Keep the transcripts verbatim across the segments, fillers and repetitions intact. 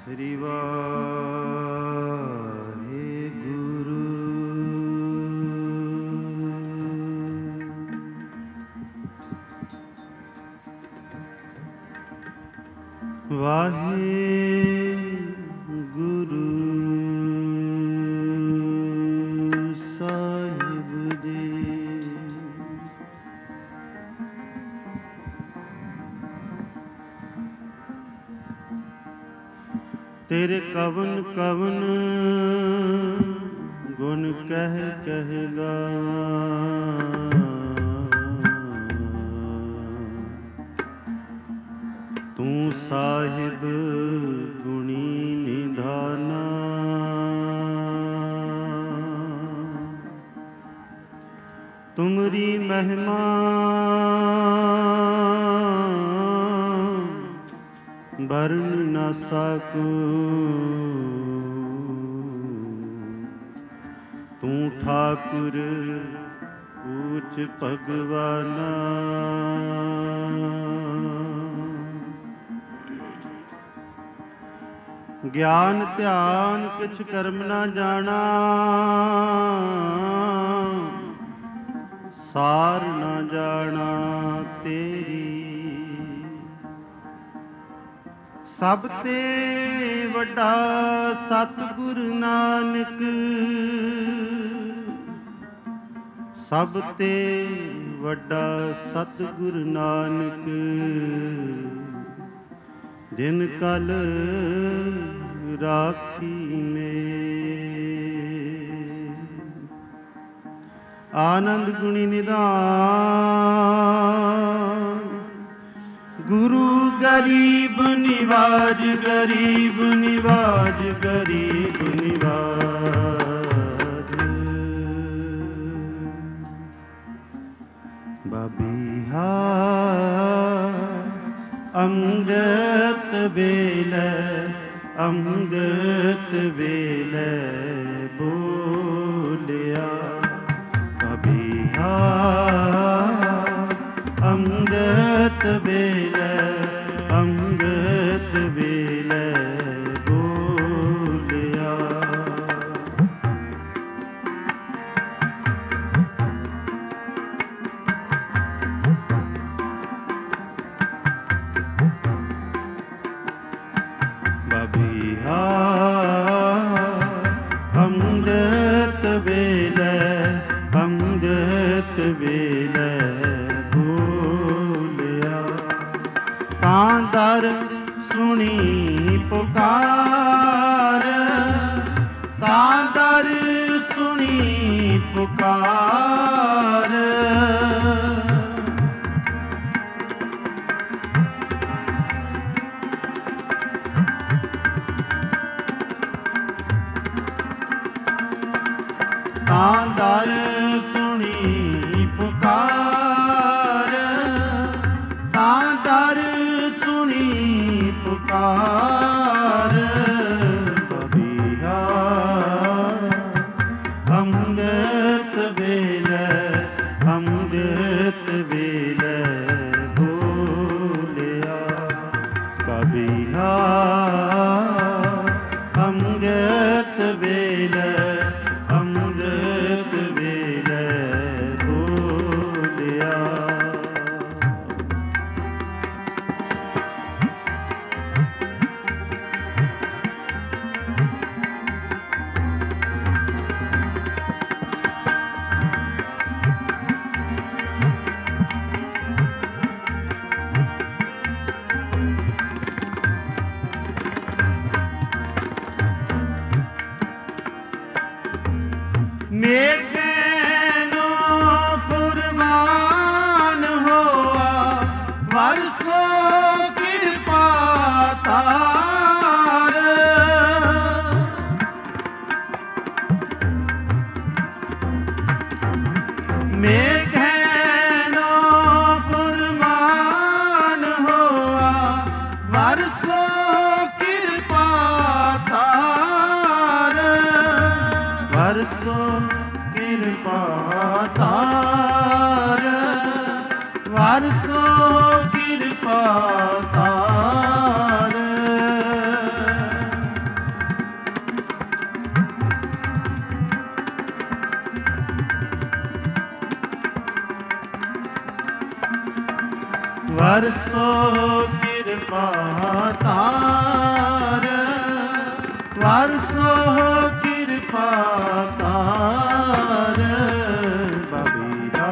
ਸ੍ਰੀ ਵਾਹਿਗੁਰੂ। ਵਾਹਿਗੁਰੂ ਸਾਹਿਬ ਜੀ। ਤੇਰੇ ਕਵਨ ਕਵਨ ਗੁਣ ਕਹਿ ਕਹਿ ਗਾਵਾਂ। ਤੂੰ ਸਾਹਿਬ ਗੁਣੀ ਨਿਧਾਨਾ। ਤੁਮਰੀ ਮਹਿਮਾ ਵਰਨ ਨ ਸਕੂ। ਤੂੰ ਠਾਕੁਰ ਊਚ ਭਗਵਾਨਾ। ਗਿਆਨ ਧਿਆਨ ਕਿਛ ਕਰਮ ਨਾ ਜਾਣਾ। ਸਾਰ ਨਾ ਜਾਣਾ ਤੇਰੀ। ਸਭ ਤੇ ਵੱਡਾ ਸਤਿਗੁਰ ਨਾਨਕ। ਸਭ ਤੇ ਵੱਡਾ ਸਤਿਗੁਰ ਨਾਨਕ। ਜਿਨ ਕਲ ਰਾਖੀ ਮੇ। ਆਨੰਦ ਗੁਣੀ ਨਿਧਾਨ। ਗੁਰੂ ਗਰੀਬ ਨਿਵਾਜ ਗਰੀਬ ਨਿਵਾਜ ਗਰੀਬ ਨਿਵਾਜ। ਬਬੀਹਾ ਅੰਮ੍ਰਿਤ ਵੇਲੇ ਅੰਮ੍ਰਿਤ ਵੇਲੇ ਬੋਲਿਆ। ਬਬੀਹਾ ਅੰਮ੍ਰਿਤ ਵੇਲੇ ਅੰਮ੍ਰਿਤ ਵੇਲੇ ਬੋਲਿਆ। ਬਬੀਹਾ ਅੰਮ੍ਰਿਤ ਵੇਲੇ ਅੰਮ੍ਰਿਤ ਵੇਲੇ ਤਾਂ ਦਰ ਸੁਣੀ ਪੁਕਾਰ। ਤਾਂ ਦਰ ਸੁਣੀ ਪੁਕਾਰ। ਤਾਂ ਦਰ ਸੁਣੀ ਪੁਕਾਰ। ਤਾਂ ਦਰ ਸੁਣੀ ਪੁਕਾਰ। ਬਬੀਹਾ ਅੰਮ੍ਰਿਤ ਵੇਲੇ ਅੰਮ੍ਰਿਤ ਵੇਲੇ ਬੋਲਿਆ। ਬਬੀਹਾ ਅੰਮ੍ਰਿਤ ਵੇਲੇ ਅੰਮ੍ਰਿਤ ਵੇਲੇ ਬੋਲਿਆ। ਮੇਘਨੋ ਕੁਰਬਾਨ ਹੋਆ ਵਰਸੋ ਕਿਰਪਾ ਤਾਰ। ਮੇਘਨੋ ਕੁਰਬਾਨ ਹੋਆ ਵਰਸੋ ਕਿਰਪਾ ਤਾਰ। ਵਰਸੋ ਕਿਰਪਾ ਤਾਰ। ਵਰਸੋ ਕਿਰਪਾ ਤਾਰ। ਵਰਸੋ ਕਿਰਪਾ ਤਾਰ, ਵਰਸੋ ਕਿਰਪਾ ਤਾਰ, ਬਬੀਰਾ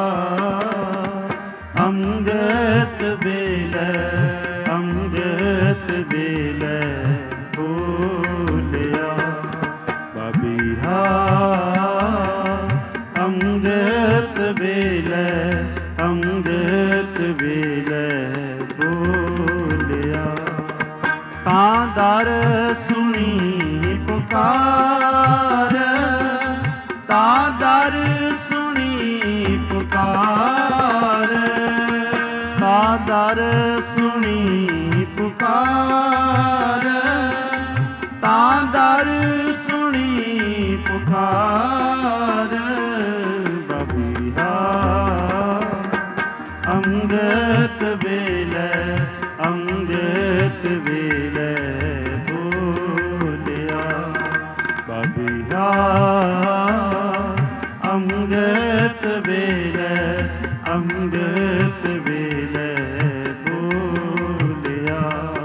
ਅੰਗਤ ਵੇਲੇ, ਅੰਗਤ ਵੇਲੇ ਬੋਲਿਆ, ਬਬੀਹਾ ਅੰਗਤ ਵੇਲੇ, ਅੰਗਤ ਵੇਲੇ ਬੋਲਿਆ। ਤਾਂ ਦਰ ਸੁਣੀ ਪੁਕਾਰ, ਤਾਂ ਦਰ ਸੁਣੀ ਪੁਕਾਰ, ਤਾਂ ਦਰ ਸੁਣੀ ਪੁਕਾਰ, ਤਾਂ ਦਰ ਸੁਣੀ ਪੁਕਾਰ, ਬਬੀਹਾ ਅੰਗਤ ਵੇਲੇ, ਅੰਗਤ ਵੇਲੇ ਬੋਲਿਆ, ਬਬੀਹਾ ਅੰਗਤ ਵੇਲੇ, ਅੰਗਤ ਵੇਲੇ ਬੋਲਿਆ।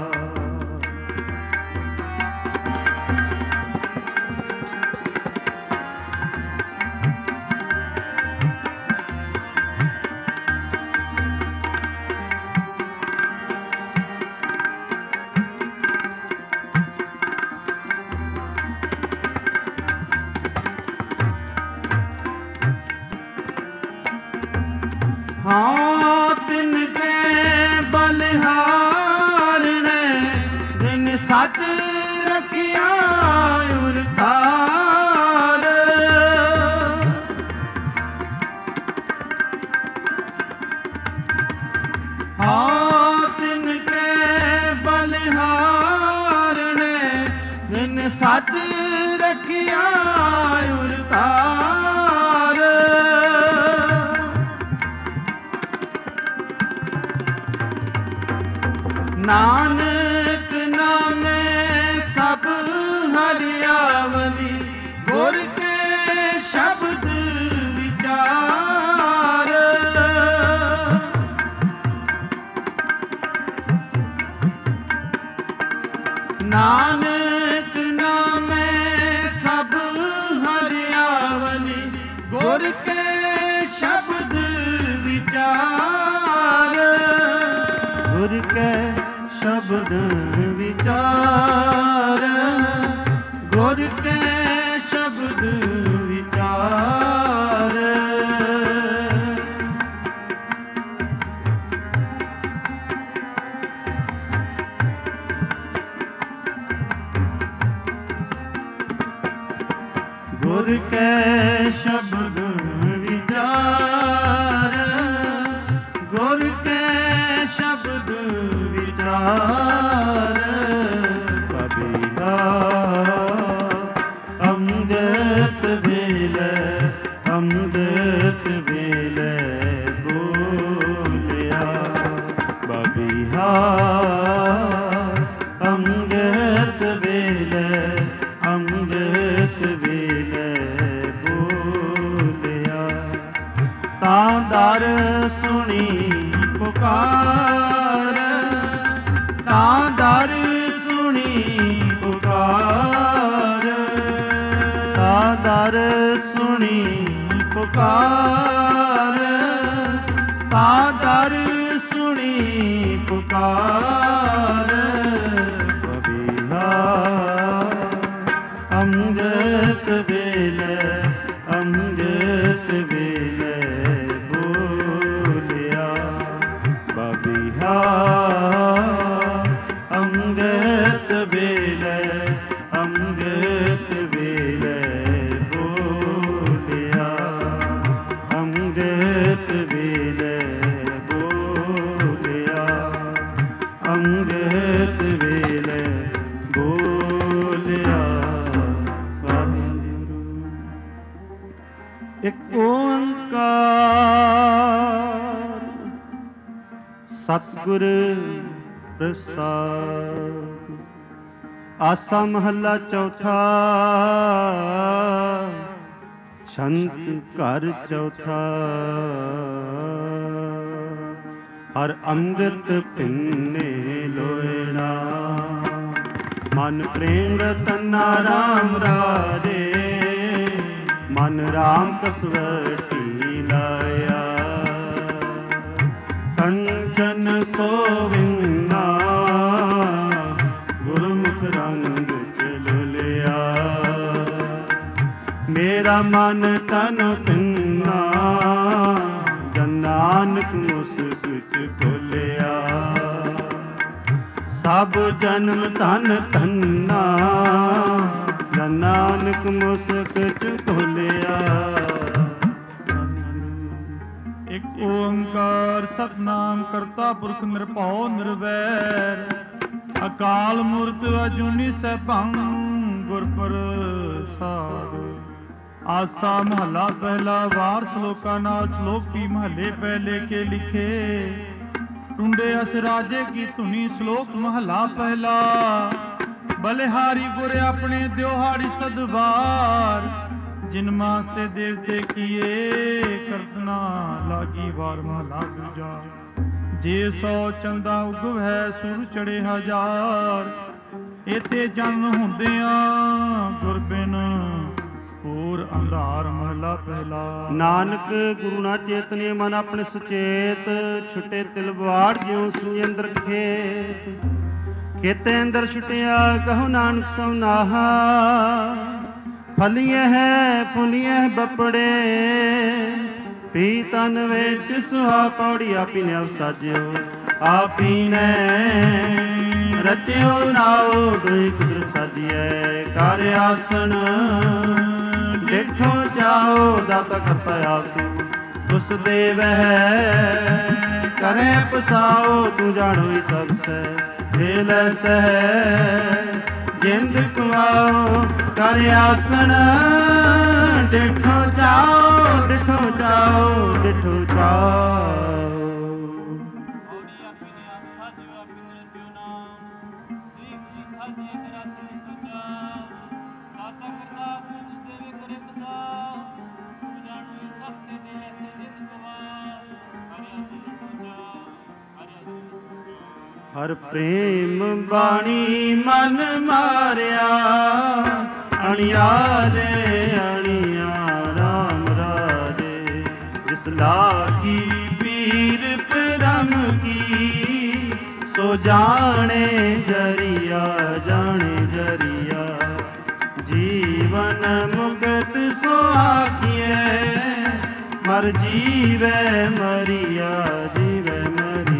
ਹਾਂ ਤਿਨਕੇ ਬਲਿਹਾਰ ਨੇ, ਜਿਨ ਸੱਚ ਰੱਖਿਆ ਉਰਤਾਰ, ਹਾਂ ਤਿਨਕੇ ਬਲਿਹਾਰ ਨੇ, ਜਿਨ ਸੱਚ ਰੱਖਿਆ ਉਰਤਾਰ, ਨਾਨਕ ਨਾਮੇ ਸਭ ਹਰਿਆਵਲੀ, ਗੁਰ ਕੇ ਸ਼ਬਦ ਵਿਚਾਰ, ਨਾਨਕ ਨਾਮੇ ਸਭ ਹਰਿਆਵਲੀ, ਗੁਰ ਕੇ ਸ਼ਬਦ ਵਿਚਾਰ, ਗੁਰ ਕੇ ਸ਼ਬਦ ਵਿਚਾਰ, ਗੁਰ ਕੇ ਸ਼ਬਦ ਵਿਚਾਰ, ਗੁਰ ਕੇ ਸ਼ਬਦ ਵਿਚਾਰ, ਗੁਰ ਕੇ ਸ਼ਬਦ ਵਿਚਾਰ, ਬਬੀਹਾ ਅੰਗਤ ਵੇਲੇ, ਅੰਗਤ ਵੇਲੇ ਬੋਲਿਆ, ਬਬੀਹਾ ਅੰਗਤ ਵੇਲੇ, ਅੰਗਤ ਵੇਲੇ ਬੋਲਿਆ। ਤਾਂ ਦਰ ਸੁਣੀ ਪੁਕਾਰ, ਤਾਂ ਦਰ ਸੁਣੀ ਪੁਕਾਰ, ਤਾਂ ਦਰ ਸੁਣੀ ਪੁਕਾਰ, ਤਾਂ ਦਰ ਸੁਣੀ ਪੁਕਾਰ, ਬਬੀਹਾ ਅੰਗਤ ਵੇਲੇ, ਅੰਗਤ ਵੇਲੇ ਬੋਲਿਆ, ਬਬੀਹਾ ਅੰਗਤ ਵੇਲੇ, ਅੰਗਤ ਵੇਲੇ ਬੋਲਿਆ, ਅੰਗਤ ਵੇਲੇ ਬੋਲਿਆ, ਅੰਗਤ ਵੇਲੇ ਬੋਲਿਆ। ਇੱਕ ਓੰਕਾਰ ਸਤਿਗੁਰ ਪ੍ਰਸਾਦ। ਆਸਾ ਮਹੱਲਾ ਚੌਥਾ। ਛੰਤ ਘਰ ਚੌਥਾ। ਹਰ ਅੰਮ੍ਰਿਤ ਪਿੰਨੇ ਲੋਇਣਾ। ਮਨ ਪ੍ਰੇਮ ਰਤਨਾ ਰਾਮ ਰਾਜੇ, ਮਨ ਰਾਮ ਕਸਵਟੀ ਲਾਇਆ। ਕੰਚਨ ਸੋਵਿੰਨਾ ਗੁਰਮੁਖ ਰੰਗ ਚਲਿਆ। ਮੇਰਾ ਮਨ ਤਨ ਪਿੰਨਾ ਜਨ ਨਾਨਕ ਮੁਸਕ ਚ ਖੋਲਿਆ। ਸਭ ਜਨਮ ਧਨ ਧੰਨਾ ਜਨ ਨਾਨਕ ਮੁਸਕ ਚ ਖੋਲਿਆ। ਇਕ ਓੰਕਾਰ ਸਤਿਨਾਮ ਕਰਤਾ ਪੁਰਖ ਨਿਰਭਉ ਨਿਰਵੈਰ, ਅਕਾਲ ਮੂਰਤ ਅਜੂਨੀ ਸੈਭੰ ਗੁਰ ਪ੍ਰਸਾਦਿ। ਆਸਾ ਮਹੱਲਾ ਪਹਿਲਾ। ਵਾਰ ਸ਼ਲੋਕਾਂ ਨਾਲ ਸ਼ਲੋਕ ਵੀ ਮਹੱਲੇ ਪਹਿਲੇ ਕੇ ਲਿਖੇ। ਟੁੰਡੇ ਅਸ ਰਾਜੇ ਕੀ ਧੁਨੀ ਸ਼ਲੋਕ ਮਹੱਲਾ ਪਹਿਲਾ। ਬਲਿਹਾਰੀ ਗੁਰ ਆਪਣੇ ਦਿਉਹਾੜੀ ਸਦਵਾਰ, ਜਿਨ ਮਾਸ ਤੇ ਦੇਵਤੇ ਕੀਏ ਕਰਤਨਾ ਲਾਗੀ ਵਾਰ ਮਹੱਲਾ ਦੂਜਾ। ਜੇ ਸੌ ਚੰਦਾ ਉਗਵ ਹੈ ਸੁਰ ਚੜੇ ਹਜ਼ਾਰ, ਇਤੇ ਜਨਮ ਹੁੰਦਿਆਂ ਗੁਰ ਬਿਨ ਹੋਰ ਅੰਧਾਰ ਮਹਲਾ ਪਹਿਲਾ। ਨਾਨਕ ਗੁਰੂ ਨਾ ਚੇਤਨੇ ਮਨ ਆਪਣੇ ਸੁਚੇਤ, ਛੁਟੇ ਤਿਲ ਬਾੜ ਜਿਉ ਸੁਣੀ ਅੰਦਰ ਖੇਤ। ਖੇਤੇ ਅੰਦਰ ਛੁਟਿਆ ਕਹੋ ਨਾਨਕ ਸੋ ਨਾਹਾ, ਫਲੀਏ ਹੈ ਫੁਲੀਏ ਬਪੜੇ। ਪੀ ਤਨ ਵਿੱਚ ਸੁਹਾ ਪੌੜੀ ਆਪੀ ਨੇ ਅਵਸਾਜਿਓ, ਆਪੀ ਨੇ ਰਚਿਓ ਨਾਉ ਦੁਇ ਕੁਦਰ ਸਾਜੀਐ। ਕਰ ਆਸਣ ਦੇਖੋ ਜਾਓ ਦਾਤਾ ਕਰਤਾ ਆਪ ਤੂੰ, ਉਸ ਦੇਵਹਿ ਕਰੇ ਪਸਾਓ। ਤੂੰ ਜਾਣੋ ਸਭ ਸੈ ਖੇਲ ਸਹਿ ਜਿੰਦ ਕੁਆਓ। ਕਰ ਆਸਣ ਦੇਖੋ ਜਾਓ ਦੇਖੋ ਜਾਓ ਦੇਖੋ ਜਾਓ। ਹਰ ਪ੍ਰੇਮ ਬਾਣੀ ਮਨ ਮਾਰਿਆ, ਅਣਿਆਰੇ ਅਣਿਆ ਰਾਮ ਰਾਜੇ। ਜਿਸ ਲਾਗੀ ਪੀਰ ਪਰਮ ਕੀ, ਸੋ ਜਾਣੇ ਜਰੀਆ ਜਾਣੇ ਜਰੀਆ। ਜੀਵਨ ਮੁਕਤ ਸੋ ਆਖੀਐ, ਮਰ ਜੀਵੈ ਮਰੀਆ ਜੀਵੈ ਮਰੀਆ।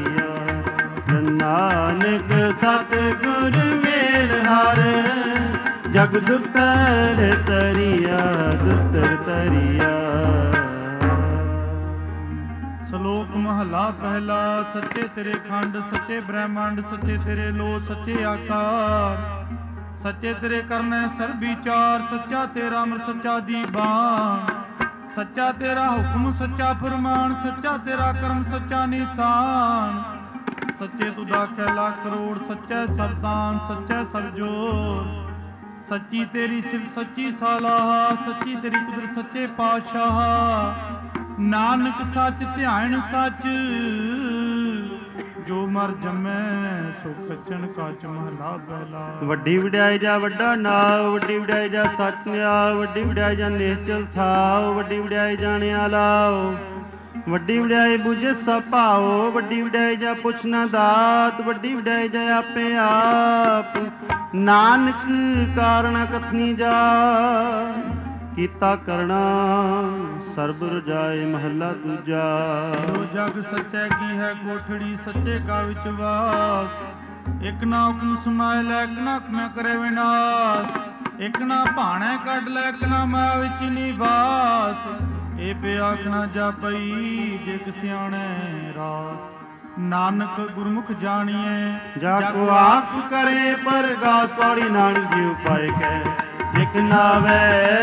ਨਾਨਕ ਸਤਿਗੁਰ ਮੇਲ ਹਰ, ਜਗ ਦੁਤਰ ਤਰੀਆ ਦੁਤਰ ਤਰੀਆ। ਸ਼ਲੋਕ ਮਹਲਾ ਪਹਿਲਾ। ਸੱਚੇ ਤੇਰੇ ਖੰਡ ਸੱਚੇ ਬ੍ਰਹਮੰਡ, ਸੱਚੇ ਤੇਰੇ ਲੋ ਸੱਚੇ ਆਕਾਰ। ਸੱਚੇ ਤੇਰੇ ਕਰਨੇ ਸਰਬ ਵਿਚਾਰ, ਸੱਚਾ ਤੇਰਾ ਅੰਮ੍ਰਿਤ ਸੱਚਾ ਦੀਵਾਨ। ਸੱਚਾ ਤੇਰਾ ਹੁਕਮ ਸੱਚਾ ਫਰਮਾਨ, ਸੱਚਾ ਤੇਰਾ ਕਰਮ ਸੱਚਾ ਨਿਸ਼ਾਨ। ਸੱਚੇ ਤੂੰ ਦਾਖਿਆ ਲੱਖ ਕਰੋੜ, ਸੱਚਾ ਸਰਦਾਨ ਸੱਚਾ ਸਰਜੋਰ। ਸੱਚੀ ਤੇਰੀ ਸਿਫਤ ਸੱਚੀ ਸਲਾਹ, ਸੱਚੀ ਤੇਰੀ ਕੁਦਰਤ ਸੱਚੇ ਪਾਤਸ਼ਾਹ। ਨਾਨਕ ਸੱਚ ਧਿਆਨ ਸੱਚ, ਜੋ ਮਰ ਜੰਮੈ ਸੋ ਕੱਚਣ ਕਾਚ ਮਹਲਾ ਪਹਿਲਾ। ਵੱਡੀ ਵਡਿਆਈ ਜਾ ਵੱਡਾ ਨਾਉ, ਵੱਡੀ ਵਡਿਆਈ ਜਾ ਸੱਚ ਨਿਆਉ। ਵੱਡੀ ਵਡਿਆਈ ਜਾ ਨਿਹਚਲ ਥਾਉ, ਵੱਡੀ ਵਡਿਆਈ ਜਾਣਿਆ ਲਾਉ। ਵੱਡੀ ਵਡਿਆਈ ਬੁਝੇ ਸਭ ਭਾਉ, ਵੱਡੀ ਵਡਿਆਈ ਜਾ ਪੁੱਛ ਨਾ ਦਾਤ। ਵੱਡੀ ਵਡਿਆਈ ਜਾ ਆਪੇ ਆਪ, ਨਾਨਕ ਕਾਰਣ ਕਥਨੀ ਜਾ। ਕੀਤਾ ਕਰਣਾ ਸਰਬ ਰਜਾਏ ਮਹੱਲਾ ਦੂਜਾ। ਜੋ ਜਗ ਸੱਚੈ ਕੀ ਹੈ ਕੋਠੜੀ, ਸੱਚੇ ਕਾ ਵਿੱਚ ਵਾਸ। ਇਕ ਨਾ ਹੁਕਮ ਸੁਣਾਏ ਲੈ, ਇਕ ਨਾ ਹੁਕਮੈ ਕਰੇ ਵਿਨਾਸ਼। ਇਕ ਨਾ ਭਾਣੈ ਕੱਢ ਲੈ, ਇਕ ਨਾ ਮਾਇਆ ਵਿੱਚ ਨਿਵਾਸ। ਇਹ ਪਿਆਖਣਾ ਜਾਪਈ ਜੇ ਸਿਆਣੈ ਰਾਸ। ਨਾਨਕ ਗੁਰਮੁਖ ਜਾਣੀਐ ਜਾ ਕੋ ਆਖ ਕਰੇ ਪਰਗਾਸ। ਪੌੜੀ ਨਾਨਕ ਜੀ ਉਪਾਇ ਕੈ ਲਿਖ ਨਾਵੈ।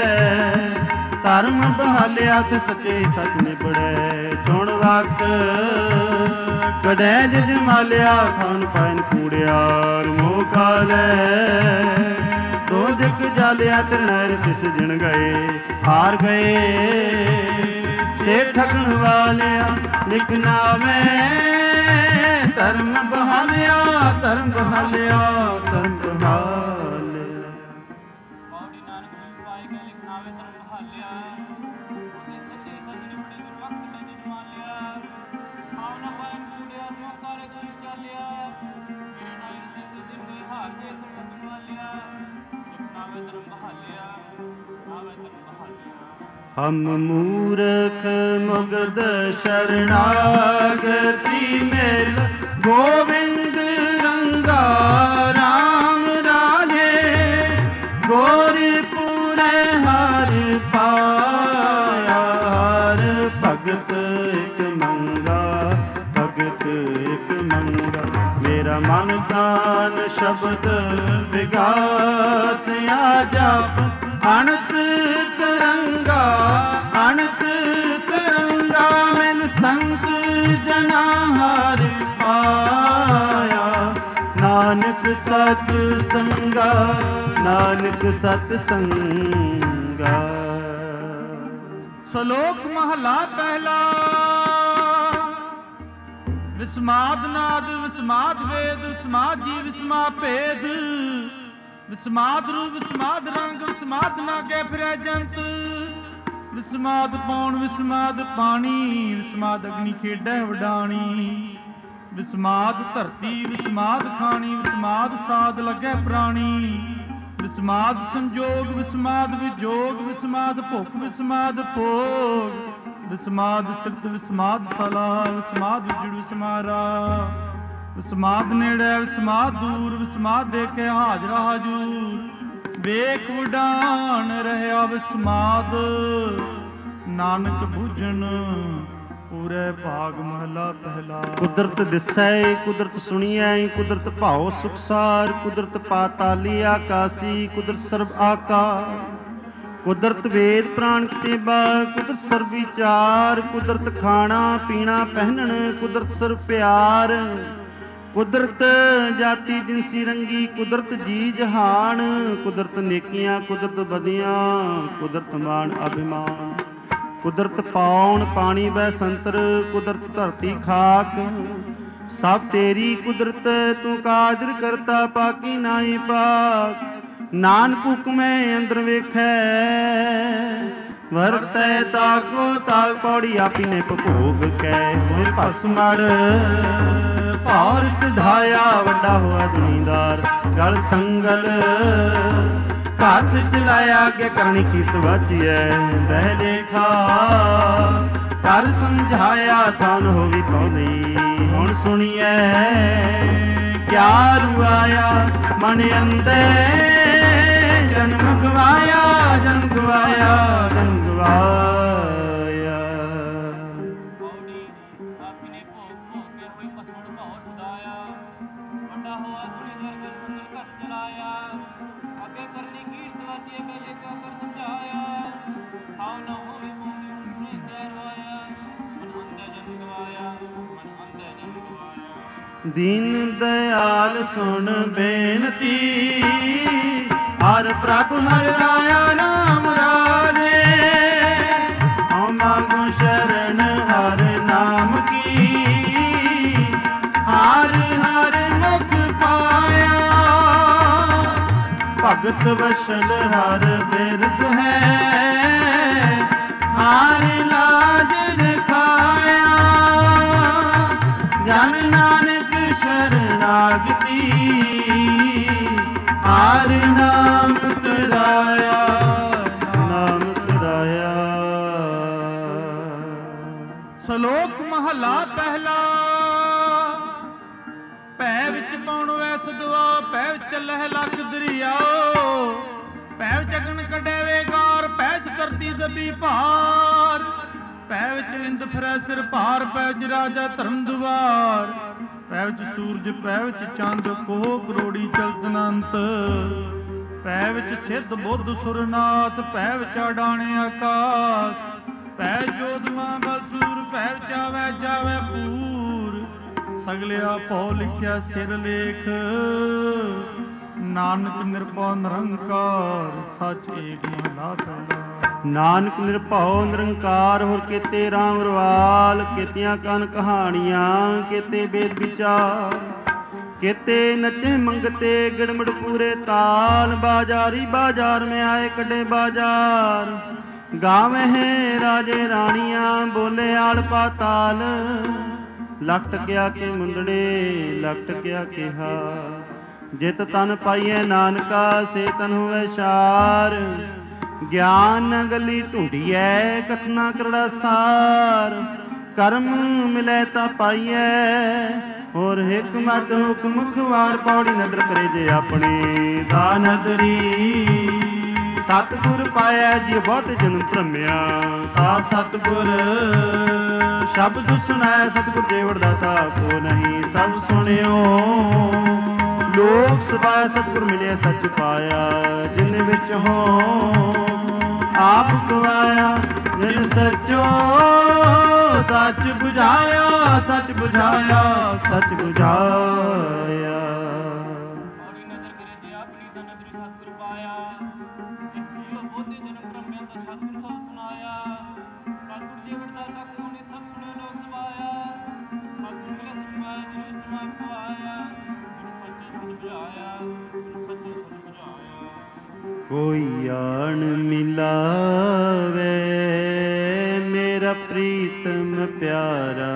ਧਰਮ ਬਹਾਲਿਆ ਤੇ ਸੱਚੇ ਸੱਚ ਨਿਬੜੈ। ਚੁਣ ਵਕਤ ਕਢੈ ਜਿਜ ਮਾਲਿਆ, ਖਾਨ ਪਾਇਨ ਕੂੜਿਆਰ ਮੋਹ ਕਾਲੈ। ਦੋ ਜਗ ਜਾਲਿਆ ਤੇ ਨਹਿਰ ਤਿਸ ਜਿਣ ਗਏ। ਹਾਰ ਗਏ ਸੇ ਠਗਣ ਵਾਲਿਆ, ਲਿਖ ਨਾਵੈ ਧਰਮ ਬਹਾਲਿਆ, ਧਰਮ ਬਹਾਲਿਆ, ਧਰਮ ਬਹਾਲਿਆ। ਪੌੜੀ ਨਾਨਕ ਵੀ ਪਾਏ ਕੇ ਲਿਖਾਵੇ ਧਰਮ ਬਹਾਲਿਆ, ਉਹਦੇ ਸੱਚੇ ਸੱਜਣ ਬੜੇ ਗੁਰਮੁਖ ਨੇ ਜਨਮ ਲਿਆ। ਆਉ ਨਾ ਹੋਏ ਕੂੜਿਆ ਨੂੰ ਕਾਰੇ ਕੋਈ ਚਾਲਿਆ, ਮੇਰੇ ਨਾਲ ਦੇ ਸੱਜਣ ਦੇ ਹਾਰ ਦੇ ਸਭ ਵਾਲਿਆ। ਲਿਖਾਵੇ ਧਰਮ ਬਹਾਲਿਆ, ਆਵੇ ਧਰਮ ਬਹਾਲਿਆ। ਹਮ ਮੂਰਖ ਮੁਗਧ ਸ਼ਰਨਾਗਤੀ ਮਿਲ, ਗੋਬਿੰਦ ਰੰਗਾ ਰਾਮ ਰਾਜੇ। ਗੋਰਪੁਰੇ ਹਰ ਪਾਇਆ, ਹਰ ਭਗਤ ਇਕ ਮੰਗਾ, ਭਗਤ ਇਕ ਮੰਗਾ। ਮੇਰਾ ਮਨ ਤਾਨ ਸ਼ਬਦ ਵਿਗਾਸਿਆ ਜਪ, ਅਣਤ ਤਰੰਗਾ, ਅਣਤ ਤਰੰਗਾ। ਮਿਲ ਸੰਤ ਜਨਾ ਹਰਿ ਪਾਇਆ, ਨਾਨਕ ਸਤ ਸੰਗਾ, ਨਾਨਕ ਸਤ ਸੰਗਾ। ਸ਼ਲੋਕ ਮਹਲਾ ਪਹਿਲਾ। ਵਿਸਮਾਦ ਨਾਦ ਵਿਸਮਾਦ ਵੇਦ, ਵਿਸਮਾਦ ਜੀ ਵਿਸਮਾਦ ਭੇਦ। ਵਿਸਮਾਦ ਰੂਪ ਵਿਸਮਾਦ ਰੰਗ, ਵਿਸਮਾਦ ਨਾਗੇ ਫਿਰੈ ਜੰਤ। ਵਿਸਮਾਦ ਪੌਣ ਵਿਸਮਾਦ ਪਾਣੀ, ਵਿਸਮਾਦ ਅਗਨੀ ਖੇਡੈ ਵਡਾਣੀ। ਵਿਸਮਾਦ ਧਰਤੀ ਵਿਸਮਾਦ ਖਾਣੀ, ਵਿਸਮਾਦ ਸਾਧ ਲੱਗੈ ਪ੍ਰਾਣੀ। ਵਿਸਮਾਦ ਸੰਜੋਗ ਵਿਸਮਾਦ ਵਿਜੋਗ, ਵਿਸਮਾਦ ਭੁੱਖ ਵਿਸਮਾਦ ਭੋਗ। ਵਿਸਮਾਦ ਸਿਫਤ ਵਿਸਮਾਦ ਸਲਾਹ, ਵਿਸਮਾਦ ਉਜੜ ਵਿਸਮਾਰਾ। ਵਿਸਮਾਦ ਨੇੜੇ ਵਿਸਮਾਦ ਦੂਰ, ਵਿਸਮਾਦ ਦੇਖੇ ਹਾਜ਼ਰਾ ਹਜੂਰ। ਵੇਖ ਉਡਾਨ ਰਹਿਆ ਵਿਸਮਾਦ, ਨਾਨਕ ਬੁਝਣ ਪੂਰੇ ਭਾਗ ਮਹਲਾ ਪਹਿਲਾ। ਕੁਦਰਤ ਦਿਸੈ ਕੁਦਰਤ ਸੁਣੀਐ, ਕੁਦਰਤ ਭਾਉ ਸੁਖਸਾਰ। ਕੁਦਰਤ ਪਾਤਾਲੀ ਆਕਾਸੀ, ਕੁਦਰਤ ਸਰਬ ਆਕਾਰ। ਕੁਦਰਤ ਵੇਦ ਪ੍ਰਾਣ ਕਿਤੇਬਾ, ਕੁਦਰਤ ਸਰਬ ਵਿਚਾਰ। ਕੁਦਰਤ ਖਾਣਾ ਪੀਣਾ ਪਹਿਨਣ, ਕੁਦਰਤ ਸਰਬ ਪਿਆਰ। ਕੁਦਰਤ ਜਾਤੀ ਜਿਨਸੀ ਰੰਗੀ, ਕੁਦਰਤ ਜੀ ਜਹਾਨ। ਕੁਦਰਤ ਨੇਕੀਆਂ ਕੁਦਰਤ ਬਦੀਆਂ, ਕੁਦਰਤ ਮਾਨ ਅਭਿਮਾਨ। ਕੁਦਰਤ ਪਾਉਣ ਪਾਣੀ ਬੈ ਸੰਤਰ, ਕੁਦਰਤ ਧਰਤੀ ਖਾਕ। ਸਭ ਤੇਰੀ ਕੁਦਰਤ ਤੂੰ ਕਾਦਰ ਕਰਤਾ, ਪਾਕੀ ਨਾਹੀ ਪਾਕ। ਨਾਨਕ ਹੁਕਮੈ ਅੰਦਰ ਵੇਖੈ, ਵਰਤੈ ਤਾਕੋ ਤਾਕ। ਪੌੜੀ ਆਪੀ ਨੇ ਭੋਗ ਕੈ, ਹੋਏ ਭਸਮੜ ਭਾਰ ਸਿਧਾਇਆ। ਵੱਡਾ ਹੋਇਆ ਦੁਨੀਦਾਰ ਗਲ ਸੰਗਲ, ਘਾਤ ਚਲਾਇਆ ਅੱਗੇ ਕਰਨੀ ਕੀਤ ਵਾਚੀਐ। ਬਹਿ ਲੇਖਾ ਕਰ ਸਮਝਾਇਆ, ਥਾਨ ਹੋਵੀ ਪਾਉਂਦੀ ਹੁਣ ਸੁਣੀਐ। ਕਿਆ ਰੁਆਇਆ ਮਨ ਅੰਦਰ, ਜਨਮ ਗਵਾਇਆ, ਜਨਮ ਗਵਾਇਆ, ਜਨਮ ਗਵਾਇਆ। ਪੌੜੀ ਆਪੀ ਨੇ ਭੋਗ ਭੋਗ ਕੇ ਹੋਈ ਭਸਮੜ ਭਾਉ ਸਦਾਇਆ। ਵੱਡਾ ਹੋਆ ਦੁਨੀਦਾਰ ਗਲ ਸੰਗਲ ਘਟ ਚਲਾਇਆ। ਅੱਗੇ ਕਰਨੀ ਕੀਰਤ ਵਾਚੀਏ, ਪਹਿਲੇ ਕਿਆ ਕਰ ਸਮਝਾਇਆ। ਆਉ ਨਾ ਹੋਵੇ ਮੋਹਣੀ ਹੁਣ ਸੁਣੇ ਕਿਆ ਰਵਾਇਆ। ਮਨ ਅੰਧੇ ਜਨ ਗਵਾਇਆ, ਮਨ ਅੰਧੇ ਜਨ ਗਵਾਇਆ। ਦੀਨ ਦਇਆਲ ਸੁਣ ਬੇਨਤੀ, ਹਰ ਪ੍ਰਭ ਹਰ ਰਾਇਆ ਨਾਮ ਰਾਜੇ। ਹਉ ਮੰਗੋ ਸ਼ਰਨ ਹਰ ਨਾਮ ਕੀ, ਹਰ ਹਰ ਮੁਖ ਪਾਇਆ। ਭਗਤ ਵਸ਼ਲ ਹਰ ਬਿਰਧ ਹੈ, ਹਰ ਲਾਜ ਰਖਾਇਆ। ਜਨ ਨਾਨਕ ਸ਼ਰਨਾਗਤੀ, ਹਰ ਨਾਮ ਤਰਾਇਆ, ਨਾਮ ਤਰਾਇਆ। ਸ਼ਲੋਕ ਮਹਲਾ ਪਹਿਲਾ। ਭੈ ਵਿੱਚ ਪਾਉਣ ਵੈਸ ਦੁਆ, ਭੈ ਵਿੱਚ ਲਹਿ ਲੱਖ ਦਰਿਆਓ। ਭੈ ਵਿੱਚ ਅਗਨ ਕੱਢੇ ਵੇਗਾਰ, ਭੈ ਵਿੱਚ ਧਰਤੀ ਦਬੀ ਭਾਰ। ਭੈ ਵਿੱਚ ਇੰਦ ਫਿਰੈ ਸਿਰ ਭਾਰ, ਭੈ ਵਿੱਚ ਰਾਜਾ ਧਰਮ ਦੁਆਰ। ਭੈ ਵਿੱਚ ਸੂਰਜ ਭੈ ਵਿੱਚ ਚੰਦ, ਕੋਹ ਕਰੋੜੀ ਚਲਤ ਅਨੰਤ। ਭੈ ਵਿੱਚ ਸਿੱਧ ਬੁੱਧ ਸੁਰਨਾਥ, ਭੈ ਵਿੱਚ ਅਡਾਣੇ ਆਕਾਸ਼। ਭੈ ਜੋਧਵਾ ਬਲਸੂਰ, ਭੈ ਵਿੱਚ ਆਵੈ ਜਾਵੈ ਪੂਰ। ਸਗਲਿਆ ਭਉ ਲਿਖਿਆ ਸਿਰ ਲੇਖ, ਨਾਨਕ ਨਿਰਭਉ ਨਿਰੰਕਾਰ। ਸੱਚ ਏਕ ਮਹਲਾ ਪਹਿਲਾ। ਨਾਨਕ ਨਿਰਭਉ ਨਿਰੰਕਾਰ ਹੋਰ ਕੀਤੇ ਰਾਮ ਰਵਾਲ, ਕੀਤੀਆਂ ਕਨ ਕਹਾਣੀਆਂ ਕੀਤੇ ਵੇਦ ਵਿਚਾਰ, ਕੀਤੇ ਨਚੇ ਮੰਗਤੇ ਗਿੜਮੜ ਪੂਰੇ ਤਾਲ, ਬਾਜ਼ਾਰੀ ਬਾਜ਼ਾਰ ਮੈਂ ਆਏ ਕੱਢੇ ਬਾਜ਼ਾਰ, ਗਾਵੇਂ ਰਾਜੇ ਰਾਣੀਆਂ ਬੋਲੇ ਆਲ ਪਾਤਾਲ, ਲੱਖ ਟਕਿਆ ਕੇ ਮੁੰਦੜੇ ਲੱਖ ਟਕਿਆ ਕਿਹਾ, ਜਿਤ ਤਨ ਪਾਈਐ ਨਾਨਕਾ ਸੇ ਤਨ ਹੋਵੇ ਸ਼ਾਰ, ਗਿਆਨ ਨ ਗਲੀ ਢੂੰਡੀਐ ਕਥਨਾ ਕਰੜਾ ਸਾਰ, ਕਰਮ ਮਿਲੈ ਤਾਂ ਪਾਈਐ ਹੋਰ ਹਿਕਮਤ ਹੁਕਮ ਖਵਾਰ, ਪੌੜੀ ਨਦਰ ਕਰੇ ਜੇ ਆਪਣੇ ਦਾ ਨਦਰੀ, ਸਤਿਗੁਰ ਪਾਇਆ ਜੀ ਬਹੁਤ ਜਨਮ ਭਰਮਿਆ, ਤਾ ਸਤਿਗੁਰ ਸ਼ਬਦ ਸੁਣਾਇਆ, ਸਤਿਗੁਰ ਦੇਵੜ ਦਾਤਾ ਕੋ ਨਹੀਂ ਸਭ ਸੁਣਿਓ, ਲੋਕ ਸਭਾ ਸਤਿਗੁਰ ਮਿਲਿਆ ਸੱਚ ਪਾਇਆ, ਜਿਨ ਵਿੱਚ ਹੋ ਆਪ ਗਵਾਇਆ, ਜਿਨ ਸੱਚੋ ਸੱਚ ਬੁਝਾਇਆ, ਸੱਚ ਬੁਝਾਇਆ ਸੱਚ ਬੁਝਾਇਆ। ਪੌੜੀ ਨਦਰ ਕਰੇ ਜੇ ਆਪਣੀ ਤਾਂ ਨਦਰੀ ਸਤਿਗੁਰ ਪਾਇਆ, ਜੀਉ ਬਹੁਤੇ ਜਨਮ ਭਰਮਿਆ ਤਾਂ ਸਤਿਗੁਰ ਸਭ ਸੁਣਾਇਆ, ਸਤਿਗੁਰ ਜੀ ਵਰਦਾ ਤੱਕ ਉਹਨੇ ਸਭ ਸੁਣਿਆ ਲੋਕ ਸਭਾਇਆ, ਸਤਿਗੁਰ ਮਿਲਿਆ ਸਮਾਇਆ ਜਿਨ ਵਿੱਚ ਮਾਪ ਪਾਇਆ, ਜਿਨ ਸੱਚੇ ਸੱਚ ਬੁਝਾਇਆ, ਜਿਨ ਸੱਚੇ ਸੱਚ ਬੁਝਾਇਆ। ਕੋਈ ਆਣ ਮਿਲਾਵੇ ਮੇਰਾ ਪ੍ਰੀਤਮ ਪਿਆਰਾ,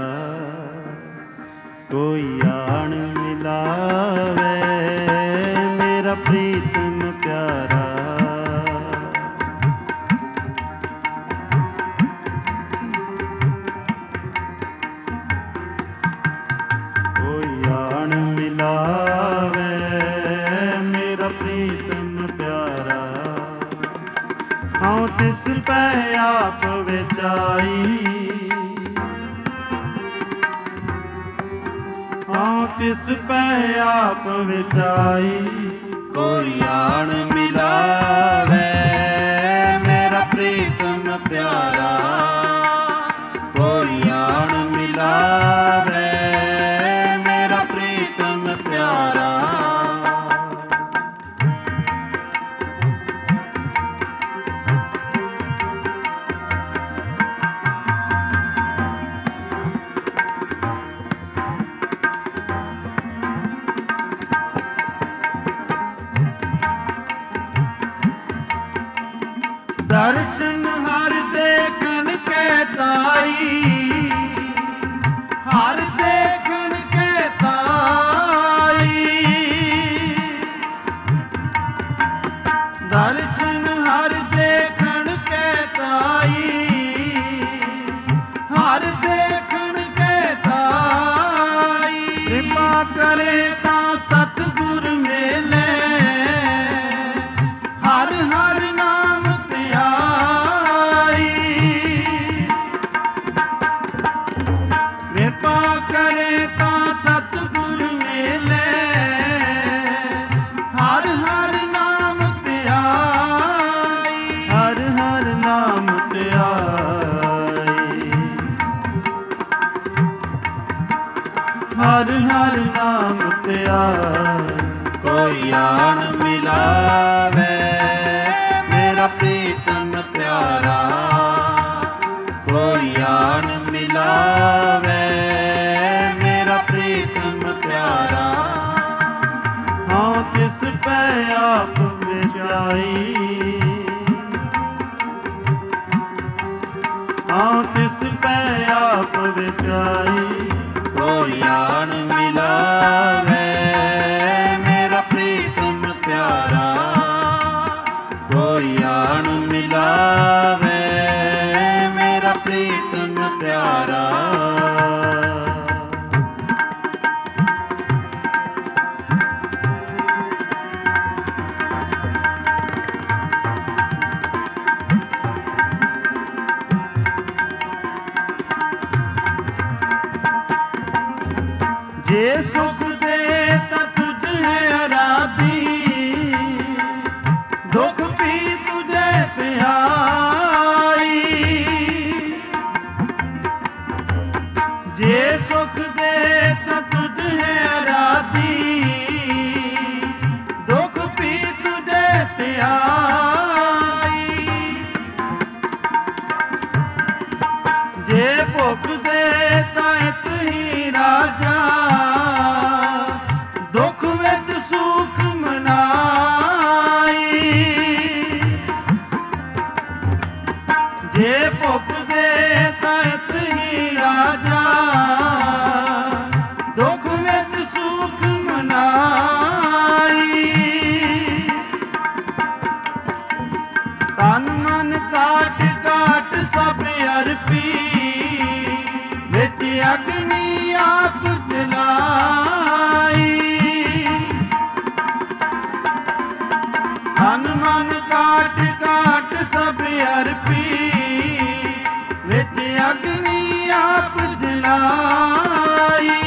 ਕੋਈ ਆਣ ਮਿਲਾਵੇ ਮੇਰਾ ਪ੍ਰੀਤਮ ਪਿਆਰਾ, ਕੋਈ ਆਣ ਮਿਲਾਵੇ ਮੇਰਾ ਪ੍ਰੀਤਮ ਪਿਆਰਾ, ਹਉ ਤਿਸ ਪੈ ਆਪ ਵਿਚਾਈ, ਹਉ ਤਿਸ ਪੈ ਆਪ ਵਿਚਾਈ, ਕੋਈ ਆਣ ਮਿਲਾਵੇ ਮੇਰਾ ਪ੍ਰੀਤਮ ਪਿਆਰਾ, ਕੋਈ ਆਣ ਮਿਲਾਵੇ ਮੇਰਾ ਪ੍ਰੀਤਮ ਪਿਆਰਾ। ਦਰਸ਼ਨ ਹਰ ਦੇਖਣ ਕੇ ਤਾਈ, ਹਰ ਦੇਖਣ ਕੇ ਤਾਈ, ਦਰਸ਼ਨ ਹਰ ਦੇਖਣ ਕੇ ਤਾਈ, ਹਰ ਦੇਖਣ ਕੇ ਤਾਈ, ਕਿਰਪਾ ਕਰੇ ਤਾਂ ਸਤਿਗੁਰ ਮੇਲੇ, ਹਰ ਹਰ ਨਾਮ ਧਿਆਈ, ਕਿਰਪਾ ਕਰੇ ਤਾਂ ਸਤਿਗੁਰ ਮੇਲੇ, ਹਰ ਹਰ ਨਾਮ ਧਿਆਈ, ਹਰ ਹਰ ਨਾਮ ਧਿਆਈ, ਹਰ ਹਰ ਨਾਮ ਧਿਆਈ। ਕੋਈ ਆਣ ਮਿਲਾਵੇ ਮੇਰਾ ਪ੍ਰੀਤਮ ਪਿਆਰਾ, ਕੋਈ ਆਣ ਮਿਲਾਵੇ ਮੇਰਾ ਪ੍ਰੀਤਮ ਪਿਆਰਾ, ਹਉ ਤਿਸ ਪੈ ਆਪ ਵਿਚਾਈ, ਹਉ ਤਿਸ ਪੈ ਆਪ ਵਿਚਾਈ, ਕੋਈ ਆਣ ਮਿਲਾਵੇ ਮੇਰਾ ਪ੍ਰੀਤਮ ਪਿਆਰਾ, ਕੋਈ ਆਣ ਮਿਲਾਵੇ ਮੇਰਾ ਪ੍ਰੀਤਮ ਪਿਆਰਾ। ਜੇ ਸੁਖ ਦੇ ਤਾਂ ਤੁਝ ਹੈ ਅਰਾਧੀ, ਦੁਖ ਵੀ ਤੁਝੇ ਧਿਆਈ, ਜੇ ਸੁਖ ਦੇ ਤਾਂ ਤੁਝ ਹੈ ਅਰਾਧੀ, ਦੁਖ ਵੀ ਤੁਝੇ ਧਿਆਈ, ਤਨ ਮਨ ਕਾਟ ਕਾਟ ਸਭ ਅਰਪੀ, ਵਿੱਚ ਅਗਨੀ ਆਪ ਜਲਾਈ।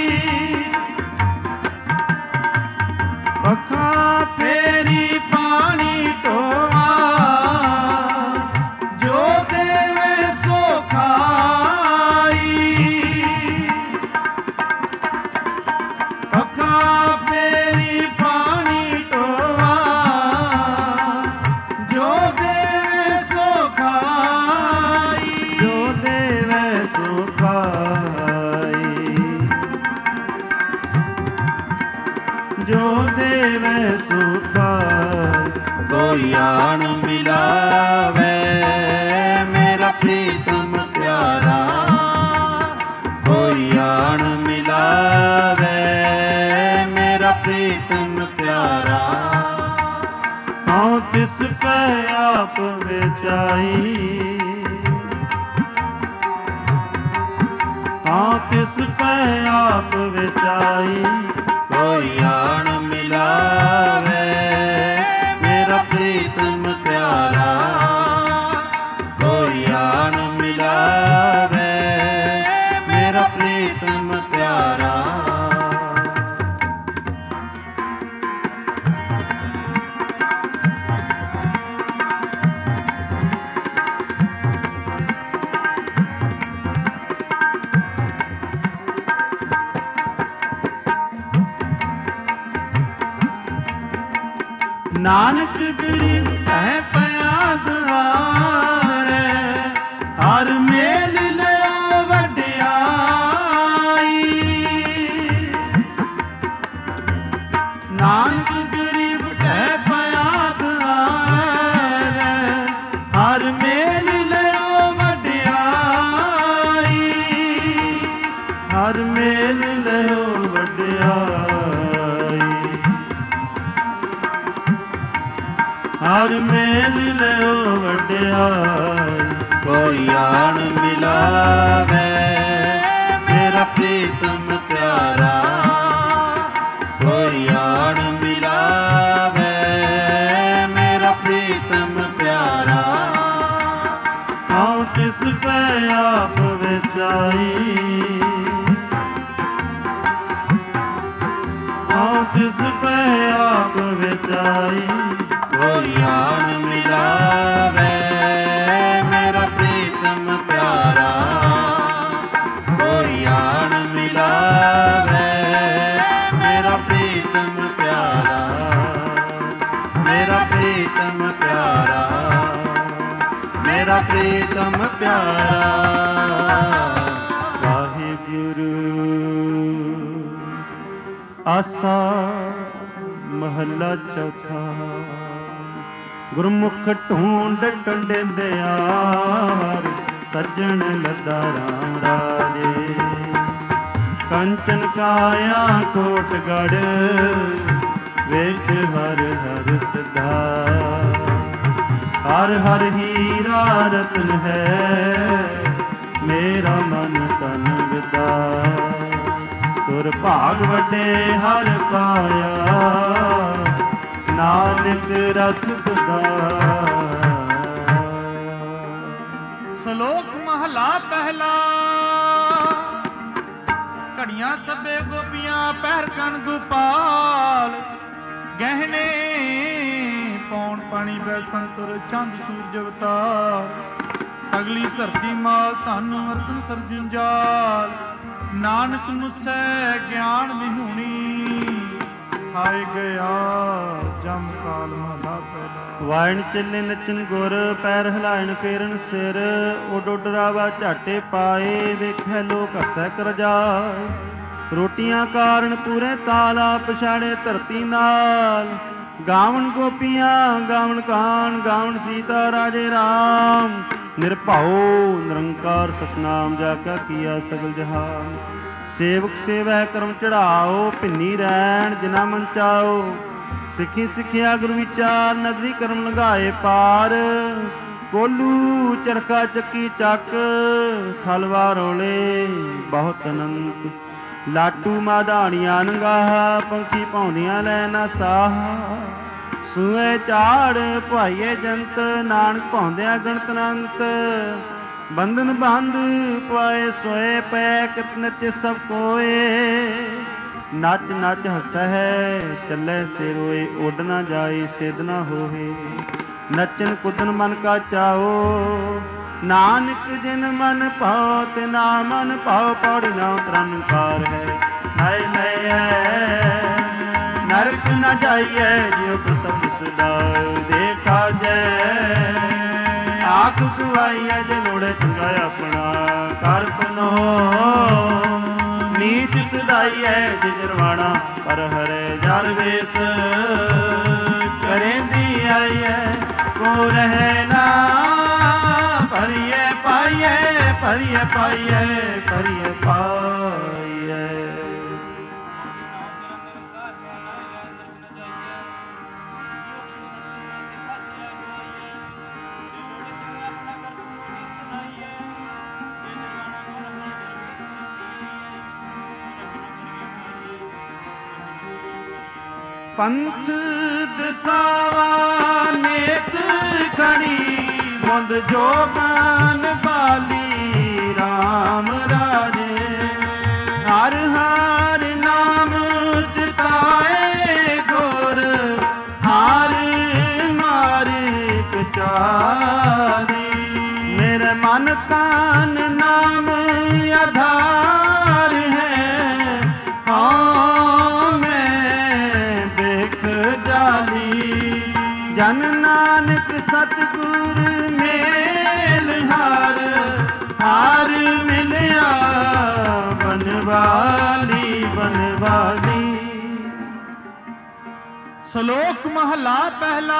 ਅੱਖਾਂ ਫੇਰੀ ਪਾਣੀ ਢੋਵਾ, ਜੋ ਦੇਵੇ ਸੋ ਖਾਈ। ਅੱਖਾਂ ਫੇਰੀ ਪਾਣੀ ਢੋਵਾ, ਜੋ ਦੇਵੇ ਸੋ ਖਾਈ। ਜੋ ਦੇਵੇ ਸੋ ਖਾਈ, ਜੋ ਦੇਵੇ ਸੋ ਖਾਈ। ਕੋਈ ਆਣ ਮਿਲਾਵੇ ਮੇਰਾ ਪ੍ਰੀਤਮ ਪਿਆਰਾ, ਕੋਈ ਆਣ ਮਿਲਾਵੇ ਮੇਰਾ ਪ੍ਰੀਤਮ ਪਿਆਰਾ। ਹਉ ਤਿਸ ਪੈ ਆਪ ਵਿਚਾਈ, ਹਉ ਤਿਸ ਪੈ ਆਪ ਵਿਚਾਈ। ਕੋਈ ਆਣ ਮਿਲਾਵੇ ਮੇਰਾ ਪ੍ਰੀਤਮ ਪਿਆਰਾ, ਕੋਈ ਆਣ ਮਿਲਾਵੇ ਮੇਰਾ ਪ੍ਰੀਤਮ ਪਿਆਰਾ। ਨਾਨਕ ਗਰੀਬ ਹੈ ਪਿਆ ਦੁਆਰੇ, ਹਰ ਮੇਲ ਲਿਓ ਵਡਿਆਈ। ਨਾਨਕ ਗਰੀਬ ਹੈ ਪਿਆ ਦੁਆਰੇ, ਹਰ ਮੇਲ ਲਿਓ ਵਡਿਆਈ। ਹਰ ਮੇਲ ਲਿਓ ਵਡਿਆਈ, ਹਰ ਮੇਲ ਲਿਓ ਵਡਿਆਈ। ਕੋਈ ਆਣ ਮਿਲਾਵੇ ਮੇਰਾ ਪ੍ਰੀਤਮ ਪਿਆਰਾ, ਕੋਈ ਆਣ ਮਿਲਾਵੇ ਮੇਰਾ ਪ੍ਰੀਤਮ ਪਿਆਰਾ। ਹਉ ਤਿਸ ਪੈ ਆਪ ਵਿਚਾਈ, ਹਉ ਤਿਸ ਪੈ ਆਪ ਵਿਚਾਈ। ਕੋਈ ਆਣ ਮਿਲਾਵੇ ਮੇਰਾ ਪ੍ਰੀਤਮ ਪਿਆਰਾ, ਕੋਈ ਆਣ ਮਿਲਾਵੇ ਮੇਰਾ ਪ੍ਰੀਤਮ ਪਿਆਰਾ। ਮੇਰਾ ਪ੍ਰੀਤਮ ਪਿਆਰਾ, ਮੇਰਾ ਪ੍ਰੀਤਮ ਪਿਆਰਾ। ਵਾਹਿਗੁਰੂ। ਆਸਾ ਮਹੱਲਾ ਚੌਥਾ। ਗੁਰਮੁਖ ਢੂੰਡ ਟੰਡਿਆਰ, ਸੱਜਣ ਲੱਦਾ ਰਾਮ ਰਾਜੇ। ਕੰਚਨ ਕਾਇਆ ਕੋਟਗੜ, ਵੇਖ ਹਰ ਹਰ ਸਦਾ। ਹਰ ਹਰ ਹੀਰਾ ਰਤਨ ਹੈ, ਮੇਰਾ ਮਨ ਤਨ ਵਿਦਾ। ਤੁਰ ਭਾਗ ਵੱਡੇ ਹਰ ਪਾਇਆ, ਨਾਨਕ ਰਸ ਸਦਾ। ਸ਼ਲੋਕ ਮਹਲਾ ਪਹਿਲਾ। ਘੜੀਆਂ ਸਭੇ ਗੋਪੀਆਂ ਪਹਿਰ ਕਨ ਗੋਪਾਲ, ਗਹਿਣੇ ਪੌਣ ਪਾਣੀ ਬੈ ਸੰਤਰ ਚੰਦ ਸੂਰਜ ਅਵਤਾਰ। ਸਗਲੀ ਧਰਤੀ ਮਾਲ ਧਨ ਰਤਨ ਸਰਜੰਜਾਲ, ਨਾਨਕ ਮੁਸੈ ਗਿਆਨ ਵਿਹੂਣੀ। ਖਾਏ ਗਿਆ ਜਮ ਕਾਲ ਮਹਲਾ ਪਹਿਲਾ। ਵਾਇਣ ਚੱਲੇ ਨਚਨ ਗੁਰ, ਪੈਰ ਹਿਲਾਇਣ ਫੇਰਨ ਸਿਰ। ਉੱਡ ਉੱਡ ਰਾਵਾ ਝਾਟੇ ਪਾਏ, ਵੇਖੈ ਲੋਕ ਹੱਸੈ ਕਰ ਜਾਏ। ਰੋਟੀਆਂ ਕਾਰਨ ਪੂਰੇ ਤਾਲਾ, ਪਛਾੜੇ ਧਰਤੀ ਨਾਲ। ਗਾਵਣ ਗੋਪੀਆਂ ਗਾਵਣ ਕਾਨ, ਗਾਵਣ ਸੀਤਾ ਰਾਜੇ ਰਾਮ। ਨਿਰਭਉ ਨਿਰੰਕਾਰ ਸਤਨਾਮ, ਜਾ ਕਾ ਕੀਆ ਸਗਲ ਜਹਾਨ। ਸੇਵਕ ਸੇਵੈ ਕਰਮ ਚੜਾਓ, ਭਿੰਨੀ ਰੈਣ ਜਿਨਾ ਮਨ ਚਾਓ। ਸਿੱਖੀ ਸਿੱਖਿਆ ਗੁਰੂ ਵਿਚਾਰ, ਨਦਰੀ ਕਰਮ ਲੰਘਾਏ ਪਾਰ। ਕੋਲੂ ਚਰਖਾ ਚੱਕੀ ਚੱਕ, ਥਲਵਾ ਰੋਲੇ ਬਹੁਤ ਅਨੰਤ। ਲਾਟੂ ਮਾਧਾਣੀਆਂ ਨੰਗਾਹ, ਪੰਖੀ ਪਾਉਂਦੀਆਂ ਲੈ ਨਾ ਸਾਹ। ਸੂਏ ਝਾੜ ਭਾਈਏ ਜੰਤ, ਨਾਨਕ ਭਾਉਂਦਿਆਂ ਗਣਤ ਅਨੰਤ। ਬੰਧਨ ਬੰਧ ਪਾਏ ਸੋਏ ਪੈ, ਕਿਤ ਨਚ ਸਭ ਕੋਏ। ਨੱਚ ਨੱਚ ਹੱਸੈ ਚੱਲੇ ਸੇ ਰੋਏ, ਉੱਡ ਨਾ ਜਾਏ ਸਿਧ ਨਾ ਹੋਏ। ਨੱਚਨ ਕੁੱਦਨ ਮਨ ਕਾ ਚਾਓ, ਨਾਨਕ ਜਿਨ ਮਨ ਭਾਉ ਤਿਨਾ ਮਨ ਭਾਉ। ਪੌੜੀ ਨਾ ਉਤਰਨਕਾਰ ਹੈ ਹਾਏ ਲਈਐ, ਨਰਕ ਨਾ ਜਾਈਐ ਜਿਉ ਪ੍ਰਸੰਗ ਸੁਦਾਉ। ਦੇਖਾ ਜੈ ਆਖ ਸੁਆਈਐ, ਜੇ ਲੋੜੇ ਚੰਗਾ ਆਪਣਾ ਕਰ ਪਨੋ। ਨੀਚ ਸਦਾਈਐ ਜੇ ਜਰਵਾਣਾ, ਪਰ ਹਰੇ ਜਰ ਵੇਸ ਕਰੇਂਦੀ ਆਈਐ। ਕੋ ਰਹਿ ਨਾ ਭਰੀਏ ਪਾਈਐ, ਭਰੀਏ ਪਾਈਐ, ਭਰੀਏ ਪਾਈਐ। ਪੰਥ ਦਸਾਵਾ ਨੇਤ ਖੜੀ, ਮੁੰਦ ਜੋਬਨ ਬਾਲੀ ਰਾਮ ਰਾਜੇ। ਹਰ ਹਰ ਨਾਮ ਚਿਤਾਏ ਗੁਰ, ਹਾਰ ਮਾਰ ਕਚਾਰੀ। ਮੇਰੇ ਮਨ ਤਨ ਨਾਮ ਆਧਾਰ ਹੈ, ਹਾਂ ਮੈਂ ਵੇਖ ਜਾਲੀ। ਜਨ ਨਾਨਕ ਸਤਿਗੁਰ ਮੇਲ ਹਾਰ, ਹਾਰ ਮਿਲਿਆ ਬਨਵਾਲੀ ਬਨਵਾਲੀ। ਸ਼ਲੋਕ ਮਹਲਾ ਪਹਿਲਾ।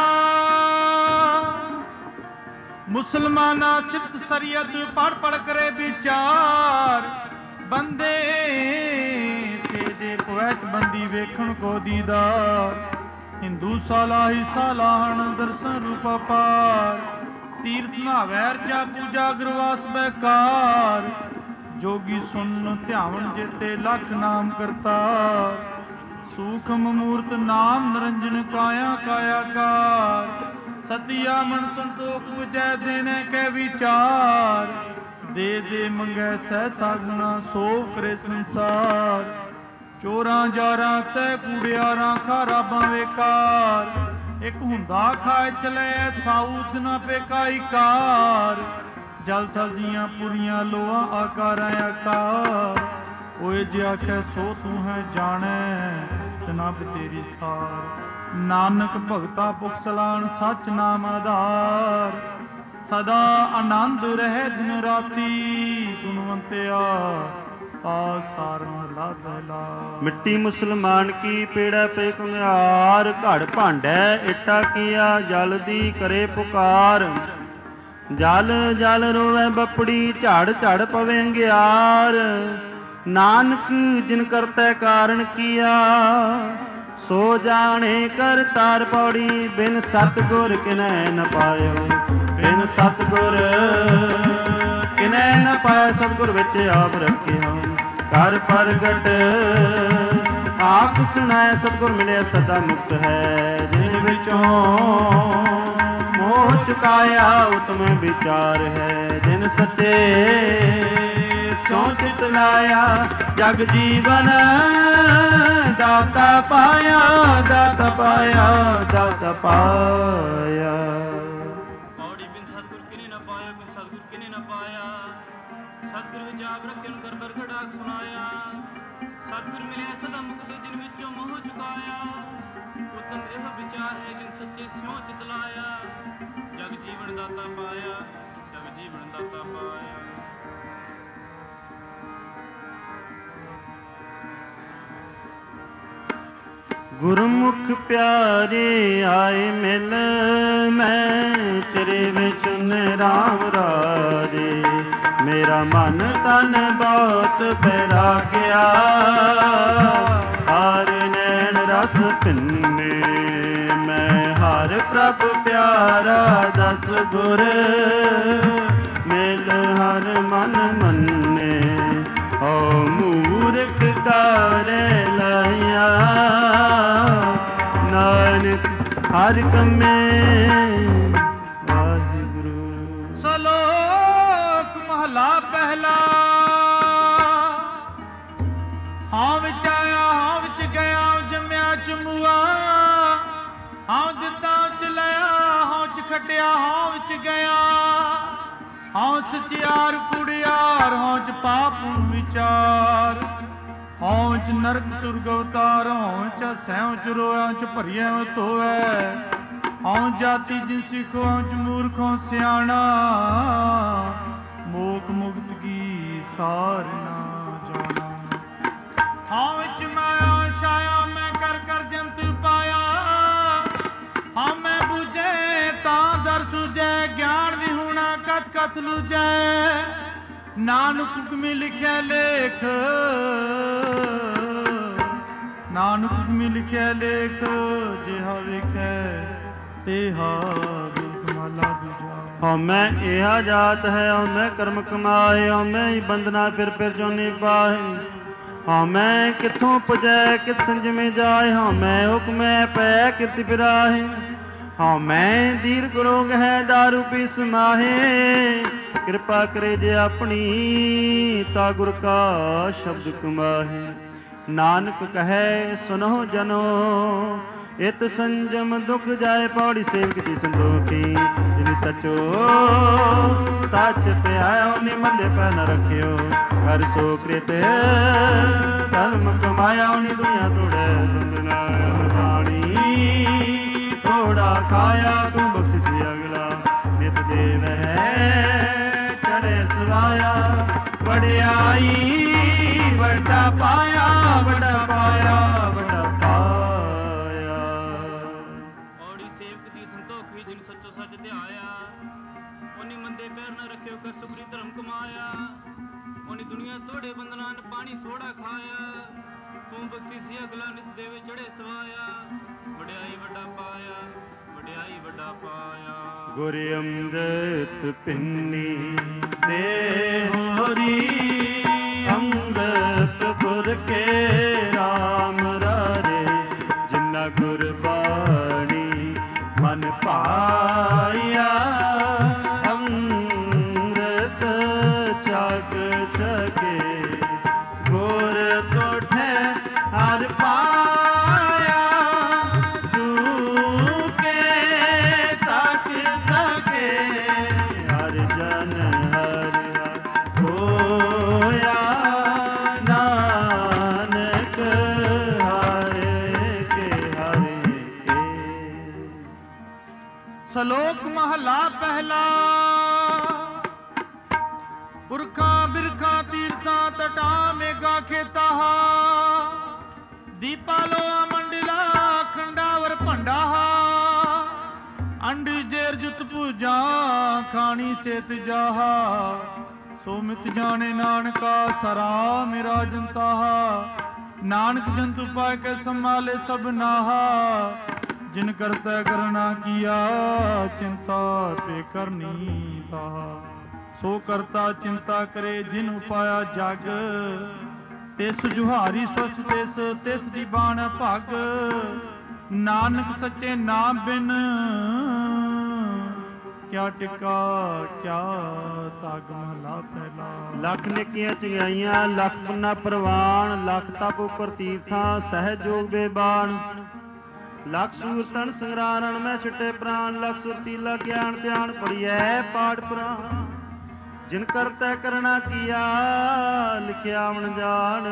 ਮੁਸਲਮਾਨਾ ਸਿਫਤ ਸਰੀਅਤ ਪੜ ਪੜ ਕਰੇ ਵਿਚਾਰ। ਬੰਦੇ ਸੇ ਜੇ ਪੁਐਚ ਬੰਦੀ ਵੇਖਣ ਕੋ ਦੀਦਾਰ। ਹਿੰਦੂ ਸਾਲਾਹੀ ਸਾਲਾਹਣ ਦਰਸ਼ਨ ਰੂਪ ਪਾਰ। ਤੀਰਥ ਨਾਵੈ ਰਜਾ ਪੂਜਾ ਗੁਰਵਾਸ ਬੈਕਾਰ। ਜੋਗੀ ਸੁਨ ਧਿਆਵਨ ਜੇਤੇ ਲਖ ਨਾਮ ਕਰਤਾਰ। ਸੂਖਮ ਮੂਰਤ ਨਾਮ ਨਿਰੰਜਨ ਕਾਇਆ ਕਾਇਆਕਾਰ। ਸਤਿਆ ਮਨ ਸੰਤੋਖ ਪੁਜੈ ਦੇਣੇ ਕੈ ਵਿਚਾਰ। ਦੇ ਦੇ ਮੰਗੈ ਸਹਿ ਸਾਜਣਾ ਸੋ ਕਰੇ ਸੰਸਾਰ। ਚੋਰਾਂ ਜਾਰਾਂ ਤੈ ਕੂੜਿਆਰਾਂ ਖਰਾਬਾਂ ਵੇਕਾਰ। ਇੱਕ ਹੁੰਦਾ ਖਾਏ ਚਲੇ ਥਾਊ ਦਿਨਾ ਪੇਕਾਈ ਕਾਰ। ਜਲ ਥਲ ਜੀਆਂ ਪੁਰੀਆਂ ਲੋਆ ਆਕਾਰਾਂ ਆਕਾਰ। ਓਏ ਜੇ ਆਖੈ ਸੋ ਤੂੰ ਹੈ ਜਾਣੈ ਜਨਾਬ ਤੇਰੀ ਸਾਰ। ਨਾਨਕ ਭਗਤਾ ਪੁਖਸਲਾਨ ਸੱਚ ਨਾਮ ਆਧਾਰ। ਸਦਾ ਆਨੰਦ ਰਹਿ ਦਿਨ ਰਾਤੀ ਗੁਣਵੰਤਿਆ ਆਸਾਰ ਮਹਲਾ ਪਹਿਲਾ। ਮਿੱਟੀ ਮੁਸਲਮਾਨ ਕੀ ਪੇੜਾ ਪੇ ਕੁਮਿਆਰ। ਘੜ ਭਾਂਡੈ ਇੱਟਾ ਕੀਆ ਜਲ ਦੀ ਕਰੇ ਪੁਕਾਰ। ਜਲ ਜਲ ਰੋਵੇ ਬਪੜੀ ਝੜ ਝੜ ਪਵੇ ਅੰਗਿਆਰ। ਨਾਨਕ ਜਿਨ ਕਰਤੈ ਕਾਰਨ ਕੀਆ ਸੋ ਜਾਣੇ ਕਰ ਤਾਰ। ਪੌੜੀ ਬਿਨ ਸਤਿਗੁਰ ਕਿਨੈ ਨ ਪਾਇਓ। ਬਿਨ ਸਤਿਗੁਰ ਕਿਨੈ ਨ ਪਾਇ। ਸਤਿਗੁਰ ਵਿੱਚ ਆਪ ਰੱਖਿਓ ਕਰ ਪ੍ਰਗਟ। ਆਪ ਸੁਣਾਏ ਸਤਿਗੁਰ ਮਿਲਿਆ ਸਦਾ ਮੁਕਤ ਹੈ। ਜਿਨ ਵਿੱਚੋਂ ਮੋਹ ਚੁਕਾਇਆ ਉਤਮ ਵਿਚਾਰ ਹੈ। ਜਿਨ ਸੱਚੇ ਸੋ ਚਿਤ ਲਾਇਆ ਜਗ ਜੀਵਨ ਦਾਤਾ ਪਾਇਆ। ਦਾਤਾ ਪਾਇਆ ਦਾਤਾ ਪਾਇਆ। ਪੌੜੀ ਬਿਨ ਸਤਿਗੁਰ ਕਿਨੇ ਨਾ ਪਾਇਆ। ਬਿਨ ਸਤਿਗੁਰ ਕਿਨੇ ਨਾ ਪਾਇਆ। ਸਤਿਗੁਰ ਵਿੱਚ ਆਪ ਰੱਖਣ ਕਰ ਬਰਖੜਾ ਸੁਣਾਇਆ। ਸਤਿਗੁਰ ਮਿਲਿਆ ਸਦਾ ਮੁਕਤ ਜਿਨ ਵਿੱਚੋਂ ਮੋਹ ਚੁਕਾਇਆ। ਉਤਮ ਇਹ ਵਿਚਾਰ ਹੈ ਜਿਨ ਸੱਚੇ ਸਿਉ ਚਿਤ ਲਾਇਆ। ਜਗ ਜੀਵਨ ਦਾਤਾ ਪਾਇਆ। ਜਗ ਜੀਵਨ ਦਾਤਾ ਪਾਇਆ। ਗੁਰਮੁਖ ਪਿਆਰੇ ਆਏ ਮਿਲ। ਮੈਂ ਚਰੇ ਵਿੱਚ ਰਾਮ ਰਾਜੇ। ਮੇਰਾ ਮਨ ਤਨ ਬਹੁਤ ਬੈਰਾਗਿਆ। ਹਰ ਨੈਣ ਰਸ ਪਿੰਨੇ। ਮੈਂ ਹਰ ਪ੍ਰਭ ਪਿਆਰਾ ਦਸ ਗੁਰ। ਮਿਲ ਹਰ ਮਨ ਮੰਨੇ। ਓ ਮੂਰਖ ਕਾਰੇ ਲਾਇਆ। ਨਾਨਕ ਹਰ ਕੰਮੇ ਵਾਹਿਗੁਰੂ। ਸ਼ਲੋਕ ਮਹਲਾ ਪਹਿਲਾ। ਹਾਂ ਵਿੱਚ ਆਇਆ ਹਾਂ ਵਿੱਚ ਗਿਆ, ਜੰਮਿਆ ਚਮੂਆ, ਹਾਂ ਜਿੱਦਾਂ ਚ ਲਿਆ ਹਾਂ ਚ ਖੱਟਿਆ, ਹਾਂ ਵਿੱਚ ਗਿਆ ਹਾਂ ਸਚਿਆਰ ਕੁੜਿਆਰ, ਹਾਂ ਚ ਪਾਪ ਵਿਚਾਰ, ਹਾਂ ਚ ਨਰਕ ਸੁਰਗ ਅਵਤਾਰ, ਹਾਂ ਚ ਸਹਿ ਚ ਰੋਇਆ ਚ ਭਰੀਐ ਧੋਵੈ, ਹਾਂ ਜਾਤੀ ਜਿਨ ਸਿੱਖੋ ਹਾਂ ਚ ਮੂਰਖ ਹਾਂ ਸਿਆਣਾ, ਮੋਖ ਮੁਕਤ ਕੀ ਸਾਰ ਨਾ ਜਾਣਾ। ਹਾਂ ਵਿੱਚ ਮਾਇਆ ਛਾਇਆ ਮੈਂ ਕਰ ਕਰ ਜੰਤ ਪਾਇਆ, ਹਾਂ ਮੈਂ ਬੁਝੇ ਤਾਂ ਦਰ ਸੁਝੈ, ਗਿਆਨ ਵਿਹੂਣਾ ਕਥ ਕਥ ਲੁਝੈ, ਨਾਨਕ ਹੁਕਮੀ ਲਿਖਿਆ ਲੇਖ, ਨਾਨਕ ਹੁਕਮੀ ਲਿਖਿਆ ਲੇਖ, ਜਿਹਾ ਵੇਖੈ ਤੇਹਾ ਵੇਖ ਮਹਲਾ ਦੂਜਾ। ਹਉਮੈ ਇਹਾ ਜਾਤ ਹੈ, ਹਉਮੈ ਕਰਮ ਕਮਾਏ, ਹਉਮੈ ਹੀ ਬੰਦਨਾ ਫਿਰ ਫਿਰ ਜੋਨੀ ਪਾਹੇ, ਹਉਮੈ ਕਿੱਥੋਂ ਪੁਜੈ ਕਿਤ ਸੰਜਮੇ ਜਾਏ, ਹਉਮੈ ਹੁਕਮੈ ਪੈ ਕਿਰਤਿ ਫਿਰਾਹੇ, ਹਉਮੈ ਦੀਰਘ ਰੋਗ ਹੈ ਦਾਰੂ ਪੀ ਸਮਾਹੇ, ਕਿਰਪਾ ਕਰੇ ਜੇ ਆਪਣੀ ਤਾ ਗੁਰ ਕਾ ਸ਼ਬਦ ਕਮਾਹੇ। ਨਾਨਕ ਕਹੈ ਸੁਨਹੁ ਜਨੋ ਇਤ ਸੰਜਮ ਦੁਖ ਜਾਏ, ਪੌੜੀ ਸੇਵਕ ਦੀ ਸੰਤੋਖੀ, ਜਿਨ ਸਚੋ ਸੱਚ ਧਿਆਇਆ, ਉਹਨੇ ਮੰਦੇ ਪੈ ਨ ਰੱਖਿਓ, ਕਰ ਸੋ ਕ੍ਰਿਤ ਧਰਮ ਕਮਾਇਆ, ਉਹਨੇ ਦੁਨੀਆ ਤੋੜੈ ਦੁੰਦਨਾ ਬਾਣੀ, ਥੋੜਾ ਖਾਇਆ ਤੂੰ ਬਖਸ਼ਿਸ਼ ਅਗਲਾ, ਨਿਤ ਦੇਵ ਹੈ ਚੜੇ ਸਵਾਇਆ, ਵਡਿਆਈ ਵੱਡਾ ਪਾਇਆ, ਵੱਡਾ ਪਾਇਆ, ਵੱਡਾ ਪਾਇਆ। ਔੜੀ ਸੇਵਕ ਦੀ ਸੰਤੋਖ ਵੀ, ਜਿਨ ਸੱਚੋ ਸੱਚ ਧਿਆਇਆ, ਉਹਨੇ ਮੰਦੇ ਪੈਰ ਨਾ ਰੱਖਿਓ, ਕਰ ਸੁਖਰੀ ਧਰਮ ਕਮਾਇਆ, ਉਹਨੇ ਦੁਨੀਆ ਤੋੜੇ ਬੰਦਨਾ ਨ ਪਾਣੀ ਥੋੜਾ ਖਾਇਆ, ਤੂੰ ਬਖਸ਼ੀ ਸੀ ਅਗਲਾ ਨਿਤ ਦੇਵੇ ਚੜੇ ਸਵਾਇਆ, ਵਡਿਆਈ ਵੱਡਾ ਪਾਇਆ, ਵਡਿਆਈ ਵੱਡਾ ਪਾਇਆ। ਗੁਰ ਅੰਮ੍ਰਿਤ ਪਿੰਨੀ ਦੇ ਹੋਰੀ, ਅੰਮ੍ਰਿਤ ਗੁਰ ਕੇ ਰਾਮ ਰਾਰੇ, ਜਿਨ੍ਹਾਂ ਗੁਰਬਾਣੀ ਮਨ ਪਾਇਆ, ਅੰਮ੍ਰਿਤ ਛਕ ਛਕੇ ਗੁਰ ਤੋਠੇ ਹਰ ਪਾਇਆ, ਜੂਕੇ ਤਕ ਤਕੇ ਹਰ ਜਨ ਹਰ ਹੋਇਆ, ਨਾਨਕ ਹਰਿ ਕੇ ਹਰਿ ਕੇ। ਸ਼ਲੋਕ ਮਹਲਾ ਪਹਿਲਾ। ਪੁਰਖਾਂ ਬਿਰਖਾਂ ਤੀਰਥਾਂ ਤਟਾਂ ਮੇਘਾਂ ਖੇਤਾਂ, ਦੀਪਾ ਲੋਆ ਮੰਡਲਾ ਖੰਡਾਵਰ ਭੰਡਾ, ਅੰਡ ਜੇਰ ਜੁਤ ਪੂਜਾ ਖਾਣੀ ਸੇਤ ਜਾਹਾ, ਸੋ ਮਿਤ ਜਾਣੇ ਨਾਨਕਾ ਸਰਾ ਮੇਰਾ ਜੰਤਾ, ਨਾਨਕ ਜੰਤੂ ਪਾਇ ਕੇ ਸੰਭਾਲੇ ਸਭ ਨਾਹਾ, ਜਿਨ ਕਰਤਾ ਕਰਨਾ ਕੀਆ ਚਿੰਤਾ ਤੇ ਕਰਨੀ ਤਾਹਾ, ਸੋ ਕਰਤਾ ਚਿੰਤਾ ਕਰੇ ਜਿਨ ਉਪਾਇਆ ਜਗ, ਤਿਸ ਜੁਹਾਰੀ ਸਵਸਥ ਤਿਸ ਤਿਸ ਦੀ ਬਾਣ ਭਗ, ਨਾਨਕ ਸੱਚੇ ਨਾਮ ਬਿਨ ਕਿਆ ਟਿਕਾ ਕਿਆ ਤਾਗ। ਮਹਲਾ ਪਹਿਲਾ। ਲੱਖ ਨਿੱਕੀਆਂ ਚੰਗਿਆਈਆਂ ਲੱਖ ਪੁੰਨਾ ਪ੍ਰਵਾਨ, ਲੱਖ ਤਪ ਉਪਰ ਤੀਰਥਾਂ ਸਹਿਜ ਜੋਗ ਬੇਬਾਨ, ਲੱਖ ਸੂਰਤਨ ਸੰਗਰਾਰਨ ਮੈਂ ਛੁੱਟੇ ਪ੍ਰਾਨ, ਲੱਖ ਸੁਰਤੀਲਾ ਗਿਆਨ ਧਿਆਨ ਪੜੀਐ ਪਾਠ ਪੁਰਾਣ, ਜਿਨ ਕਰਤੈ ਕਰਣਾ ਕੀਆ ਲਿਖਿਆ ਵਣ ਜਾਣ,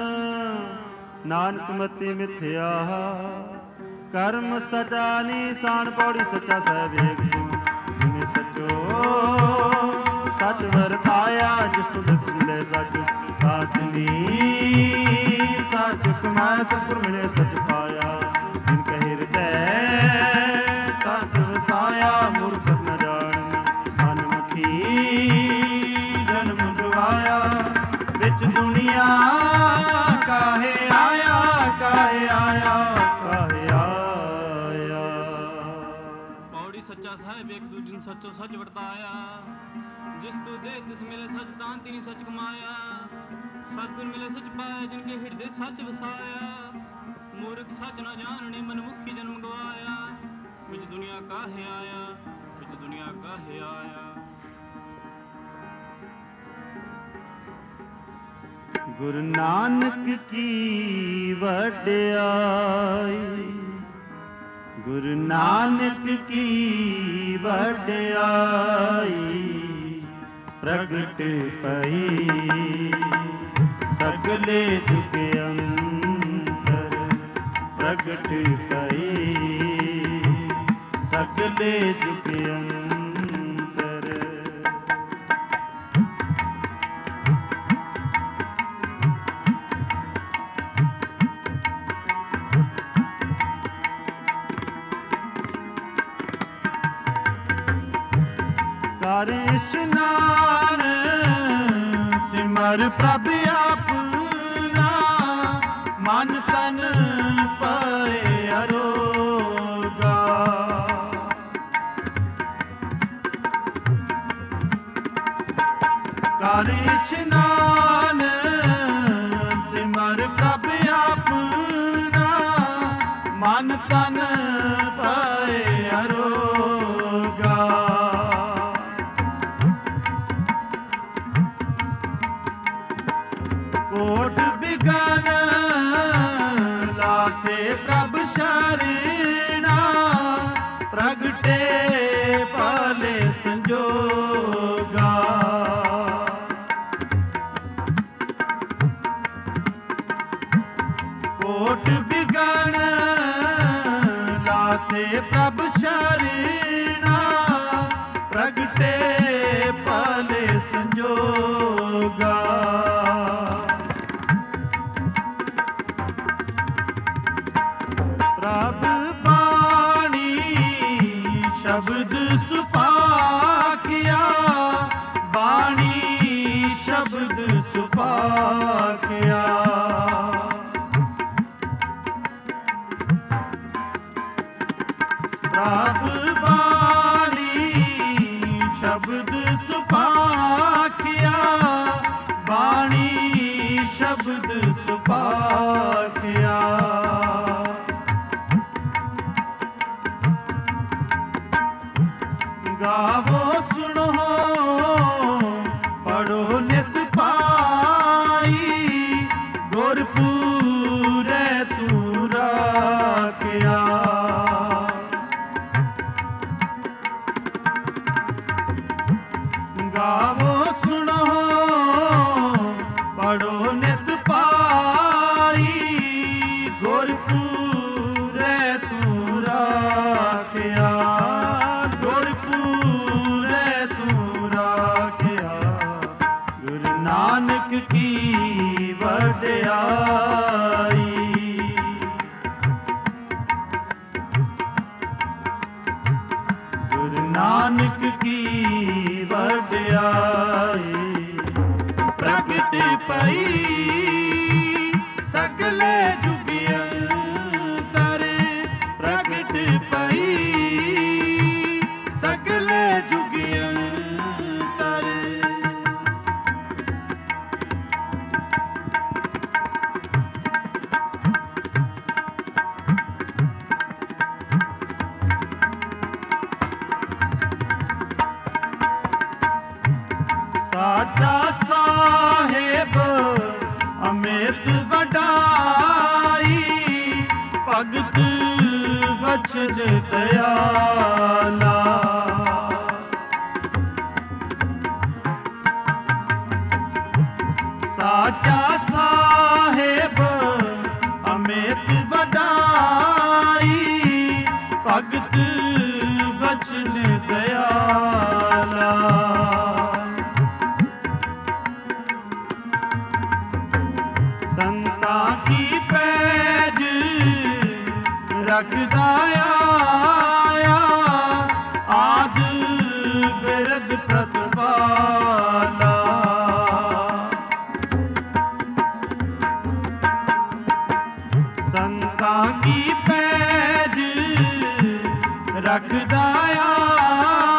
ਨਾਨਕ ਮਤੀ ਮਿਥਿਆ ਕਰਮ ਸਚਾ ਨੀਸਾਨ, ਪੌੜੀ ਸੱਚਾ ਸਹਿ ਵੇਖ ਜਿਨੇ ਸਚੋ ਸੱਚ ਵਰਤਾਇਆ, ਜਿਸ ਤੋਂ ਦਕਸ਼ ਮਿਲੇ ਸੱਚ ਸਾਚਨੀ, ਸੱਚ ਕਮਾਇਆ ਸਤਿਗੁਰ ਮਿਲੇ ਸੱਚ ਪਾਇਆ, ਜਿਨ ਕਹੇ ਹਿਰਦੈ ਸੱਚ ਵਸਾਇਆ, ਮੂਰਖ ਸਤ ਨ ਜਾਣ ਮਨਮੁਖੀ ਜਨਮ ਗਵਾਇਆ, ਵਿੱਚ ਦੁਨੀਆ ਕਾਹੇ ਆਇਆ, ਕਾਹੇ ਆਇਆ, ਕਾਹੇ ਆਇਆ। ਪੌੜੀ ਸੱਚਾ ਸਾਹਿਬ ਇੱਕ ਦੂਜੇ ਨੂੰ ਸੱਚੋ ਸੱਚ ਵਰਤਾਇਆ, ਜਿਸ ਤੂੰ ਦੇ ਤਿਸ ਮਿਲੇ ਸੱਚ ਤਾਂ ਤਿਨੀ ਸੱਚ ਕਮਾਇਆ, ਸਤਿਗੁਰ ਮਿਲੇ ਸੱਚ ਪਾਇਆ, ਜਿਨ ਕੇ ਹਿਰਦੇ ਸੱਚ ਵਸਾਇਆ, ਮੂਰਖ ਸੱਚ ਨਾ ਜਾਣਨੇ ਮਨਮੁਖੀ ਜਨਮ ਗਵਾਇਆ, ਵਿੱਚ ਦੁਨੀਆ ਕਾਹੇ ਆਇਆ, ਵਿੱਚ ਦੁਨੀਆ ਕਾਹੇ ਆਇਆ। ਗੁਰੂ ਨਾਨਕ ਕੀ ਵਡਿਆਈ, ਗੁਰੂ ਨਾਨਕ ਕੀ ਵਡਿਆਈ, ਪ੍ਰਗਟ ਪਈ ਸਗਲੇ ਜੁਗ ਅੰਤਰ, ਪ੍ਰਗਟ ਪਈ ਸਗਲੇ ਜੁਗ ਅੰਤਰ। ਕਰ ਇਸ਼ਨਾਨ ਸਿਮਰ ਪ੍ਰਭ ਆਪਣਾ, ਮਨ ਤਨ ਪਏ ਅਰੋਗਾ। ਕਰ ਇਸ਼ਨਾਨ ਸਿਮਰ ਪ੍ਰਭ ਆਪਣਾ, ਮਨ ਤਨ ਪਏ ਅਰੋਗਾ। ਕੋਟ ਬਿਗਨ ਲਾਥੇ ਪ੍ਰਭ ਸ਼ਰਣਾ, ਪ੍ਰਗਟੇ ਪਾਲੇ ਸੰਜੋਗਾ। ਕੋਟ ਬਿਗਨ ਲਾਥੇ ਪ੍ਰਭ ਸ਼ਰਣਾ, ਪ੍ਰਗਟੇ ਪਾਲੇ ਸੰਜੋਗਾ। ਪ੍ਰਭ ਬਾਣੀ ਸ਼ਬਦ ਸੁਭਾਖਿਆ, ਬਾਣੀ ਸ਼ਬਦ ਸੁਭਾਖਿਆ। ਪ੍ਰਭ ਬਾਣੀ ਸ਼ਬਦ ਸੁਭਾਖਿਆ, ਬਾਣੀ ਸ਼ਬਦ ਸੁਭਾਖਿਆ। ਗਾਵੋ ਸੁਣੋ ਪੜੋ ਨਿਤ ਪਾਈ, ਗੁਰਪੂਰੈ ਤੂੰ ਰਾਖਿਆ। ਗਾਵੋ ਸੁਣੋ ਪੜੋ ਨਿਤ ਪਾਈ, ਗੁਰਪੂਰੈ ਤੂੰ ਰਾਖਿਆ। ਗੁਰਪੂਰੈ ਤੂੰ ਰਾਖਿਆ, ਗੁਰੂ ਨਾਨਕ ਕੀ ਵਡਿਆਈ। ਗੁਰੂ ਨਾਨਕ ਕੀ ਵਡਿਆਈ, ਪ੍ਰਗਟ ਪਈ ਸਗਲੇ ਜੁਗ ਅੰਤਰ, ਪ੍ਰਗਟ ਪਈ ਸਗਲੇ ਜੁਗ ਅੰਤਰ। ਸਾਡਾ ਸਾਹਿਬ ਅੰਮ੍ਰਿਤ ਵਡਾਈ, ਭਗਤ ਬਚਨ ਦਇਆਲਾ। ਸਾਚਾ ਸਾਹਿਬ ਅੰਮ੍ਰਿਤ ਵਡਾਈ, ਭਗਤ ਬਚਨ ਦਇਆਲਾ। ਸੰਤਾਂ ਕੀ ਪੈਜ ਰਖਦਾ ਆਇਆ, ਆਦ ਬਿਰਧ ਪ੍ਰਤਪਾਲਾ। ਸੰਤਾਂ ਕੀ ਪੈਜ ਰਖਦਾ ਆਇਆ,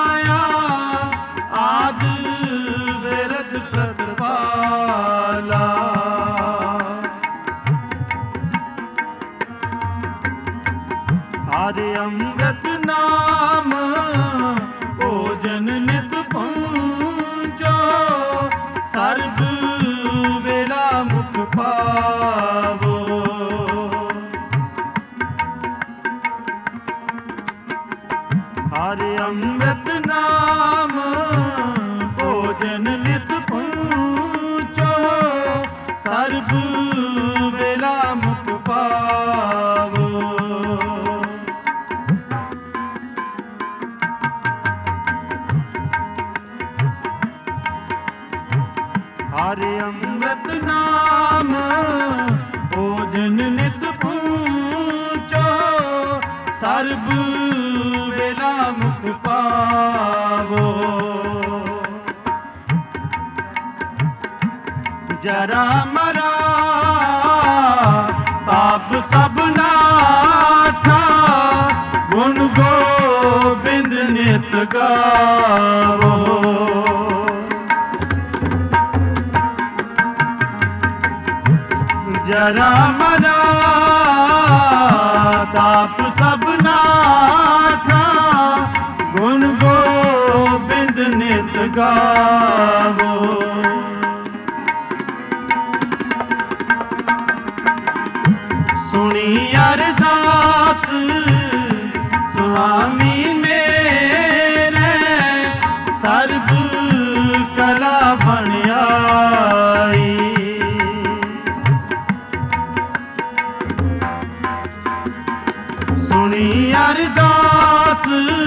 ਅੰਮ੍ਰਿਤ ਨਾਮ ਭੋਜਨ ਨਿਤ ਪੂਜੋ ਸਰਬ ਵੇਲਾ ਮੁਖ ਪਾਵੋ। ਹਰਿ ਅੰਮ੍ਰਿਤ ਨਾਮ ਭੋਜਨ ਨਿਤ ਪੂਜੋ ਸਰਬ ਵੇਲਾ ਮੁਖ ਪਾਵੋ। ਜਰਾ ਮਰਾ ਤਾਪ ਸਭ ਨਾਠਾ ਗੁਣ ਗੋਬਿੰਦ ਨਿਤ ਗਾਵੋ। ਜਰਾ ਮਰਾ ਤਾਪ ਸਭ ਨਾਠਾ ਗੁਣ ਗੋਬਿੰਦ ਨਿਤ ਗਾਵੋ। ਸੁਣੀ ਅਰਦਾਸ ਸੁਆਮੀ ਮੇਰੇ ਸਰਬ ਕਲਾ ਬਣ ਆਈ। ਸੁਣੀ ਅਰਦਾਸ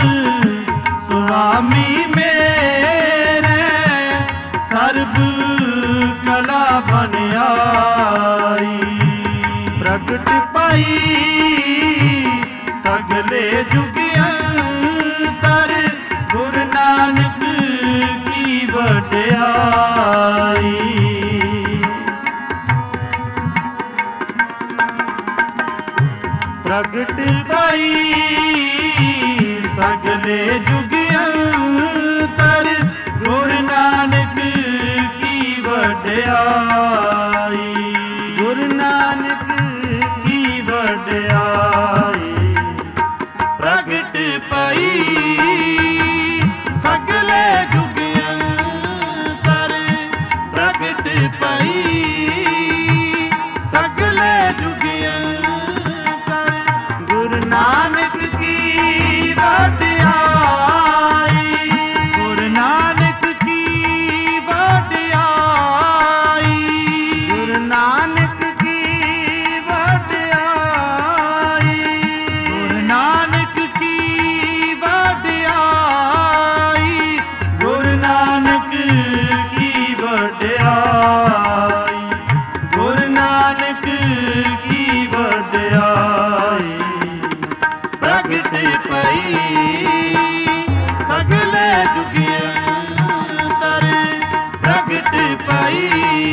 ਸੁਆਮੀ ਮੇਰੇ ਸਰਬ ਕਲਾ ਬਣ ਆਈ। ਪ੍ਰਗਟ ਪਾਈ ਸਗਲੇ ਜੁਗ ਅੰਤਰ ਗੁਰੂ ਨਾਨਕ ਕੀ ਵਡਿਆਈ। ਪ੍ਰਗਟ ਪਾਈ ਸਗਲੇ ਜੁਗ ਅੰਤਰ ਗੁਰੂ ਨਾਨਕ ਕੀ ਵਡਿਆਈ। ਗੁਰੂ ਨਾਨਕ ਕੀ ਵਡਿਆਈ। ਪ੍ਰਗਟ ਪਈ ਸਗਲੇ ਜੁਗ ਅੰਤਰ ਪ੍ਰਗਟ ਪਈ ਸਗਲੇ ਜੁਗ ਅੰਤਰ ਗੁਰੂ ਨਾਨਕ ਕੀ ਵਡਿਆਈ। ਗੁਰੂ ਨਾਨਕ ਕੀ ਵਡਿਆਈ। ਗੁਰੂ ਨਾਨਕ ਕੀ ਵਡਿਆਈ। ਗੁਰੂ ਨਾਨਕ ਕੀ ਵਡਿਆਈ। ਗੁਰੂ ਨਾਨਕ ਕੀ ਵਡਿਆਈ। ਗੁਰੂ ਨਾਨਕ ਕੀ ਵਡਿਆਈ। ਪ੍ਰਗਟ ਪਈ ਸਗਲੇ ਜੁਗ ਅੰਤਰ ਪ੍ਰਗਟ ਪਈ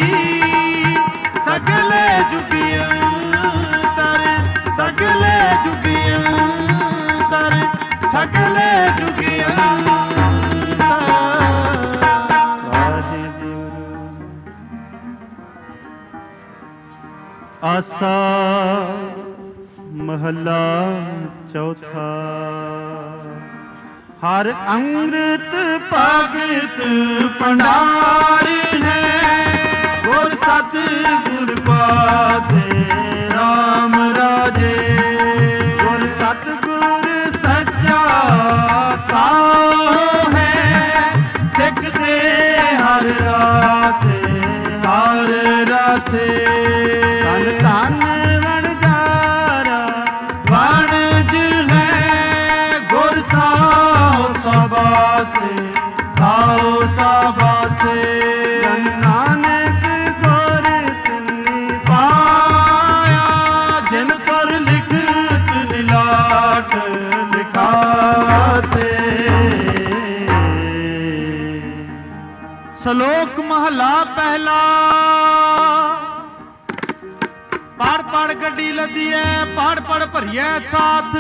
ਸਗਲੇ ਜੁਗ ਅੰਤਰ ਸਗਲੇ ਜੁਗ ਅੰਤਰ ਸਗਲੇ ਜੁਗ ਅੰਤਰ। ਵਾਹਿਗੁਰੂ। ਆਸਾ ਮਹੱਲਾ ਚੌਥਾ। ਹਰ ਅੰਮ੍ਰਿਤ ਭਗਤ ਭੰਡਾਰ ਹੈ ਗੁਰ ਸਤ ਗੁਰ ਪਾਸੇ ਰਾਮ ਰਾਜੇ। ਗੁਰ ਸਤ ਗੁਰ ਸੱਚਾ ਸਾਹ ਹੈ ਸਿੱਖ ਦੇ ਹਰ ਰਾਸੇ ਹਰ ਰਾਸੇ। ਧਨ ਧਨ ਵਣਜਾਰਾ ਵਣਜ ਹੈ ਗੁਰ ਸਾਹੁ ਸਬਾਸੇ ਸਾਹੁ ਸਬਾਸੇ। ਨਾਨਕ ਗੁਰ ਤਿੰਨੀ ਪਾਇਆ ਜਿਨ ਕਰ ਲਿਖਤ ਲਿਲਾਟ ਲਿਖਾਸੇ। ਸ਼ਲੋਕ ਮਹਲਾ ਪਹਿਲਾ। ਪੜ ਪੜ ਗੱਡੀ ਲੱਦੀਐ ਪੜ ਪੜ ਭਰੀਐ ਸਾਥ।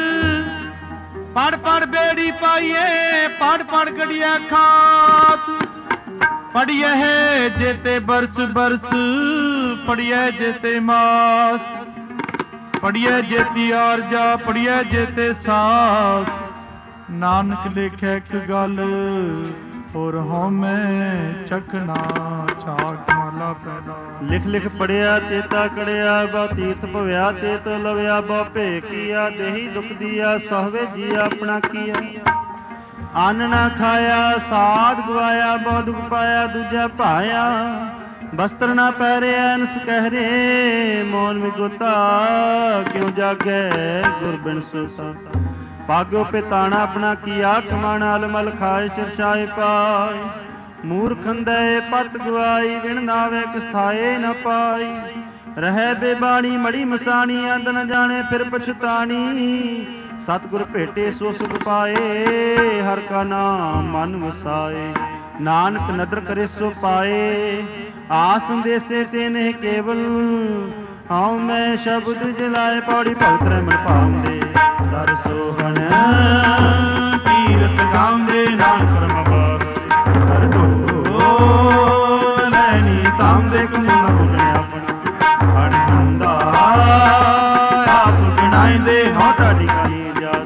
ਪੜ ਪੜ ਬੇੜੀ ਪਾਈਏ ਪੜ ਪੜ ਗੜੀਐ ਖਾਤ। ਪੜੀਐ ਹੈ ਜੇਤੇ ਬਰਸ ਬਰਸ ਪੜੀਐ ਜੇਤੇ ਮਾਸ। ਪੜੀਐ ਜੇਤੀ ਆਰਜਾ ਪੜੀਐ ਜੇਤੇ ਸਾਸ। ਨਾਨਕ ਲੇਖੈ ਇੱਕ ਗੱਲ ਹੋਰ ਹਉਮੈ ਚਖਣਾ ਛਾਕ ਮਾਲਾ ਪਹਿਲਾ। ਲਿਖ ਲਿਖ ਪੜਿਆ ਤੇਤਾ ਕੜਿਆ ਬਾ ਤੀਰਥ ਭਵਿਆ ਤੇਤ ਲਵਿਆ ਬਾ ਭੇ ਕੀਆ ਦੇਹੀ ਦੁਖ ਦੀਆ ਸਹਵੇ ਜੀ ਆਪਣਾ ਕੀਆ। ਅੰਨ ਨਾ ਖਾਇਆ ਸਾਧ ਗਵਾਇਆ, ਬੌਧ ਪਾਇਆ ਦੂਜਾ ਭਾਇਆ। ਬਸਤਰ ਨਾ ਪਹਿਰਿਆ ਅਨਸ ਕਹਿਰੇ, ਮੋਨ ਵਿਗੋਤਾ ਕਿਉ ਜਾਗੈ ਗੁਰ ਬਿਨ ਸੋਤਾ। ਭਾਗੋ ਪਿਤਾਣਾ ਆਪਣਾ ਕੀਆ, ਕਮਾਣਾ ਅਲਮਲ ਖਾਏ ਚਰਚਾਏ ਪਾਏ। ਮੂਰਖੰਦੈ ਪਤ ਗਵਾਈ, ਵਿਣ ਨਾਵੇ ਕਿਸਥਾਏ ਨ ਪਾਈ। ਰਹਿ ਬੇਬਾਣੀ ਮੜੀ ਮਸਾਣੀ, ਅੰਦ ਨ ਜਾਣੇ ਫਿਰ ਪਛਤਾਣੀ। ਸਤਿਗੁਰ ਭੇਟੇ ਸੋ ਸੁਖ ਪਾਏ, ਹਰ ਕਾ ਨਾਮ ਮਨ ਵਸਾਏ। ਨਾਨਕ ਨਦਰ ਕਰੇ ਸੋ ਪਾਏ, ਆਸ ਸੰਦੇਸੇ ਤੇ ਨਹੀਂ ਕੇਵਲ। ਆਉ ਮੈਂ ਸ਼ਬਦ ਜਲਾਏ, ਪੌੜੀ ਭਗਤ ਰਹਿ ਪਾਉਂਦੇ। ਦਰ ਸੋਹਣ ਕੀਰਤ ਗਾਉਂਦੇ, ਨਾਨਕ ਪਰਮ ਬਾਪ ਹਰ ਢੋ ਲੈਣੀ ਤਾਂਦੇ। ਕਮੂਨਾ ਬੋਲਣੇ ਆਪਣਾ ਹੜ ਹੁੰਦਾ, ਆਪ ਗਿਣਾਈਂਦੇ ਹਉ ਢਾਡੀ ਕਾਲੀ ਜਾਤ।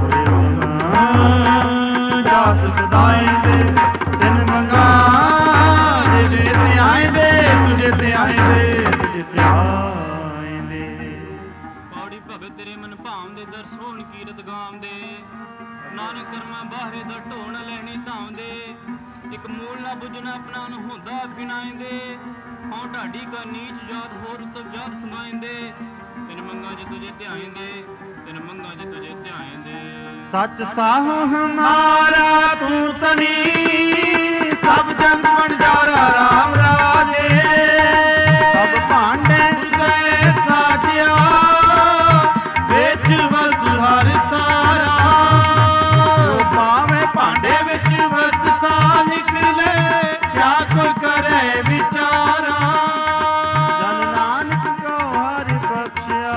ਜਾਤ ਸਦਾਈਂਦੇ ਤਿੰਨ ਮੰਗਾ, ਤੁਝੇ ਤੇ ਆਏਂਦੇ, ਤੁਝੇ ਤੇ ਆਏਂਦੇ, ਤੁਝੇ ਤੇ ਆਏਂਦੇ। ਪੌੜੀ ਭਗਤ ਤੇਰੇ ਮਨ ਭਾਉਂਦੇ, ਦਰ ਸੋਹਣ ਕੀਰਤ ਗਾਉਂਦੇ। ਨਾਨਕ ਕਰਮਾਂ ਬਾਹਰੇ ਦਾ ਢੋਣ ਲੈਣੀ ਧਾਉਂਦੇ। ਇੱਕ ਮੂਲ ਨਾ ਬੁਝਣਾ ਆਪਣਾ ਨੂੰ ਹੁੰਦਾ ਗਿਣਾਇਂਦੇ। ਹਉ ਢਾਡੀ ਕਾ ਨੀਚ ਜਾਤ, ਹੋਰ ਉਤਮ ਜਾਤ ਸਮਾਇਂਦੇ। ਤਿਨ ਮੰਗਾਂ ਚ ਤੁਝੇ ਧਿਆਇਂਦੇ, ਤਿਨ ਮੰਗਾਂ ਚ ਤੁਝੇ ਧਿਆਇਂਦੇ। ਸੱਚ ਸਾਹੁ ਹਮਾਰਾ ਤੂੰ ਤਨੀ, ਸਭ ਜੰਗ ਵਣਜਾਰਾ ਰਾਮ ਰਾਜੇ। ਸਭ ਭਾਂਡੇ ਗਏ ਸਾਜਿਆ, ਵਿੱਚ ਵਰਤ ਹਰ ਤਾਰਾ। ਜੋ ਪਾਵੇ ਭਾਂਡੇ ਵਿੱਚ ਵਰਤ ਸਾ ਨਿਕਲੇ, ਕਿਆ ਕੋਈ ਕਰੇ ਵਿਚਾਰਾ। ਜਨ ਨਾਨਕ ਕੋ ਹਰਿ ਬਖਸ਼ਿਆ,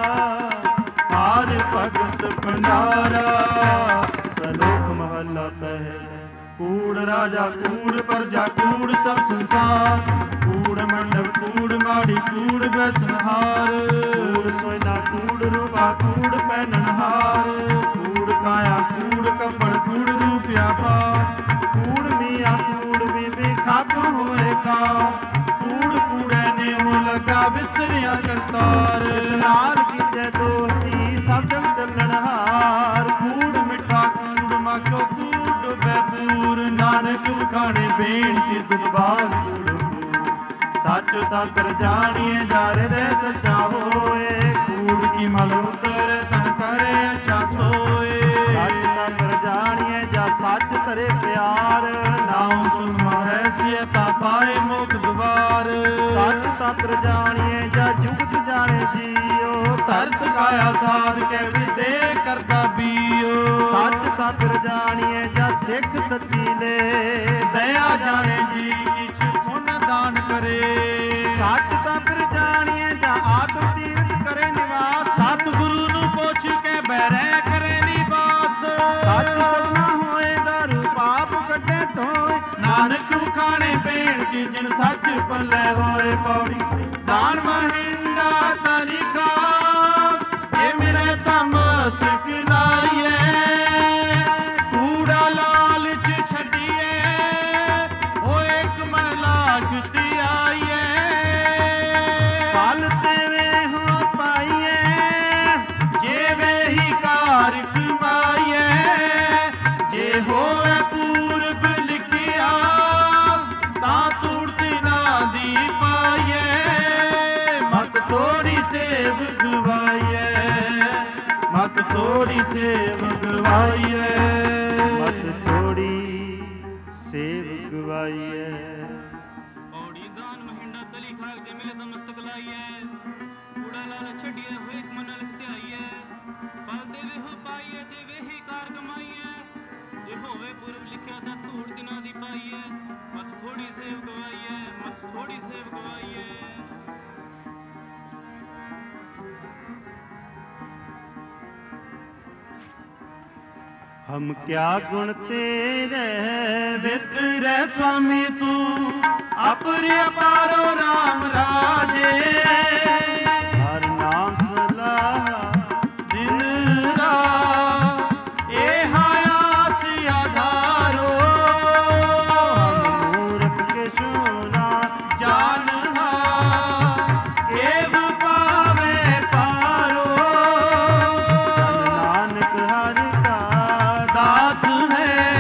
ਹਰਿ ਭਗਤ ਭੰਡਾਰਾ। ਸਲੋਕ ਮਹੱਲਾ ਪਹਿਲਾ। ਕੂੜ ਰਾਜਾ ਕੂੜ ਪਰਜਾ ਕੂੜ ਸਭ ਸੰਸਾਰ। ਕੂੜ ਮੰਡਪ ਕੂੜ ਮਾੜੀ ਕੂੜ ਬੈਸਨਹਾਰ। ਕੂੜ ਸੋਇਨਾ ਕੂੜ ਰੂਪਾ ਕੂੜ ਪਹਿਨਣਹਾਰ। ਕੂੜ ਕਾਇਆ ਕੂੜ ਕੱਪੜ ਕੂੜ ਰੂਪਿਆ ਪਾ। ਕੂੜ ਮੀਆਂ ਕੂੜ ਬੀਬੀ ਖਾਕੂ ਹੋਏ ਖਾ। ਕੂੜ ਕੂੜੇ ਨੇ ਹੋ ਲਗਾ ਵਿਸਰਿਆ ਕਰਤਾਰ। ਇਸ ਨਾਲ ਕੀਤੇ ਦੋਸਤੀ ਸਭ ਜਗ ਚੱਲਣਹਾਰ। ਕੂੜ ਮਿੱਠਾ ਕੂੜ ਮਾਖੋ ਕੂੜ ਡੁਬੈ ਪੂਰ। ਨਾਨਕ ਵਖਾਣੇ ਬੇਨਤੀ ਦੁਰਬਾਰ ਕੂੜ ਕੂੜ। ਸੱਚ ਤੰਤਰ ਜਾਣੀਏ ਜਾਰੇ ਦੇ ਸੱਚਾ ਹੋਏ। ਕੂੜ ਕੀ ਮਲ ਉਤਰੇ ਤਨ ਕਰੇ ਅੱਛਾ ਹੋਏ। ਸੱਚ ਤੰਤਰ ਜਾਣੀਏ ਜਾ ਸੱਚ ਤਰੇ ਪਿਆਰ। ਨਾਮ ਸੁਨ ਮਾਰੈ ਸਿਆ ਤਾ ਪਾਏ ਮੁਖ ਦੁਆਰ। ਸੱਚ ਤੰਤਰ ਜਾਣੀਏ ਜਾ ਜੁਗਤ ਜਾਣੇ ਜੀਓ। ਧਰਤ ਕਾਇਆ ਸਾਧ ਕੇ ਵਿਦੇ ਕਰਦਾ ਬੀਓ। ਸੱਚ ਤੰਤਰ ਜਾਣੀਏ ਜਾ ਸਿੱਖ ਸੱਚੀ ਲੈ। ਦਇਆ ਜਾਣੇ ਜੀ ਕਿਛ ਪੁੰਨ ਦਾਨ ਕਰੇ। ਸੱਚ ਤੰਤਰ ਜਾਣੀਏ ਜਾ ਆਤਮ ਤੀਰਥ ਕਰੇ ਨਿਵਾਸ। ਸਤਿਗੁਰੂ ਨੂੰ ਪੁੱਛ ਕੇ ਬਹਿਰੇ ਕਰੇ ਨਿਵਾਸ। ਸੱਚ ਸਭਨਾ ਹੋਏ ਦਾਰੂ ਪਾਪ ਕੱਢੇ ਧੋਏ। ਨਾਨਕ ਵਖਾਣੇ ਬੇਨਤੀ ਜਿਨ ਸੱਚ ਪੱਲੇ ਹੋਏ। ਪੌੜੀ ਦਾਨ ਮਹਿੰਦਾ ਤਰੀਕਾ, ਇਹ ਮੇਰੇ ਤਾਂ ਮਸਤਕ ਲਾਈਏ। ਕੂੜਾ ਲਾਲਚ ਛੱਡੀਏ, ਉਹ ਇੱਕ ਮਹਿਲਾ ਜੁੱਤੀ ਆਈਏ। ਪਲ ਤੇਵੇਂ ਹੋ ਪਾਈਏ, ਜਿਵੇਂ ਹੀ ਕਾਰ ਕਮਾਈਏ। ਜੇ ਹੋਵੇ ਪੂਰਬ ਲਿਖਿਆ, ਤਾਂ ਤੁਰਦੀ ਨਾ ਦੀ ਪਾਈਏ। ਮਤ ਥੋੜੀ ਸੇਵ ਗਵਾਈਏ, ਮਤ ਥੋੜੀ ਸੇਵ ਗਵਾਈਏ। ਮਤ ਥੋੜੀ ਸੇਵ ਗਵਾਈਏ। ਪੌੜੀ ਦਾਨ ਮਹਿੰਡਾ ਤਲੀ ਖਾਕ, ਜੇ ਮਿਲੇ ਤਾਂ ਮਸਤਕ ਲਾਈਏ। ਕੂੜਾ ਲਾਲ ਛੱਡੀਏ, ਹੋਏ ਇੱਕ ਮਨ ਲਿਖ ਧਿਆਈਏ। ਪਲ ਦੇਵੇ ਹੋ ਪਾਈਏ, ਜੇ ਵੇਹੀ ਕਾਰ ਕਮਾਈਏ। ਜੇ ਹੋਵੇ ਪੂਰਬ ਲਿਖਿਆ ਤਾਂ ਧੂੜ ਦਿਨਾਂ ਦੀ ਪਾਈਏ। ਮਤ ਥੋੜੀ ਸੇਵ ਗਵਾਈਏ, ਮਤ ਥੋੜੀ ਸੇਵ ਗਵਾਈਏ। ਹਮ ਕਿਆ ਗੁਣ ਤੇਰੇ ਵਿਤਰੇ ਸੁਆਮੀ ਤੂੰ। ਅਪਰਿ ਅਪਾਰੋ ਰਾਮ ਰਾਜੇ। ਹਰ ਨਾਮ ਸਲਾਹ ਦਿਨ ਰਾਤ, ਇਹ ਆਸ ਆਧਾਰੋ। ਹਮ ਮੂਰਖ ਕੇ ਸੁਨਾ ਜਾਨਹਾ, ਕੇਵ ਪਾਵੇ ਪਾਰੋ। ਨਾਨਕ ਹਰਿ ਕਾ ਦਾਸ ਹੈ,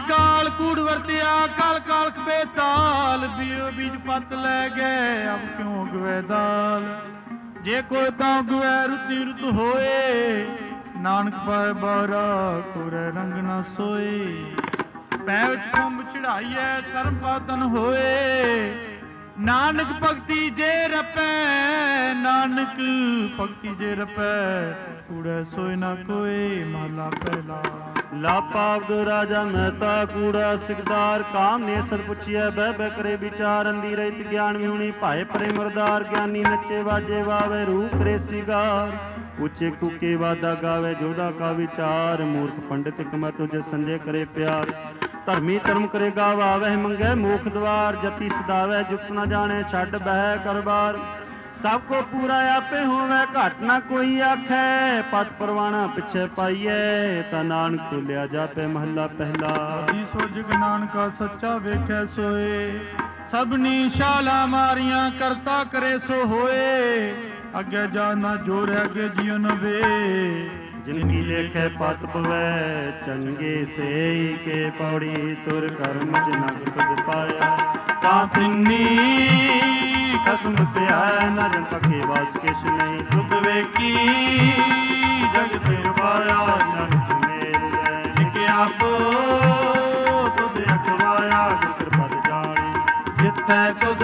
ਕਾਲ ਕੂੜ ਵਰਤਿਆ ਕਾਲ ਕਾਲ ਬੇਤਾਲ ਬੀਓ ਬੀਜ ਪੱਤ ਲੈ ਗਏ ਅਬ ਕਿਉਂ ਗਵੇ ਦਾਲ ਜੇ ਕੋਈ ਤਾਂ ਗਵੇ ਰੁਤੀ ਰੁਤ ਹੋਏ ਨਾਨਕ ਪਾਏ ਬਾਰਾ ਕੋਰੇ ਰੰਗ ਨਾ ਸੋਏ ਪੈ ਵਿੱਚ ਕੁੰਭ ਚੜਾਈਐ ਸਰਮ ਪਾਤਨ ਹੋਏ ਨਾਨਕ ਭਗਤੀ ਜੇ ਰਪੈ ਨਾਨਕ ਭਗਤੀ ਜੇ ਰਪੈ ਕੂੜੇ ਸੋਏ ਨਾ ਕੋਈ ਮਹਲਾ ਪਹਿਲਾ ਲਾਪਾ ਅਬਦ ਰਾਜਾ ਮਹਿਤਾ ਕੂੜਾ ਸਿਕਦਾਰ ਕਾਮ ਨੇ ਸਰ ਪੁੱਛਿਆ ਬਹਿ ਬਹਿ ਕਰੇ ਵਿਚਾਰ ਅੰਦੀ ਰਹਿਤ ਗਿਆਨ ਵਿਹੁਣੀ ਭਾਏ ਪਰੇ ਮਰਦਾਰ ਗਿਆਨੀ ਨੱਚੇ ਵਾਜੇ ਵਾਵੇ ਰੂਪ ਕਰੇ ਸਿਗਾਰ ਉੱਚੇ ਕੁਕੇ ਵਾਦਾ ਗਾਵੇ ਜੋਦਾ ਕਾ ਵਿਚਾਰ ਮੂਰਖ ਪੰਡਿਤ ਕਮੈ ਤੁਝੇ ਸੰਜੇ ਕਰੇ ਪਿਆਰ ਧਰਮੀ ਧਰਮ ਕਰੇ ਗਾਵਾਵੇ ਮੰਗੇ ਮੋਖ ਦਵਾਰ ਜਤੀ ਸਦਾਵੇ ਜੁਗਤ ਨਾ ਜਾਣੇ ਛੱਡ ਬਹਿ ਕਰਬਾਰ ਸਭ ਕੋ ਪੂਰਾ ਆਪੇ ਹੋਵੇ ਘਟ ਨਾ ਕੋਈ ਆਖੈ ਪਤ ਪਰਵਾਣਾ ਪਿੱਛੇ ਪਾਈਐ ਤਾਂ ਨਾਨਕ ਤੁਲਿਆ ਜਾਪੇ ਮਹੱਲਾ ਪਹਿਲਾ ਜੀ ਸੋ ਜਗ ਨਾਨਕਾ ਸੱਚਾ ਵੇਖੈ ਸੋਏ ਸਭਨੀ ਸ਼ਾਲਾ ਮਾਰੀਆਂ ਕਰਤਾ ਕਰੇ ਸੋ ਹੋਏ ਅੱਗੇ ਜਾ ਨਾ ਜੋਰ ਅੱਗੇ ਜਿਉ ਨ ਵੇ ਜਿਨਕੀ ਲੇਖੇ ਪਤ ਪਵੈ ਚੰਗੇ ਸੇਈ ਕੇ ਪੌੜੀ ਤੁਰ ਕਰਮ ਜਨਕ ਤੁਧ ਪਾਇਆ ਤਾਂ ਤਿੰਨੀ ਕਸਮ ਸਿਆਇ ਨ ਜਨ ਪਕੇ ਵਾਸ ਕਿਛ ਨਹੀਂ ਤੁਧ ਵੇਖੀ ਜਗ ਫਿਰ ਪਾਇਆ ਨਾਨਕ ਮੇਰਿਆ ਜਿਕ ਆਪੋ ਤੁਧ ਅਖਵਾਇਆ ਗੁਰ ਪਦ ਜਾਣੀ ਜਿੱਥੈ ਤੁਧ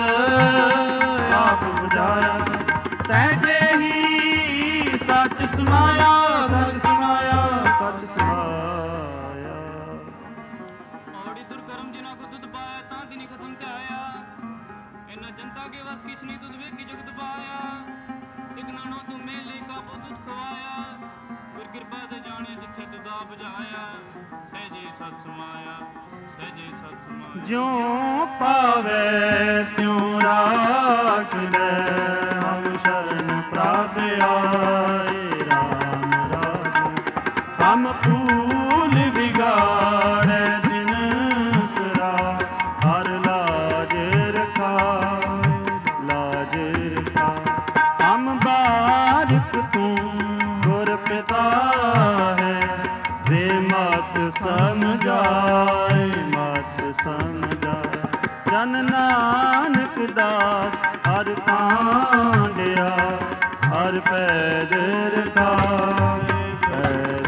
ਆਪ ਬੁਝਾਇਆ ਸਹਿਜੇ ਹੀ ਸੱਚ ਸਮਾਇਆ ਸੱਚ ਸਮਾਇਆ ਸੱਚ ਸਮਾਇਆ ਔੜੀ ਦੁਰਕਰਮ ਜਿਨਾ ਕੋ ਤੁਧ ਪਾਇਆ ਤਾਂ ਤਿਨੀ ਖਸਮ ਤੇ ਆਇਆ ਇਹਨਾਂ ਜਨਤਾ ਕੇ ਵਸ ਕਿਛ ਨਹੀਂ ਤੁਧ ਵੇਖੀ ਜਗਤ ਪਾਇਆ ਇਕ ਨਾਨੋ ਤੂੰ ਮੇਲੇ ਕਾ ਬੋ ਤੁਧ ਖਵਾਇਆ ਗੁਰ ਕਿਰਪਾ ਤੇ ਜਾਣੇ ਜਿੱਥੇ ਤੁਧ ਆ ਬੁਝਾਇਆ ਸਹਿਜੇ ਸਤ ਸਮਾਇਆ ਸਹਿਜੇ ਸਤ ਸਮਾਇਆ ਜਿਉ ਪਾਵੇ ਤਿਉ ਰਾਖ ਲੈ ਹਮ ਸ਼ਰਨ ਪ੍ਰਾਪ ਆਏ ਰਾਮ ਰਾਜ ਹਮ ਫੂਲ ਵਿਗਾੜੈ ਦਿਨ ਸਰਾ ਹਰ ਲਾਜ ਰਖਾਏ ਲਾਜ ਰਖਾ ਹਮ ਬਾਰਿਕ ਤੂੰ ਗੁਰ ਪਿਤਾ ਹੈ ਦੇ ਮਤ ਸਮਝਾਏ ਮਤ ਸਮਝਾਏ ਜਨ ਨਾਨਕ ਦਾਸ ਹਰ ਕਾਂਡਿਆ ਹਰ ਪੈਦ ਰਖਾਏ ਪੈਦ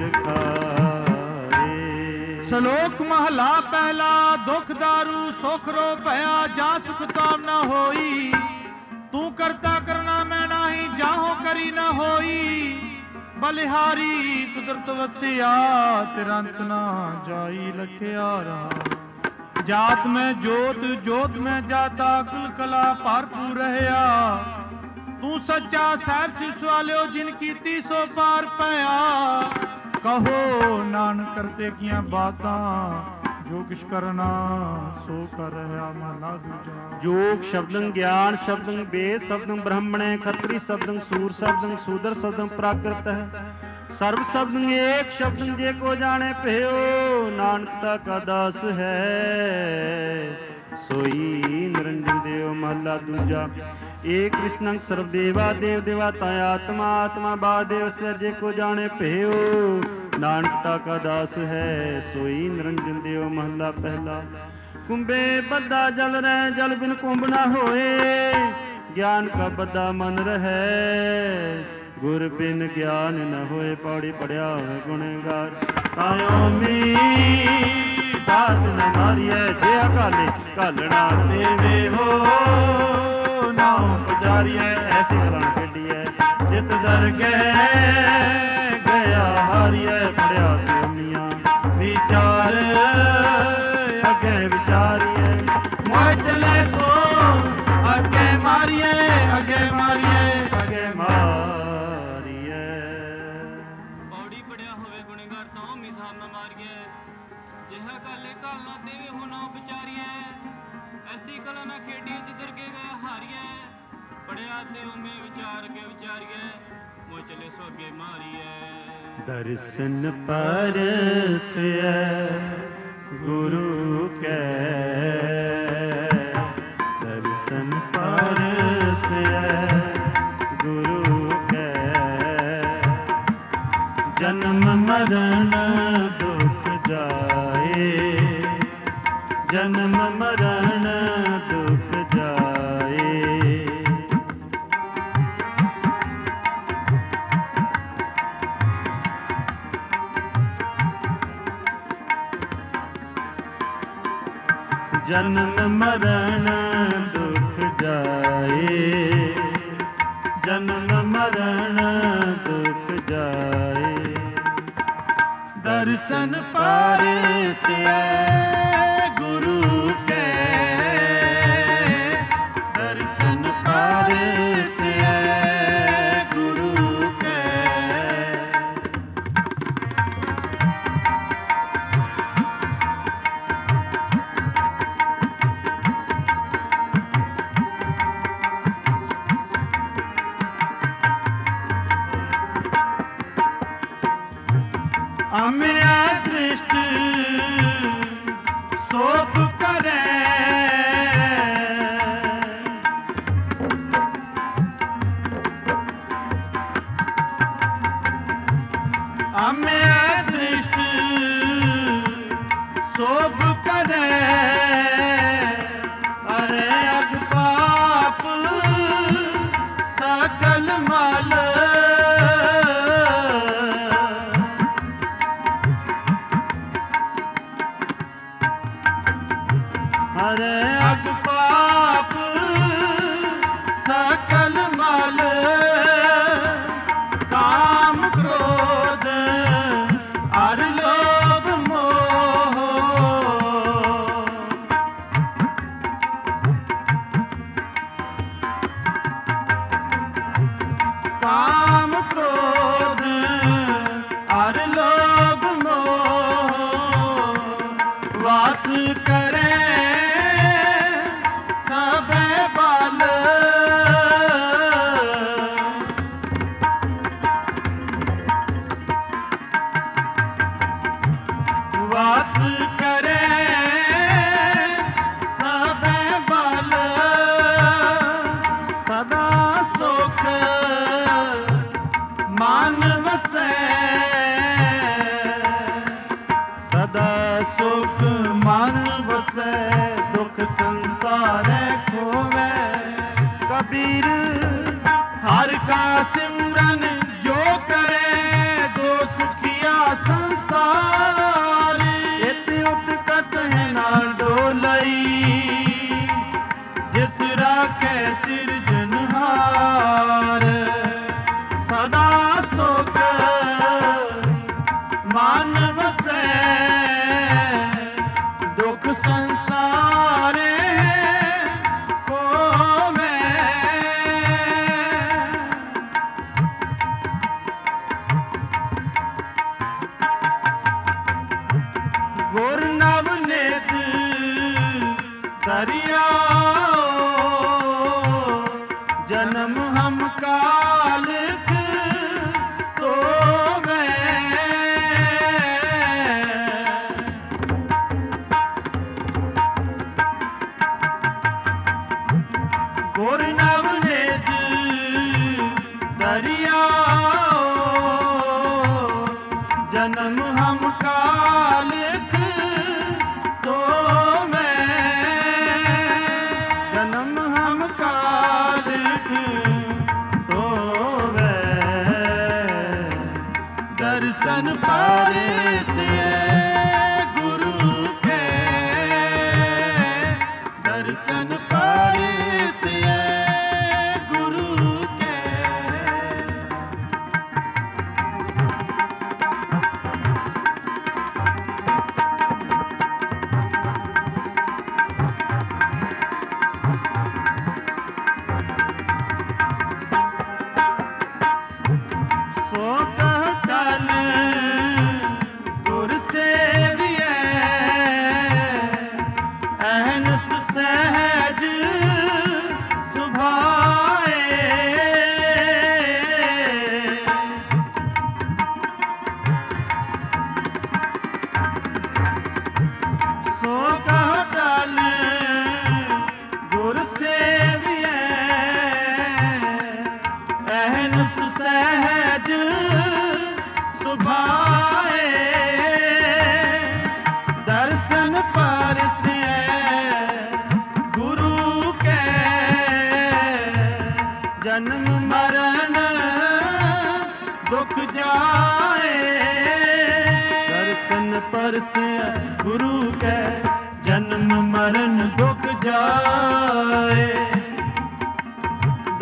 ਰਖਾਏ ਸ਼ਲੋਕ ਮਹਲਾ ਪਹਿਲਾ ਦੁਖ ਦਾਰੂ ਸੁਖ ਰੋ ਭਇਆ ਜਾ ਸੁਖ ਤਾਮ ਨਾ ਹੋਈ ਤੂੰ ਕਰਤਾ ਕਰਨਾ ਮੈਂ ਨਾਹੀ ਜਾਹੋ ਕਰੀ ਨਾ ਹੋਈ ਬਲਿਹਾਰੀ ਕੁਦਰਤ ਵਸਿਆ ਤੇਰਾ ਅੰਤ ਨਾ ਜਾਈ ਲਖਿਆ ਰਹਾ ਜਾਤ ਮੈਂ ਜੋਤ ਜੋਤ ਮੈਂ ਜਾਤਾ ਕੁਲ ਕਲਾ ਭਰਪੂਰ ਰਹਿਆ ਤੂੰ ਸੱਚਾ ਸਹਿਰ ਸਿ ਸਵਾਲਿਓ ਜਿਨ ਕੀਤੀ ਸੋ ਪਾਰ ਪਿਆ ਕਹੋ ਨਾਨਕ ਕਰਤੇ ਕੀਆਂ ਬਾਤਾਂ ਜੋ ਕਿਛ ਕਰਨਾ ਸੋ ਕਰ ਰਹਾ ਮਹਲਾ ਦੂਜਾ ਜੋਗ ਸ਼ਬਦੰ ਗਿਆਨ ਸ਼ਬਦੰ ਵੇਦ ਸ਼ਬਦੰ ਬ੍ਰਹਮਣੇ ਖੱਤਰੀ ਸ਼ਬਦੰ ਸੂਰ ਸ਼ਬਦੰ ਸੂਦਰ ਸ਼ਬਦੰ ਪ੍ਰਾਕ੍ਰਿਤ ਹੈ ਸਰਬ ਸ਼ਬਦੰ ਏਕ ਸ਼ਬਦੰ ਜੇ ਕੋ ਜਾਣੇ ਭਇਓ ਨਾਨਕਤਾ ਕਾ ਦਾਸ ਹੈ ਸੋਈ ਨਿਰੰਜਨ ਦੇਵ ਮਹਲਾ ਦੂਜਾ ਏਕ ਕ੍ਰਿਸ਼ਨੰ ਸਰਬ ਦੇਵਾ ਦੇਵ ਦੇਵਾਤਾ ਆਤਮਾ ਆਤਮਾ ਬਾਦੇਵ ਸੇ ਜੇ ਕੋ ਜਾਣੇ ਭਇਓ ਨਾਨਕਤਾ ਕਾ ਦਾਸ ਹੈ ਸੋਈ ਨਿਰੰਜਨ ਦੇਵ ਮਹਲਾ ਪਹਿਲਾ ਕੁੰਭੇ ਬੱਧਾ ਜਲ ਰਹਿ ਜਲ ਬਿਨ ਕੁੰਭ ਨਾ ਹੋਏ ਗਿਆਨ ਕਾ ਬੱਧਾ ਮਨ ਰਹੈ ਗੁਰ ਬਿਨ ਗਿਆਨ ਨ ਹੋਏ ਪੌੜੀ ਪੜਿਆ ਹੋਏ ਗੁਣਗਾਰ ਤਾਇਓ ਮੀ ਸਾਧ ਨ ਮਾਰੀਐ ਜੇ ਅਕਾਲੇ ਘਾਲਣਾ ਦੇਵੇ ਹੋ ਨਾਉ ਪੁਜਾਰੀਐ ਐਸੀ ਗਲਾਂ ਖੇਡੀਐ ਜਿਤ ਦਰਗਹਿ ਗਿਆ ਹਾਰੀਐ ਪੜਿਆ ਤੁਮੀਆਂ ਵਿਚਾਰ ਅੱਗੇ ਵਿਚਾਰੀਐ ਮੋਇ ਚਲੇ ਸੋ ਅੱਗੇ ਮਾਰੀਐ ਅੱਗੇ ਮਾਰੀਐ ਅੱਗੇ ਮਾਰੀਐ ਪੌੜੀ ਪੜਿਆ ਹੋਵੇ ਗੁਣੇਗਾਰ ਤਾਂ ਮੀ ਸਾਹ ਨਾ ਮਾਰੀਐ ਜਿਹਾ ਕਾਲੇ ਕਾਲ ਨਾ ਦੇਵੇ ਹੋ ਨਾ ਵਿਚਾਰੀਐ ਐਸੀ ਕਲਾ ਨਾ ਖੇਡੀ ਜਿਦਰ ਕੇ ਗਏ ਹਾਰੀਐ ਪੜਿਆ ਤੇ ਉਮੇ ਵਿਚਾਰ ਕੇ ਵਿਚਾਰੀਐ ਮੋ ਚਲੇ ਸੋ ਅੱਗੇ ਮਾਰੀਐ ਦਰਸ਼ਨ ਪਰਸਿਐ ਗੁਰੂ ਕੈ ਦਰਸ਼ਨ ਪਰਸਿਐ ਗੁਰੂ ਕੈ ਜਨਮ ਮਰਨ ਦੁਖ ਜਾਏ जन्म मरण दुख जाए, जन्म मरण दुख जाए। दर्शन पारसे गुरु के, दर्शन पारसे गुरु के। अम्या दृष्ट शोक करे, अम्या दृष्ट शोक करे। अरे अग पाप सकल मल, अरे अग पाप सकल मल। काम क्रोध अर लोभ मोह, काम क्रोध अर लोभ मोह। वास करे वास करे सब बल। सदा सुख मान वसै, सदा सुख मान वसै। दुख संसार खोवे कबीर, हर का सिमरन जो करे दो सुखिया संसार। इत उत्कट है ना डोलई, जिस राखे सिरजनहार। सदा सुख मान वसै, दुख संसार खोवे। गुर नवनीत दरियाओ, जन्म हम कालिक तो गुर नवनीत दरियाओ, जन्म हम कालिक तो मैं। जन्म हम कालिक तो मैं। दर्शन पारसे गुरु के, दर्शन पारसे गुरु के। सो कह टल गुर सेविए, अहनस सहज सुभाए। सो कह टल गुर सेविए, अहनस सहज सुभाए। दर्शन परसे गुरु के, जन्म मरण दुख जाए। दर्शन परसे गुरु के, जन्म मरण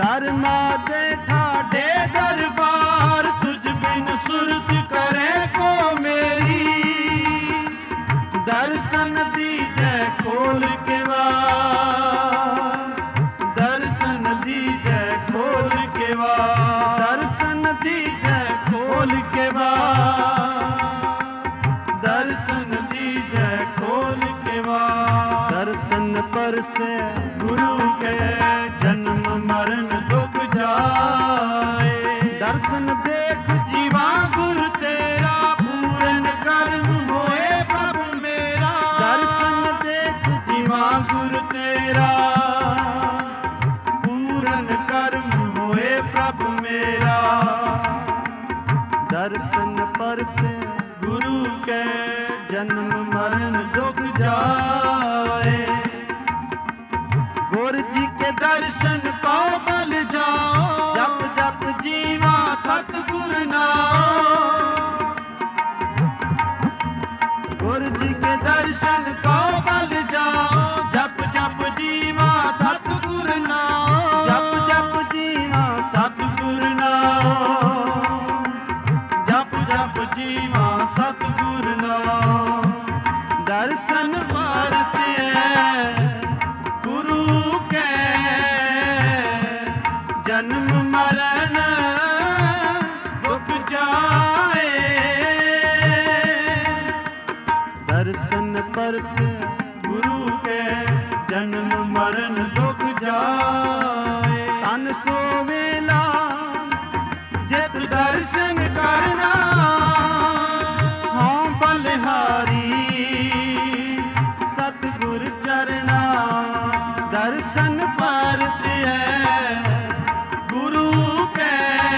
धर्मा दे ठाडे दरबार, तुझ बिन सुरत करे को मेरी। दर्शन दीजै खोल के वार, दर्शन दीजै खोल के वार, दर्शन दीजै खोल के वार, दर्शन दीजै खोल के वार। दर्शन परसे गुरु के जन्म मरण दुख जाए। दर्शन देख जीवा गुरु तेरा, पूरन कर्म होए प्रभु मेरा। दर्शन देख जीवा गुरु तेरा, पूरन कर्म होए प्रभु मेरा। दर्शन परसे गुरु के जन्म मरण दुख जाए। गुरु जी के दर्शन को बल जाओ, जप जप जीवा सतगुर नाम। गुरु जी के दर्शन को बल जाओ, जप जप जीवा सतगुर नाम। जप जप जीवा सतगुर नाम, जप जप जीवा सतगुर नाम। दर्शन परसे गुरु के जन्म मरण दुख जाए। दर्शन परसे गुरु के जन्म मरण दुख जाए। तन सो वेला जित दर्शन करना, हाँ बलिहारी सतगुर चरना। दर्शन परसे गुरु के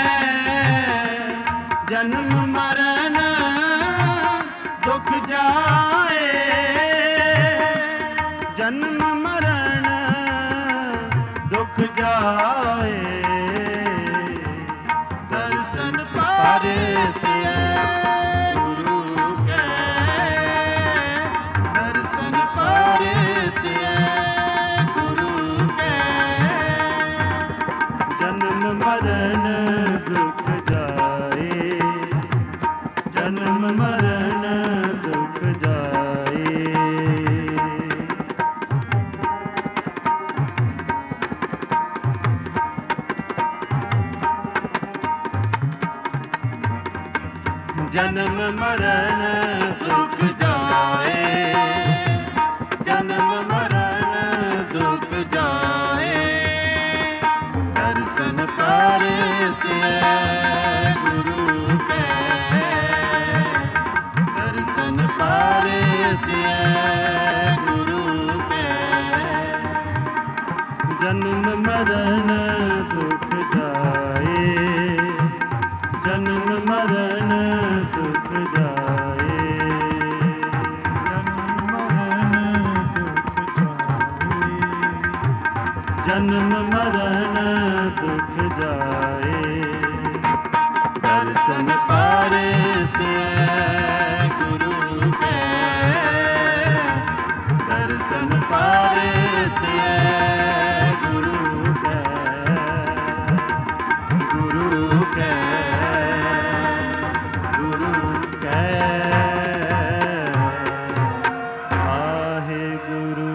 जन्म मरण दुख जाए। जन्म मरण दुख जाए। दर्शन परसे गुरु के, दर्शन परसे गुरु के जन्म मरण दुख जाए। जन्म मरण दुख जाए। जन्म मरण दुख जाए। जन्म मरण दुख जाए। दर्शन परसे गुरु के, दर्शन परसे गुरु के जन्म मरण दुख जाए। जन्म मरण दुख जाए। जन्म मरण दुख जाए। दर्शन परसे गुरु के, दर्शन परसे गुरु के, गुरु के, गुरु के। आहे गुरु।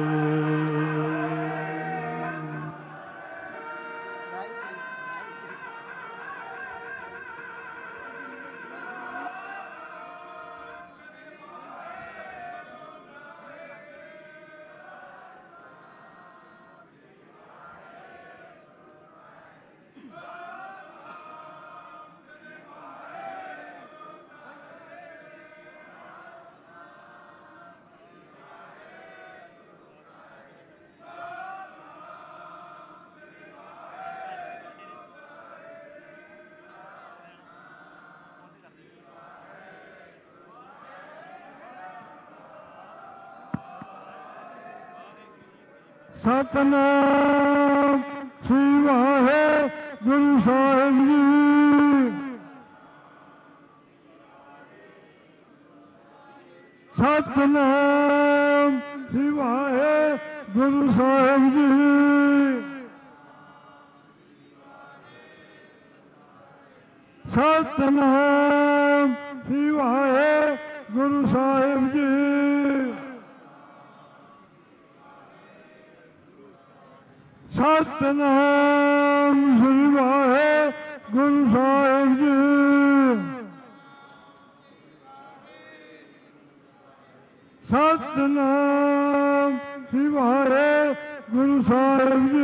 ਸਤਨਾਮ ਸ੍ਰੀ ਵਾਹਿਗੁਰੂ ਸਾਹਿਬ ਜੀ। ਸਤਨਾਮ ਸ੍ਰੀ ਵਾਹਿਗੁਰੂ ਸਾਹਿਬ ਜੀ। ਸਤਿਨਾਮ ਸ੍ਰੀ ਵਾਹਿਗੁਰੂ ਸਾਹਿਬ ਜੀ। ਸਤਿਨਾਮ ਸ੍ਰੀ ਵਾਹਿਗੁਰੂ ਸਾਹਿਬ ਜੀ। ਸਤਿਨਾਮ ਸ੍ਰੀ ਵਾਹਿਗੁਰੂ ਸਾਹਿਬ ਜੀ।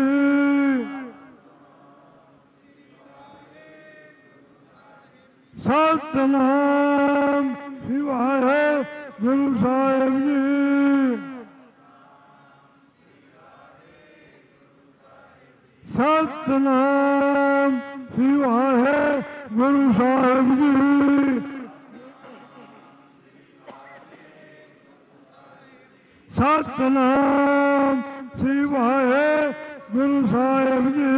ਸਤਿਨਾਮ ਸ੍ਰੀ ਵਾਹਿਗੁਰੂ ਸਾਹਿਬ ਜੀ। ਸਤਿਨਾਮ ਸ੍ਰੀ ਵਾਹਿਗੁਰੂ ਸਾਹਿਬ ਜੀ। ਸਤਿਨਾਮ ਸ੍ਰੀ ਵਾਹਿਗੁਰੂ ਸਾਹਿਬ ਜੀ।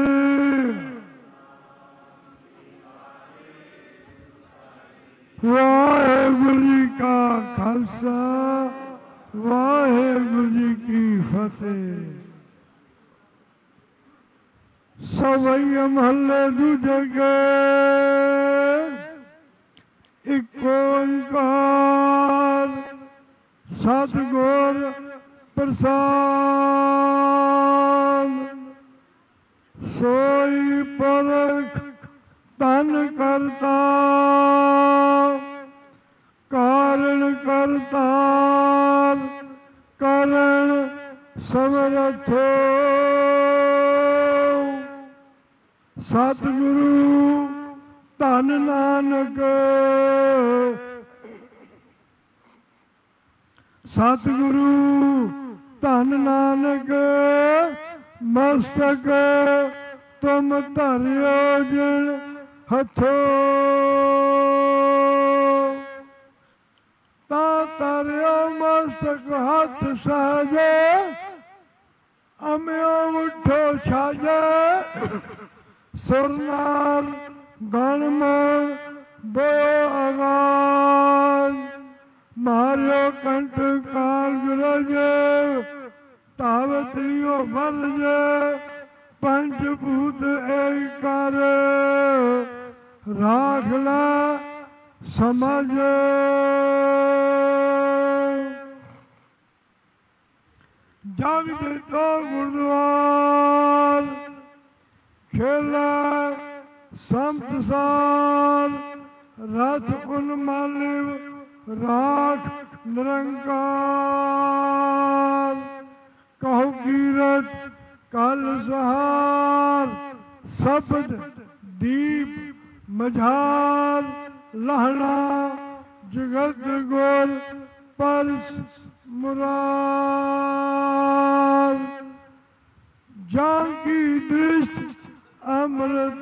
ਵਾਹਿਗੁਰੂ ਜੀ ਕਾ ਖਾਲਸਾ ਵਾਹਿਗੁਰੂ ਜੀ ਕੀ ਫਤਿਹ। ਸਵਈ ਮਹੱਲੇ ਦੂਜੇ ਕੇ ਇੱਕ ਓੰਕਾਰ ਸਤਿਗੁਰ ਪ੍ਰਸਾਦ। ਸੋਈ ਪਰਖ ਧਨ ਕਰਤਾ ਕਾਰਨ ਕਰਤਾਰ ਕਰਨ ਸਮਰਥੋ। ਸਤਿਗੁਰੂ ਧੰਨ ਨਾਨਕ ਸਤਿਗੁਰੂ ਧੰਨ ਨਾਨਕ ਮਸਤਕ ਤੁਮ ਧਰਿਓ ਜਿਣ ਹੱਥੋਂ। ਤਾਂ ਧਰਿਓ ਮਸਤਕ ਹੱਥ ਸਹਜੇ ਅਮਿਓ ਮੁੱਠੋ ਛਾਜੇ। ਸੁਰਨਾਰ ਗਣਮਣ ਬੋਇਓ ਆਗਾਜ਼ ਮਾਰਿਓ ਕੰਠ ਕਾਲ ਗੁਰਜੇ ਤਾਵਤ ਲਿਓ ਵਰਜੇ। ਪੰਜ ਭੂਤ ਏਕ ਕਰ ਰਾਖ ਲਾ ਸਮਝ। ਜਗ ਦਿੱਤੋ ਗੁਰਦੁਆਰ ਖੇਲਾ ਸੰਤਸਾਰ। ਰਥ ਉਨਮਾਲਿਵ ਰਾਖ ਨਿਰੰਕਾਰ। ਕਹੋ ਕੀਰਤ ਕਲ ਸਹਾਰ ਸ਼ਬਦ ਦੀਪ ਮਝਾਰ। ਲਹਣਾ ਜਗਤ ਗੁਰ ਪਰਸ ਮੁਰਾਰ। ਜਾਂ ਕੀ ਦ੍ਰਿਸ਼ਟ ਅੰਮ੍ਰਿਤਾਰ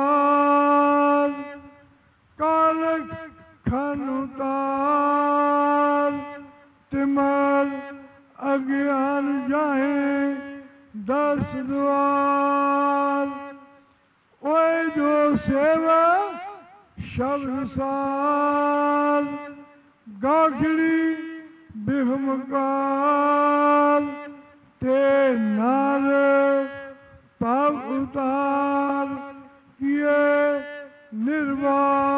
ਕਾਲਕ ਖਨ ਉਤਾਰ। ਤਿਮਰ ਅਗਿਆਨ ਜਾਹੇ ਦਰਸ ਦੁਆਰ। ਓਏ ਜੋ ਸੇਵਾ ਸ਼ਬਦ ਸਾਰ ਗਾਖੜੀ ਬਿਹਮਕਾਰ। ਤੇ ਨਰ ਪਵ ਉਤਾਰ ਕੀਏ ਨਿਰਵਾਰ।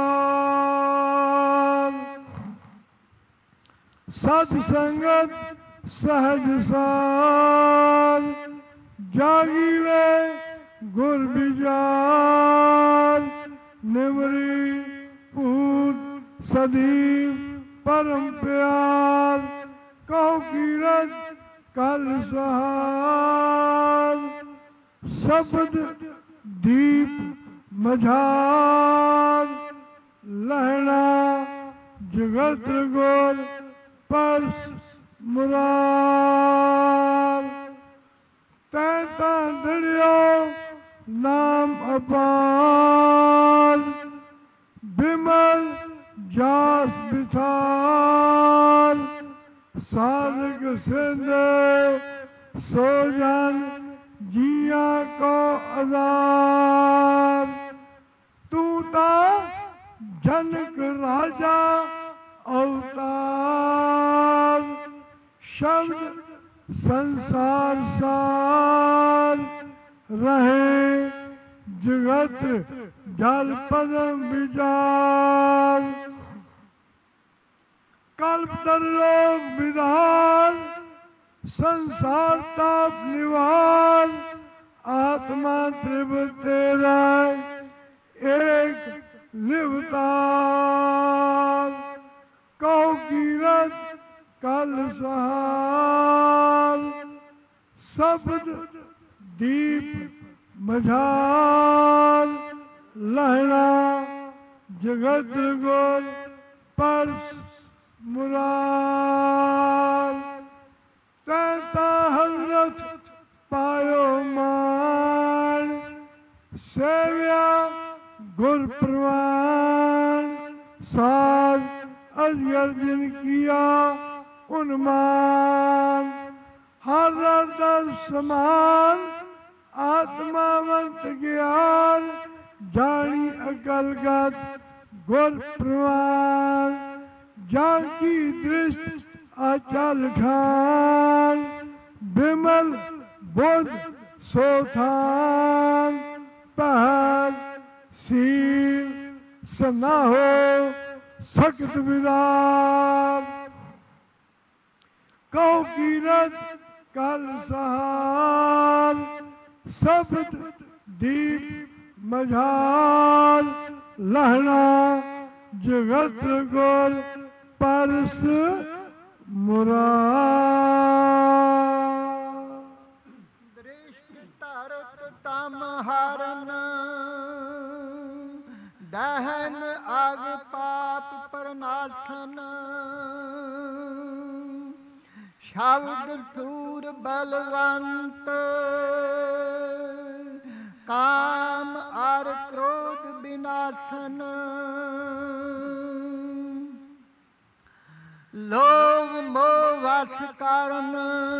ਸਤ ਸੰਗਤ ਸਹਜ ਸਾਰ ਜਾਗੀ ਵੇ ਗੁਰ ਵਿਚਾਰ। ਨਿਮਰੀ ਭੂਤ ਸਦੀ ਪਰਮ ਪਿਆਰ। ਕਹੋ ਕੀਰਤ ਕਲ ਸਹਾਰ। ਸ਼ਬਦ ਦੀਪ ਮਝਾਰ। ਲਹਿਣਾ ਜਗਤ ਗੁਰ ਪਰਸ ਮੁਰਾਰ। ਤੈਂ ਤਾਂ ਦੜਿਓ ਨਾਮ ਅਪਾਰ। ਬਿਮਲ ਜਾਸ ਬਿਥਾਰ। ਸਾਧਕ ਸਿੰਧ ਸੋ ਜਨ ਜੀਆਂ ਕੋ ਆਧਾਰ। ਤੂੰ ਤਾਂ ਜਨਕ ਰਾਜਾ ਅਵਤਾਰ। ਸ਼ਬਦ ਸੰਸਾਰ ਸਾਰ ਰਹੇ जगत जल पदम विचार कल्प तरलोक विधान संसार ताप निवार आत्मा त्रिभुव तेरा एक लिवतार कौ कीरत कल सहार शब्द दीप मझार लहरा जगत गोल परस मुरार तैता हजरत पायो मान सेव्या गुर प्रवान साध अजगर जिन किया उन्मान हर दर समान आत्मावंत ज्ञान जानी अकलगत गुर प्रवान जाकी दृष्टि अचल ठान विमल बुद्ध सोथान पहर सील सना हो सख्त विदार कौ कीरत कल सहार शब्द दीप मझार लहना जगत गोल परस मुरार दृष्टि तरत तम हरन दहन आग पाप प्रनाशन शब्द सूर बलवंत काम और क्रोध विनाशन लोभ मोह वश कारण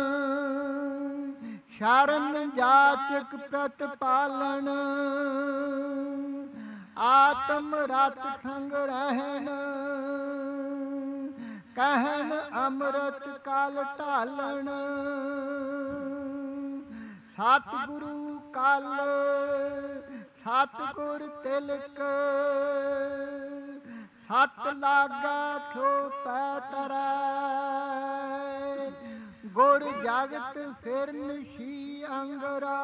शरण जाचक प्रतिपालन आत्म रत संग रहन कहन अमृत काल ढालन सतगुरु कल सतगुर तिलक सत लागा छो पैतरै गुर जगत फिर निशी अंगरा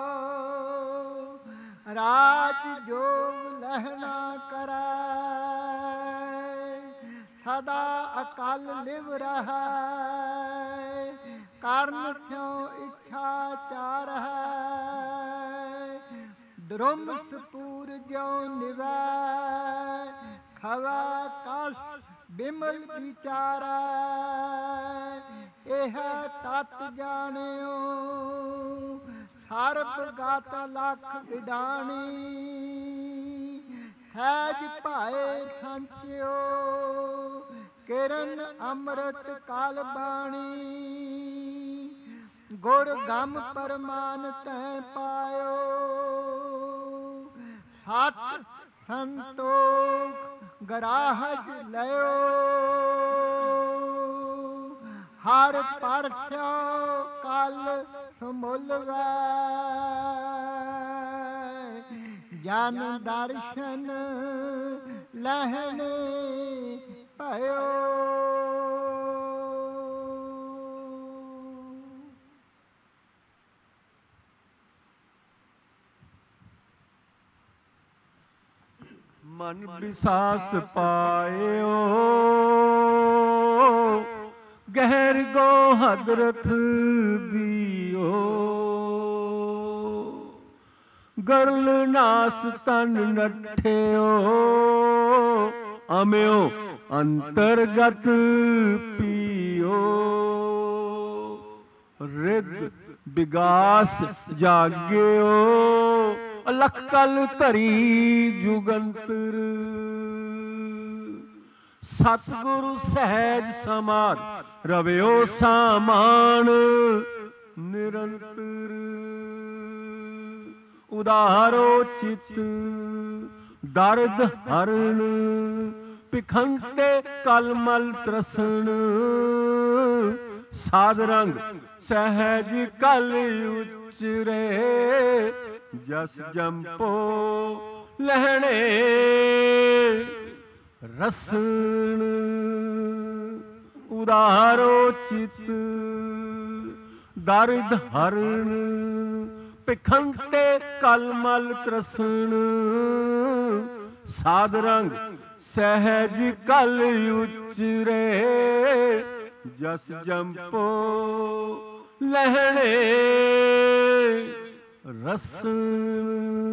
राज जोग लहना करै सदा अकाल लिव रहा कारण क्यों इच्छा चार है द्रुम सपूर ज्यो निवै खवा कस बिमल विचारा यह तत् जानियो सर्प गात लख विडानी हैज भाए संचियो किरण अमृत काल बाणी गुर गम परमान तै पायो सत संतोख गराहज लयो हर परस्यो कल सुमुल वै जन दर्शन लहने भयो मन विसास पायो गहर गो हजरत दियो गरल नास तन नठ्यो अम्यो अंतर्गत पियो रिद विगास जाग्यो अलख कल धरी जुगंतर सतगुरु सहज समाध रव्यो सामान निरंतर उदारो चित दर्द हरण पिखंते कलमल त्रसन साध रंग सहज कल उचरे ਜਸ ਜੰਪੋ ਲਹਿਣੇ ਰਸਣ ਉਦਾਰੋ ਚਿਤ ਦਰ ਧਰਨ ਭਿਖੰਤੇ ਕਲਮਲ ਤਰਸਣ ਸਾਧ ਰੰਗ ਸਹਿਜ ਕਲ ਉਚਰੇ ਜਸ ਜੰਪੋ ਲਹਿਣੇ ਰਸਣ।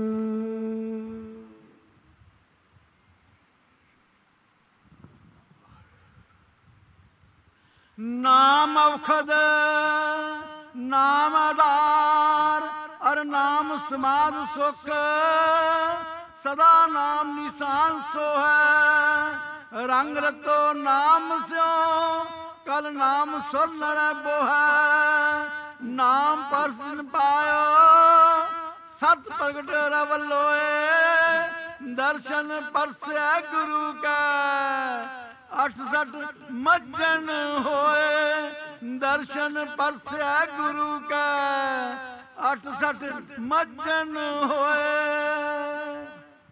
ਨਾਮ ਔਖਦ ਨਾਮ ਆਧਾਰ ਅਰ ਨਾਮ ਸਮਾਧ ਸੁਖ ਸਦਾ ਨਾਮ ਨਿਸ਼ਾਨ ਸੋ ਹੈ ਰੰਗ ਰਤੋ ਨਾਮ ਸਿਓ ਕਲ ਨਾਮ ਸੁਨ ਰਹਿ ਬੋਹੈ ਨਾਮ ਪਰਸਨ ਪਾਇਓ ਸਤ ਪ੍ਰਗਟ ਰਵ ਲੋਏ ਦਰਸ਼ਨ ਪਰਸੈ ਗੁਰੂ ਕੈ ਅਠ ਸਠ ਮੱਜਨ ਹੋਏ ਦਰਸ਼ਨ ਪਰਸੈ ਗੁਰੂ ਕੈ ਅਠ ਸਠ ਮੱਜਨ ਹੋਏ।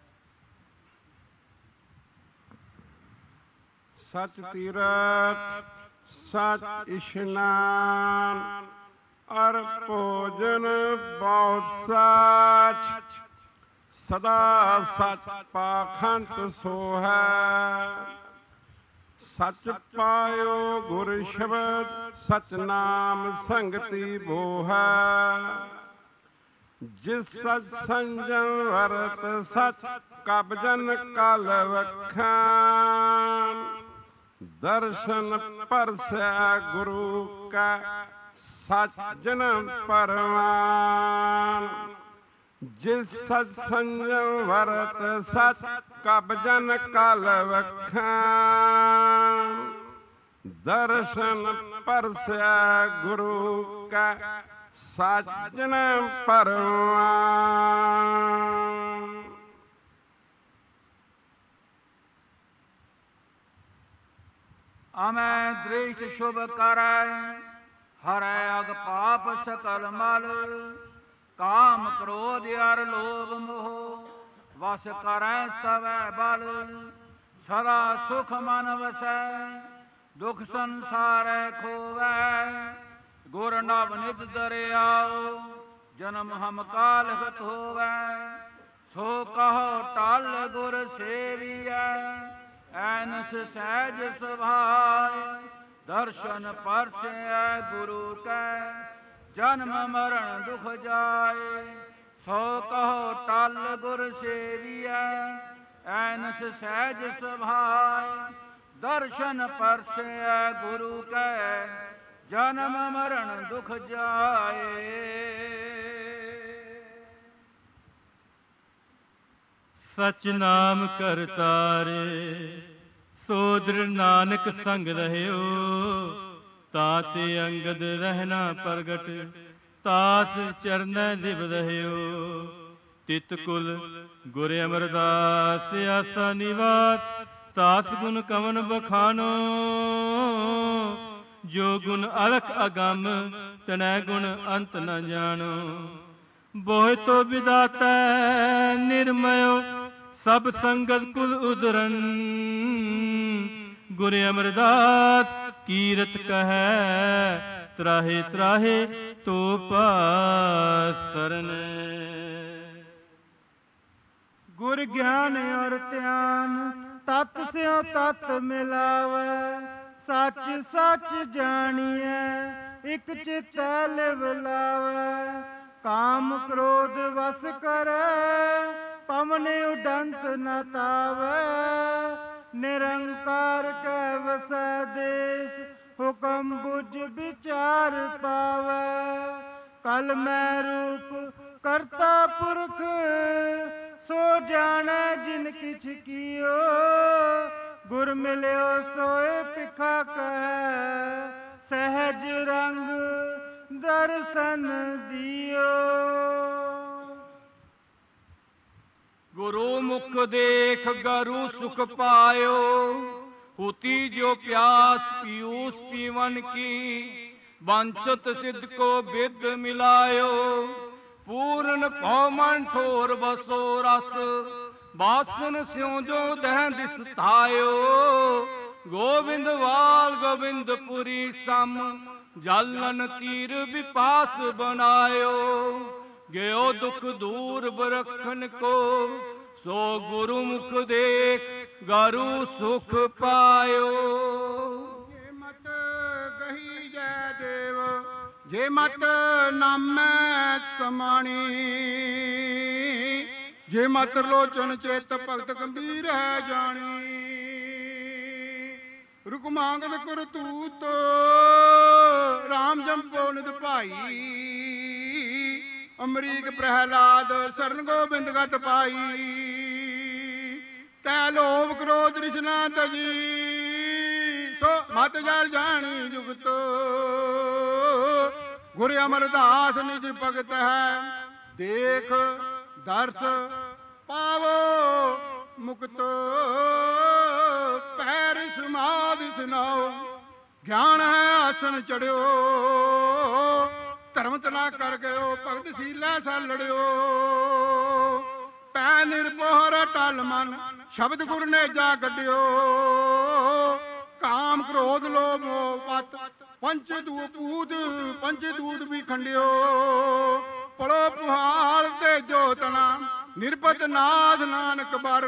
ਸਚ ਤੀਰਥ ਸਚ ਇਸ਼ਨਾਨ ਅਰ ਭੋਜਨ ਬਹੁਤ ਸਚ ਸਦਾ ਸਚ ਪਾਖੰਡ ਸੋ ਹੈ ਸਚ ਪਾਇਓ ਗੁਰ ਸ਼ਬਦ ਸਚ ਨਾਮ ਸੰਗਤੀ ਬੋਹੈ ਜਿਸ ਸਚ ਸੰਜਮ ਵਰਤ ਸਚ ਕਬਜਨ ਕਲ ਵਖਾਨ ਦਰਸ਼ਨ ਪਰਸੈ ਗੁਰੂ ਕਾ ਸਚ ਜਨਮ ਪਰਵਾਨ ਜਿਸ ਸਚ ਸੰਜਮ ਵਰਤ ਸਚ ਕਬਜਨ ਕਲ ਵਖਾਨ ਦਰਸ਼ਨ ਪਰਸੈ ਗੁਰੂ ਕਾ ਸਚ ਜਨਮ ਪਰਵਾਨ। ਆਮੈ ਦ੍ਰਿਸ਼ਟ ਸ਼ੁਭ ਕਰੈ ਹਰੈ ਅਗ ਪਾਪ ਸਕਲ ਮਲ ਕਾਮ ਕ੍ਰੋਧ ਅਰ ਲੋਭ ਮੋਹ ਵਸ ਕਰੈ ਸਵੈ ਬਲ ਸਦਾ ਸੁਖ ਮਨ ਵਸੈ ਦੁਖ ਸੰਸਾਰੈ ਖੋਵੈ ਗੁਰ ਨਵ ਨਿਤ ਦਰਿਆਉ ਜਨਮ ਹਮ ਕਾਲਗਤ ਹੋਵੈ ਸੋ ਕਹੋ ਟਲ ਗੁਰ ਸੇਵੀਐ ਐਨਸ ਸਹਿਜ ਸੁਭਾਇ ਦਰਸ਼ਨ ਪਰਸੈ ਗੁਰੂ ਕੈ ਜਨਮ ਮਰਨ ਦੁਖ ਜਾਏ ਸੋ ਕਹੋ ਟਲ ਗੁਰ ਸੇਵੀਐ ਐਨਸ ਸਹਿਜ ਸੁਭਾਇ ਦਰਸ਼ਨ ਪਰਸੈ ਗੁਰੂ ਕੈ ਜਨਮ ਮਰਨ ਦੁਖ ਜਾਏ। ਸਚ ਨਾਮ ਕਰਤਾਰੇ ਸੋ ਦ੍ਰਿੜ ਨਾਨਕ ਸੰਗ ਰਹਿਓ ਤਾਂ ਤੇ ਅੰਗਦ ਰਹਿਣਾ ਪ੍ਰਗਟ ਤਾਸ ਚਰਨੈ ਦਿਵ ਰਹਿਓ ਤਿਤ ਕੁਲ ਗੁਰ ਅਮਰਦਾਸ ਆਸਾ ਨਿਵਾਸ ਤਾਸ ਗੁਣ ਕਵਨ ਬਖਾਨੋ ਜੋ ਗੁਣ ਅਲਖ ਅਗੰਮ ਤਨੈ ਗੁਣ ਅੰਤ ਨ ਜਾਣੋ ਬੋਹਿ ਤੋ ਵਿਦਾਤੈ ਨਿਰਮਯੋ ਸਭ ਸੰਗਤ ਕੁਲ ਉਦਰਨ ਗੁਰ ਅਮਰਦਾਸ ਕੀਰਤ ਕਹੈ ਤਰਾਹੇ ਤਰਾਹੇ ਤੋ ਪਾਸਰਨ। ਗੁਰ ਗਿਆਨ ਔਰ ਧਿਆਨ ਤਤ ਸਿਓ ਤਤ ਮਿਲਾਵੈ ਸੱਚ ਸੱਚ ਜਾਣੀਐ ਇਕ ਚਿਤੈ ਲਿਵ ਲਾਵੈ ਕਾਮ ਕ੍ਰੋਧ ਵਸ ਕਰੈ ਪਵਨ ਉਡੰਤ ਨ ਤਾਵੈ ਨਿਰੰਕਾਰ ਕੈ ਵਸੈ ਦੇਸ ਹੁਕਮ ਬੁਝ ਵਿਚਾਰ ਪਾਵੈ ਕਲ ਮੈਂ ਰੂਪ ਕਰਤਾ ਪੁਰਖ ਸੋ ਜਾਣੈ ਜਿਨ ਕਿਛ ਕੀਓ ਗੁਰ ਮਿਲਿਓ ਸੋਏ ਭਿਖਾ ਕਹਿ ਸਹਿਜ ਰੰਗ ਦਰਸ਼ਨ ਦਿਓ। ਗੁਰੂ ਮੁਖ ਦੇਖ ਗਰੂ ਸੁਖ ਪਾਇਓ ਹੋਤੀ ਜੋ ਪਿਆਸ ਪੀਊਸ ਪੀਵਨ ਕੀ ਵਾਂਛਤ ਸਿੱਧ ਕੋ ਬਿਦ ਮਿਲਾਇਓ ਪੂਰਨ ਗੋਬਿੰਦ ਭਉ ਮਨ ਠੋਰ ਬਸੋ ਰਸ ਬਾਸਨ ਸਿਉ ਜੋ ਦਹਿ ਦਿਸ ਥਾਇਓ ਗੋਬਿੰਦ ਵਾਲ ਗੋਬਿੰਦਪੁਰੀ ਸਮ ਜਲਨ ਤੀਰ ਵਿਪਾਸ ਬਨਾਇਓ ਗਿਓ ਦੁਖ ਦੂਰ ਬਰਖਨ ਕੋ ਸੋ ਗੁਰੂ ਮੁਖ ਦੇਖ ਗਰੂ ਸੁਖ ਪਾਇਓ। ਜੇ ਮਤ ਗਹੀ ਜੈ ਦੇਵ ਜੇ ਮਤ ਨਾਮੈ ਸਮਾਣੀ ਜੇ ਮਤ ਲੋਚਨ ਚਿਤ ਭਗਤ ਗੰਭੀਰ ਹੈ ਜਾਣੀ ਰੁਕ ਮੰਗਤ ਕਰਤੂਤ ਰਾਮ ਜੰਪੋ ਨਿਤ ਭਾਈ ਅਮਰੀਕ ਪ੍ਰਹਿਲਾਦ ਸਰਨ ਗੋਬਿੰਦ ਗਤ ਪਾਈ ਤੈ ਲੋਭ ਕ੍ਰੋਧ ਰਿਸ਼ਨਾ ਤਜੀ ਸੋ ਮਤ ਜਲ ਜਾਣੀ ਜੁਗਤ ਗੁਰ ਅਮਰਦਾਸ ਨਿਜ ਭਗਤ ਹੈ ਦੇਖ ਦਰਸ ਪਾਵੋ ਮੁਕਤ ਪੈਰ ਸਮਾਧਿ ਸੁਨਾਓ ਗਿਆਨ ਹੈ ਆਸਣ ਚੜਿਓ ਧਰਮ ਤਲਾ ਕਰ ਗਇਓ ਭਗਤ ਸੀਲਾ ਸਾ ਲੜਿਓ ਪੈ ਨਿਰਭਉ ਟਲ ਮਨ ਸ਼ਬਦ ਗੁਰ ਨੇ ਜਾ ਗੱਡਿਓ ਕਾਮ ਕ੍ਰੋਧ ਲੋਭ ਮੋਹ ਪਤ ਪੰਚ ਦੂ ਪੂਤ ਪੰਚ ਦੂਤ ਵੀ ਖੰਡਿਓ ਪੜੋ ਪੁਹਾਲ ਤੇ ਜੋਤਨਾ ਨਿਰਪਤ ਨਾਥ ਨਾਨਕ ਬਰ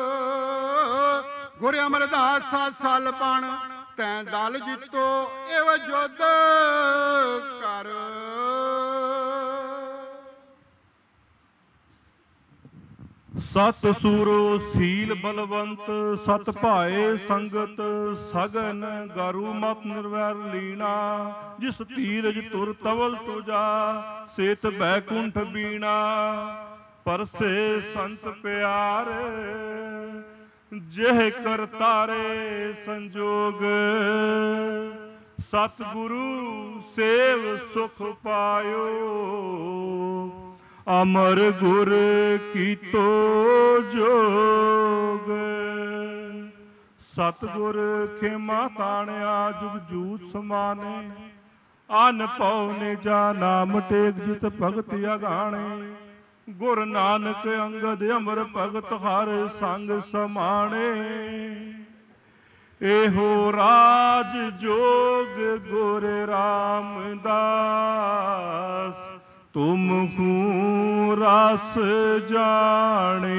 ਗੁਰ ਅਮਰਦਾਸ ਸਤ ਸਲ ਪਣ ਤੈਂ ਦਲ ਜਿੱਤੋ ਇਵ ਜੁਧ ਕਰ। ਸਤ ਸੂਰੋ ਸੀਲ ਬਲਵੰਤ ਸਤ ਭਾਏ ਸੰਗਤ ਸਗਨ ਗਾਰੂ ਮਤ ਨਿਰਵੈਰ ਲੀਣਾ ਜਿਸ ਧੀਰਜ ਤੁਰ ਤਵਲ ਤੁਜਾ ਸੇਤ ਬੈਕੁੰਠ ਬੀਣਾ ਪਰਸੇ ਸੰਤ ਪਿਆਰ ਜਿਹ ਕਰਤਾਰੇ ਸੰਜੋਗ ਸਤਿਗੁਰੂ ਸੇਵ ਸੁਖ ਪਾਇਓ ਅਮਰ ਗੁਰ ਕੀਤੋ ਜੋਗ ਸਤਿਗੁਰ ਖੇਮਾ ਤਾਣਿਆ ਜੁਗ ਜੂਤ ਸਮਾਨੇ ਅਨ ਪਉ ਨੇ ਜਾ ਨਾਮ ਟੇਕ ਜਿਤ ਭਗਤ ਅਗਾਣੇ ਗੁਰ ਨਾਨਕ ਅੰਗਦ ਅਮਰ ਭਗਤ ਹਰ ਸੰਗ ਸਮਾਣੇ ਇਹੋ ਰਾਜ ਜੋਗ ਗੁਰ ਰਾਮਦਾਸ ਤੁਮ ਹੂੰ ਰਸ ਜਾਣੇ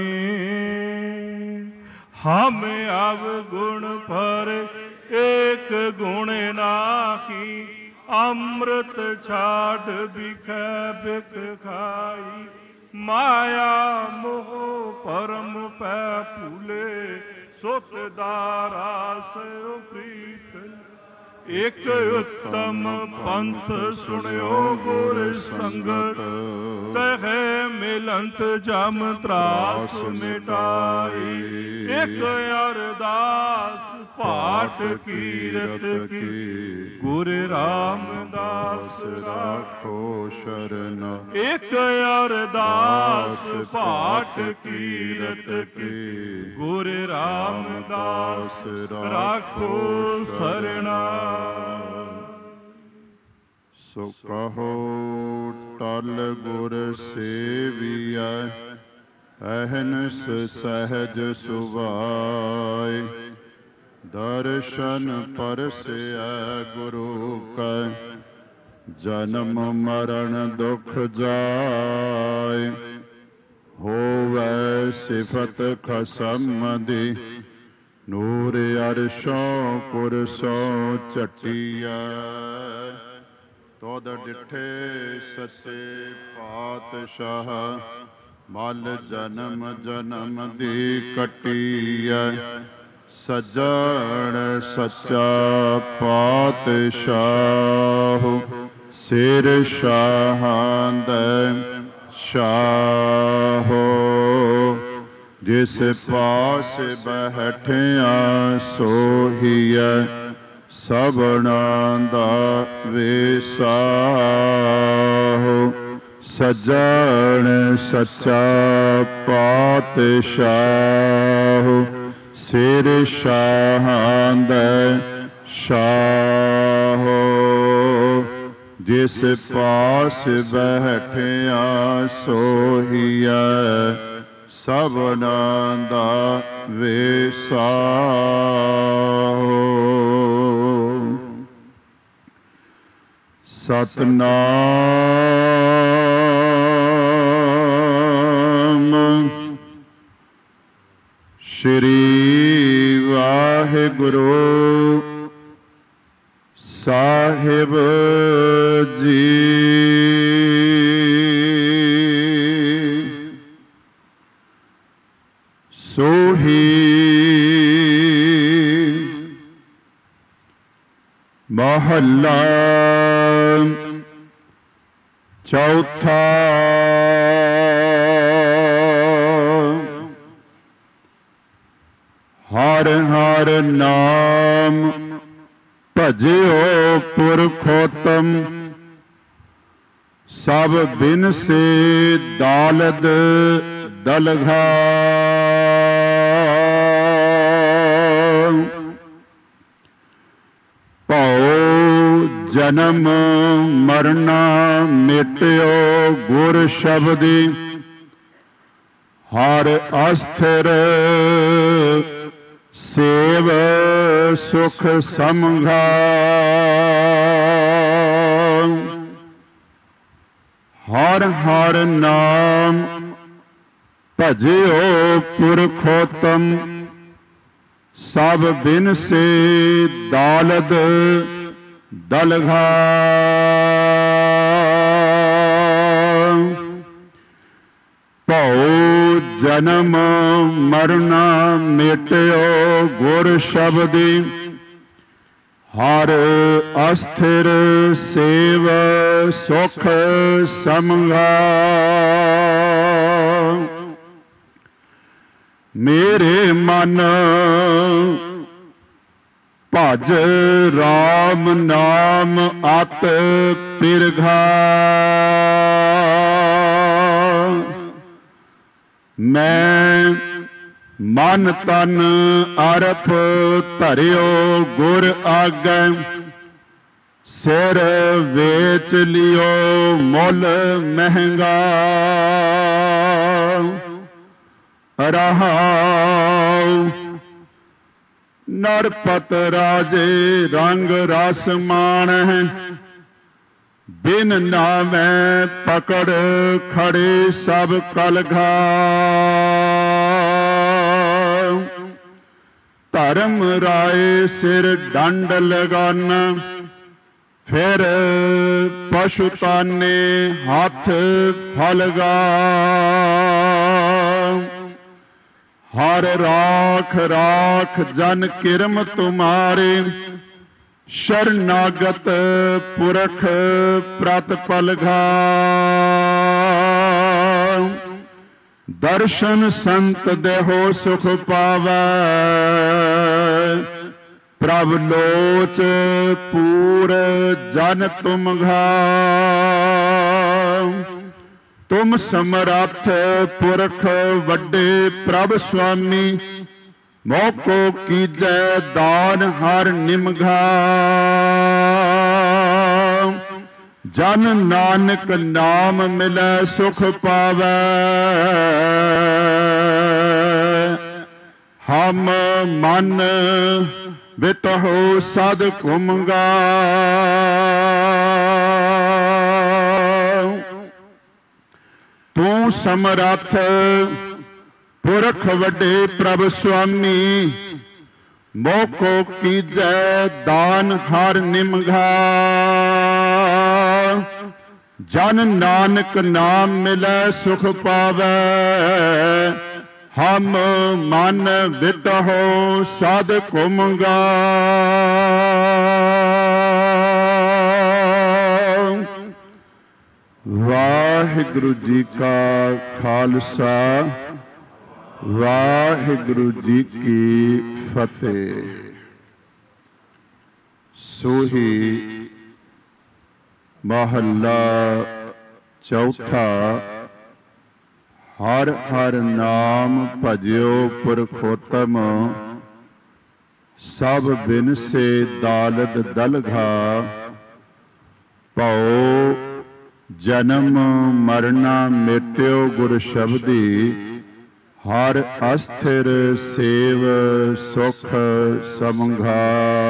ਹਮ ਅਵ ਗੁਣ ਪਰ ਏਕ ਗੁਣ ਨਾਹੀ ਅੰਮ੍ਰਿਤ ਛਾੜ ਬਿਖੈ ਬਿਖ ਖਾਈ ਮਾਇਆ ਮੋਹ ਪਰਮ ਪੈ ਭੂਲੇ ਸੁਤ ਦਾਰਾ ਸੋ ਪ੍ਰੀਤ ਇਕ ਉਤਮ ਪੰਥ ਸੁਣਿਓ ਗੁਰ ਸੰਗਤ ਤਹਿ ਮਿਲੰਤ ਜਮ ਤਰਾਸ ਮਿਟਾਈ ਇਕ ਅਰਦਾਸ ਪਾਠ ਕੀਰਤ ਕੀ ਗੁਰ ਰਾਮਦਾਸ ਰਾਖੋ ਸ਼ਰਨ ਇਕ ਅਰਦਾਸ ਪਾਠ ਕੀਰਤ ਕੀ ਗੁਰ ਰਾਮਦਾਸ ਰਾਖੋ ਸਰਣਾ। ਸੋ ਕਹੋ ਟਲ ਗੁਰ ਸੇਵੀਐ ਅਹਨਿਸ ਸਹਿਜ ਸੁਭਾਇ ਦਰਸ਼ਨ ਪਰਸਿਐ ਗੁਰੂ ਕੈ ਜਨਮ ਮਰਨ ਦੁਖ ਜਾਇ ਹੋਵੈ ਸਿਫਤ ਖਸਮ ਦੀ ਨੂਰ ਅਰਸ਼ੋਂ ਪੁਰਸੋਂ ਝਟੀਐ ਤੋਦ ਡਿਠੇ ਸੱਚੇ ਪਾਤਸ਼ਾਹ ਮਲ ਜਨਮ ਜਨਮ ਦੀ ਕੱਟੀਐ ਸਜਣ ਸੱਚਾ ਪਾਤਸ਼ਾਹ ਸਿਰ ਸ਼ਾਹਾਂ ਦੇ ਸ਼ਾਹੋ ਜਿਸ ਪਾਸ ਬੈਠਿਆ ਸੋਹੀਐ ਸਭਨਾਂ ਦਾ ਵਿਸਾਹੋ ਸਜਣ ਸੱਚਾ ਪਾਤਸ਼ਾਹ ਸਿਰ ਸ਼ਾਹਾਂ ਦੇ ਸ਼ਾਹੋ ਜਿਸ ਪਾਸ ਬੈਠਿਆ ਸੋਹੀਐ ਸਭਨਾਂ ਦਾ ਵੇਸਾਹੁ। ਸਤਨਾਮ ਸ਼੍ਰੀ ਵਾਹਿਗੁਰੂ ਸਾਹਿਬ ਜੀ। ਸੋਹੀ ਮਹੱਲਾ ਚੌਥਾ। ਹਰ ਹਰ ਨਾਮ ਭਜਿਓ ਪੁਰਖੋਤਮ, ਸਭ ਬਿਨਸੇ ਦਾਲਦ ਦਲਘਾ। ਭਉ ਜਨਮ ਮਰਨਾ ਮਿਟਿਓ ਗੁਰ ਸ਼ਬਦੀ, ਹਰ ਅਸਥਿਰ ਸੇਵ ਸੁਖ ਸਮਘਾ। ਹਰ ਹਰ ਨਾਮ ਭਜਿਓ ਪੁਰਖੋਤਮ, ਸਭ ਬਿਨਸੇ ਦਾਲਦ ਦਲਘਾ। ਭਉ ਜਨਮ ਮਰਨਾ ਮਿਟਿਓ ਗੁਰ ਸ਼ਬਦੀ, ਹਰ ਅਸਥਿਰ ਸੇਵ ਸੁਖ ਸਮਘਾ। ਮੇਰੇ ਮਨ ਭਜ ਰਾਮ ਨਾਮ ਅਤ ਪਿਰਘਾ। ਮੈਂ ਮਨ ਤਨ ਅਰਪ ਧਰਿਓ ਗੁਰ ਆਗੈ, ਸਿਰ ਵੇਚ ਲਿਓ ਮੁੱਲ ਮਹਿੰਗਾ। ਰਹਾਉ ਨਰਪਤ ਰਾਜੇ ਰੰਗ ਰਸ ਮਾਣਹਿ, ਬਿਨ ਨਾਮੈ ਪਕੜ ਖੜੇ ਸਭ ਕਲਘਾ। ਧਰਮ ਰਾਏ ਸਿਰ ਡੰਡ ਲਗਾਨਾ, ਫਿਰ ਪਸ਼ੁਤਾਨੇ ਹੱਥ ਫਲਗਾ। ਹਰ ਰਾਖ ਰਾਖ ਜਨ ਕਿਰਮ ਤੁਮਾਰੇ, ਸ਼ਰਨਾਗਤ ਪੁਰਖ ਪ੍ਰਤ ਪਲਘਾ। ਦਰਸ਼ਨ ਸੰਤ ਦੇਹੋ ਸੁਖ ਪਾਵੈ, ਪ੍ਰਭ ਲੋਚ ਪੂਰ ਜਨ ਤੁਮਘਾ। ਤੁਮ ਸਮਰੱਥ ਪੁਰਖ ਵੱਡੇ ਪ੍ਰਭ ਸੁਆਮੀ, ਮੋਕੋ ਕੀਜੈ ਦਾਨ ਹਰ ਨਿਮਘਾ। ਜਨ ਨਾਨਕ ਨਾਮ ਮਿਲੈ ਸੁਖ ਪਾਵੈ, ਹਮ ਮਨ ਬਿਟਹੁ ਸਦ ਘੁਮਗਾ। ਤੂੰ ਸਮਰੱਥ ਪੁਰਖ ਵੱਡੇ ਪ੍ਰਭ ਸੁਆਮੀ, ਮੋਕੋ ਕੀਜੈ ਦਾਨ ਹਰ ਨਿਮਘਾ। ਜਨ ਨਾਨਕ ਨਾਮ ਮਿਲੈ ਸੁਖ ਪਾਵੈ, ਹਮ ਮਨ ਬਿਟਹੁ ਸਦ ਘੁਮਗਾ। ਵਾਹਿਗੁਰੂ ਜੀ ਕਾ ਖਾਲਸਾ, ਵਾਹਿਗੁਰੂ ਜੀ ਕੀ ਫਤਿਹ। ਸੋਹੀ ਮਹੱਲਾ ਚੌਥਾ। ਹਰ ਹਰ ਨਾਮ ਭਜਿਓ ਪੁਰਖੋਤਮ, ਸਭ ਬਿਨਸੇ ਦਾਲਦ ਦਲਘਾ। ਭਉ ਜਨਮ ਮਰਨਾ ਮੇਟਿਓ ਗੁਰ ਸ਼ਬਦੀ, ਹਰ ਅਸਥਿਰ ਸੇਵ ਸੁਖ ਸਮਘਾ।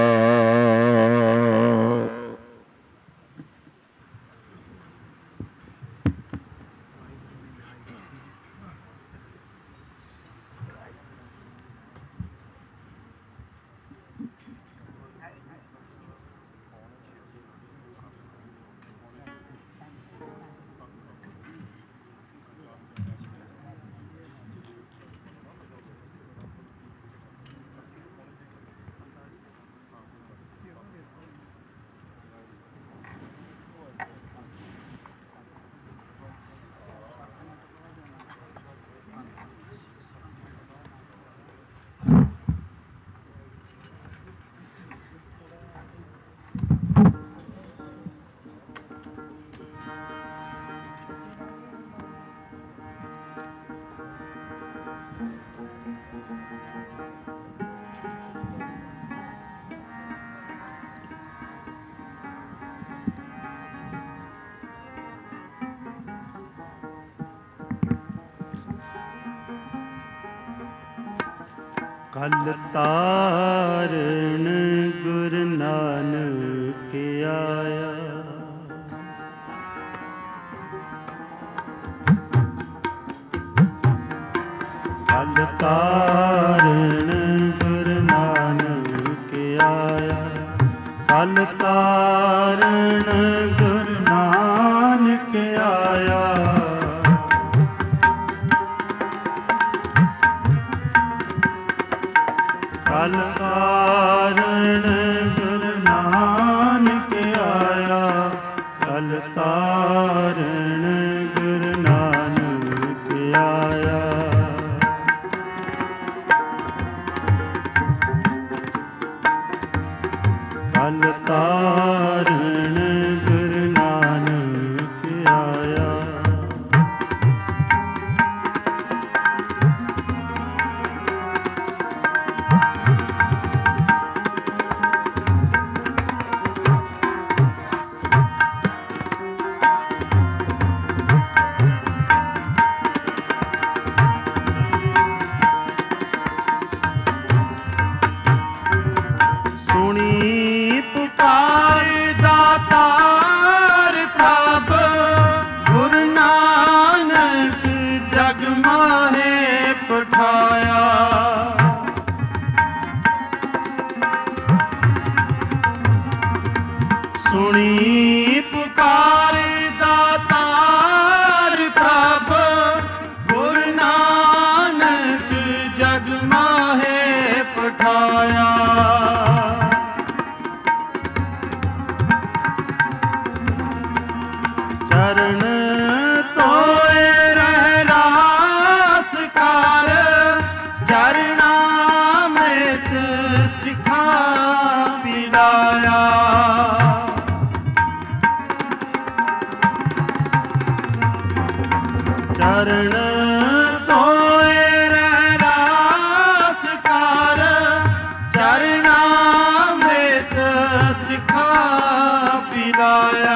ਕਲ ਤਾਰਨ ਗੁਰ ਨਾਨਕ ਆਇਆ, ਕਲ ਤਾਰਨ ਗੁਰ ਨਾਨਕ ਆਇਆ, ਕਲ ਤਾਰਨ ਗੁਰ ਨਾਨਕ ਆਇਆ। ਕਲ ਤਾਰਨ ਗੁਰ ਨਾਨਕ ਆਇਆ, ਕਲ ਤਾਰਨ ਗੁਰ ਨਾਨਕ ਆਇਆ। ਕਲ ਤਾਰਨ ਗੁਰ ਨਾਨਕ ਆਇਆ। ਸੁਣੀ ਪੁਕਾਰ ਦਾਤਾਰ ਪ੍ਰਭ, ਗੁਰੂ ਨਾਨਕ ਜਗ ਮਾਹੇ ਪਠਾਇਆ। ਸੁਣੀ ਪੁਕਾਰ ਦਾਤਾਰ ਪ੍ਰਭ, ਗੁਰੂ ਨਾਨਕ ਜਗ ਮਾਹੇ ਪਠਾਇਆ। ਚਰਨ ਧੋਏ ਰਹਿ ਰਾਸ ਕਰ, ਚਰਣਾ ਮ੍ਰਿਤ ਸਿਖਾ ਪਿਲਾਇਆ। ਚਰਨ ਧੋਏ ਰਹਿ ਰਾਸ ਕਰ, ਚਰਣਾ ਮ੍ਰਿਤ ਸਿਖਾ ਪਿਲਾਇਆ।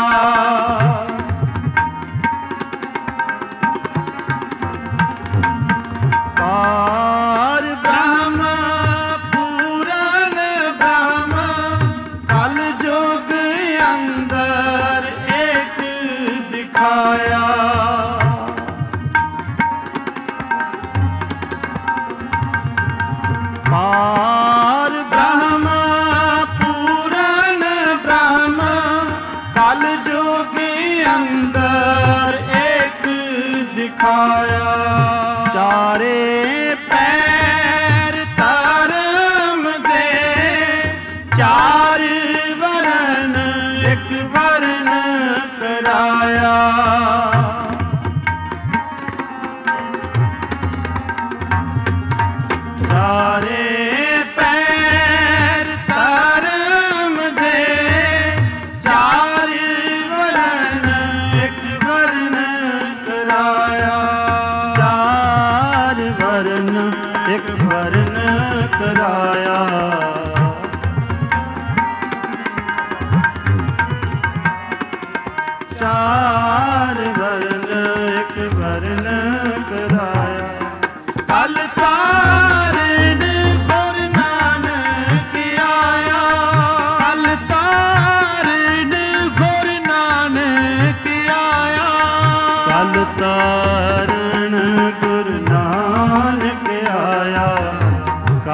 ਪਾਰ ਬ੍ਰਹਮ ਪੂਰਨ ਬ੍ਰਹਮ, ਕਲ ਜੁਗ ਅੰਦਰ ਏਕ ਦਿਖਾਇਆ। ਪਾਰ ਬ੍ਰਹਮ ਪੂਰਨ ਬ੍ਰਹਮ, ਕਲ ਜੁਗ ਅੰਦਰ ਏਕ ਦਿਖਾਇਆ। ਚਾਰੇ ਪੈਰ ਧਰਮ ਦੇ, ਚਾਰ ਵਰਨ ਇੱਕ ਵਰਨ ਕਰਾਇਆ। ਚਾਰੇ ਪੈਰ ਧਰਮ ਦੇ, ਚਾਰ ਵਰਨ ਇੱਕ ਵਰਨ ਕਰਾਇਆ। ਚਾਰ ਵਰਨ ਇੱਕ ਵਰਨ ਕਰਾਇਆ।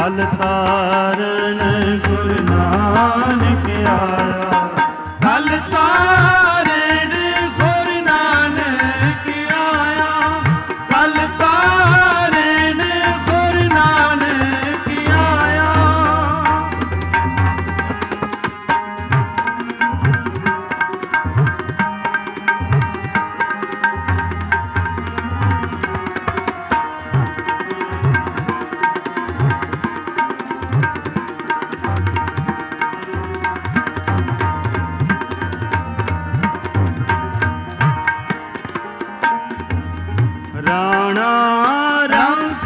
ਕਲ ਤਾਰਨ ਗੁਰੂ ਨਾਨਕ ਆਇਆ। ਕਲ ਤਾਰਨ ਗੁਰੂ ਨਾਨਕ ਆਇਆ। ਕਲ ਤਾਰਨ ਗੁਰੂ ਨਾਨਕ ਆਇਆ। ਰਾਣਾ ਰੰਗ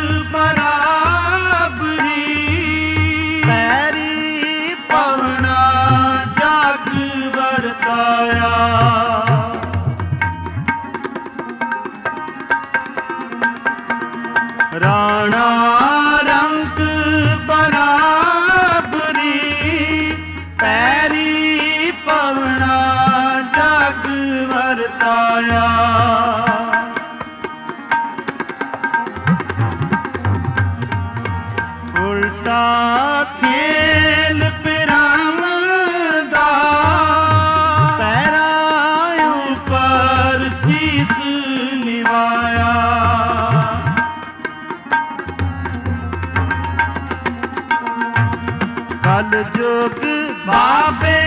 ਬਰਾਬਰੀ ਪੈਰੀ ਪਵਨਾ ਜਗ ਵਰਤਾਇਆ। ਰਾਣਾ ਰੰਗ ਬਰਾਬਰੀ ਪੈਰੀ ਪਵਨਾ ਜਗ ਵਰਤਾਇਆ। ਉਲਟਾ ਖੇਲ ਪਿਰਾਵਾਂ ਦਾ ਪੈਰਾਂ ਉੱਪਰ ਸੀਸ ਨਿਵਾਇਆ। ਕਲ ਜੁਗ ਬਾਬੇ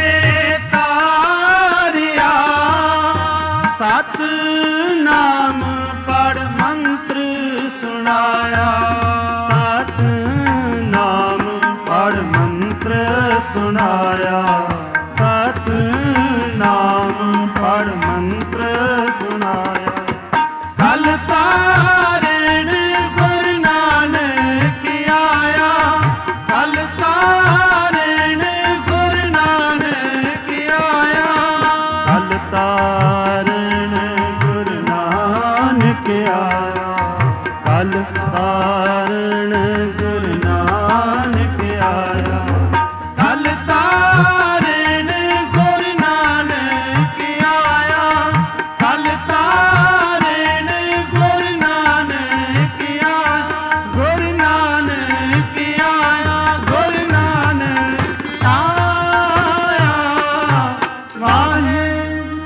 ਤਾਰਿਆ ਸਤ ਨਾਮ ਪੜ ਮੰਤਰ ਸੁਣਾਇਆ। ਸਤ ਨਾਮ ਪੜ ਮੰਤਰ ਸੁਣਾਇਆ। ਸਤ ਨਾਮ ਪੜ ਮੰਤਰ ਸੁਣਾਇਆ। ਕਲ ਤਾਰਨ ਗੁਰੂ ਨਾਨਕ ਆਇਆ। ਕਲ ਤਾਰਨ ਗੁਰੂ ਨਾਨਕ ਆਇਆ। ਕਲ ਤਾਰਨ ਗੁਰੂ ਨਾਨਕ ਆਇਆ। ਕਲ ਤਾਰਨ ਗੁਰੂ ਨਾਨਕ ਆਇਆ। ਕਲ ਤਾਰਨ ਗੁਰੂ ਨਾਨਕ ਆਇਆ। ਕਲ ਤਾਰਨ ਗੁਰੂ ਨਾਨਕ ਆਇਆ। ਗੁਰੂ ਨਾਨਕ ਆਇਆ। ਗੁਰੂ ਨਾਨਕ ਆਇਆ। ਵਾਹਿਗੁਰੂ।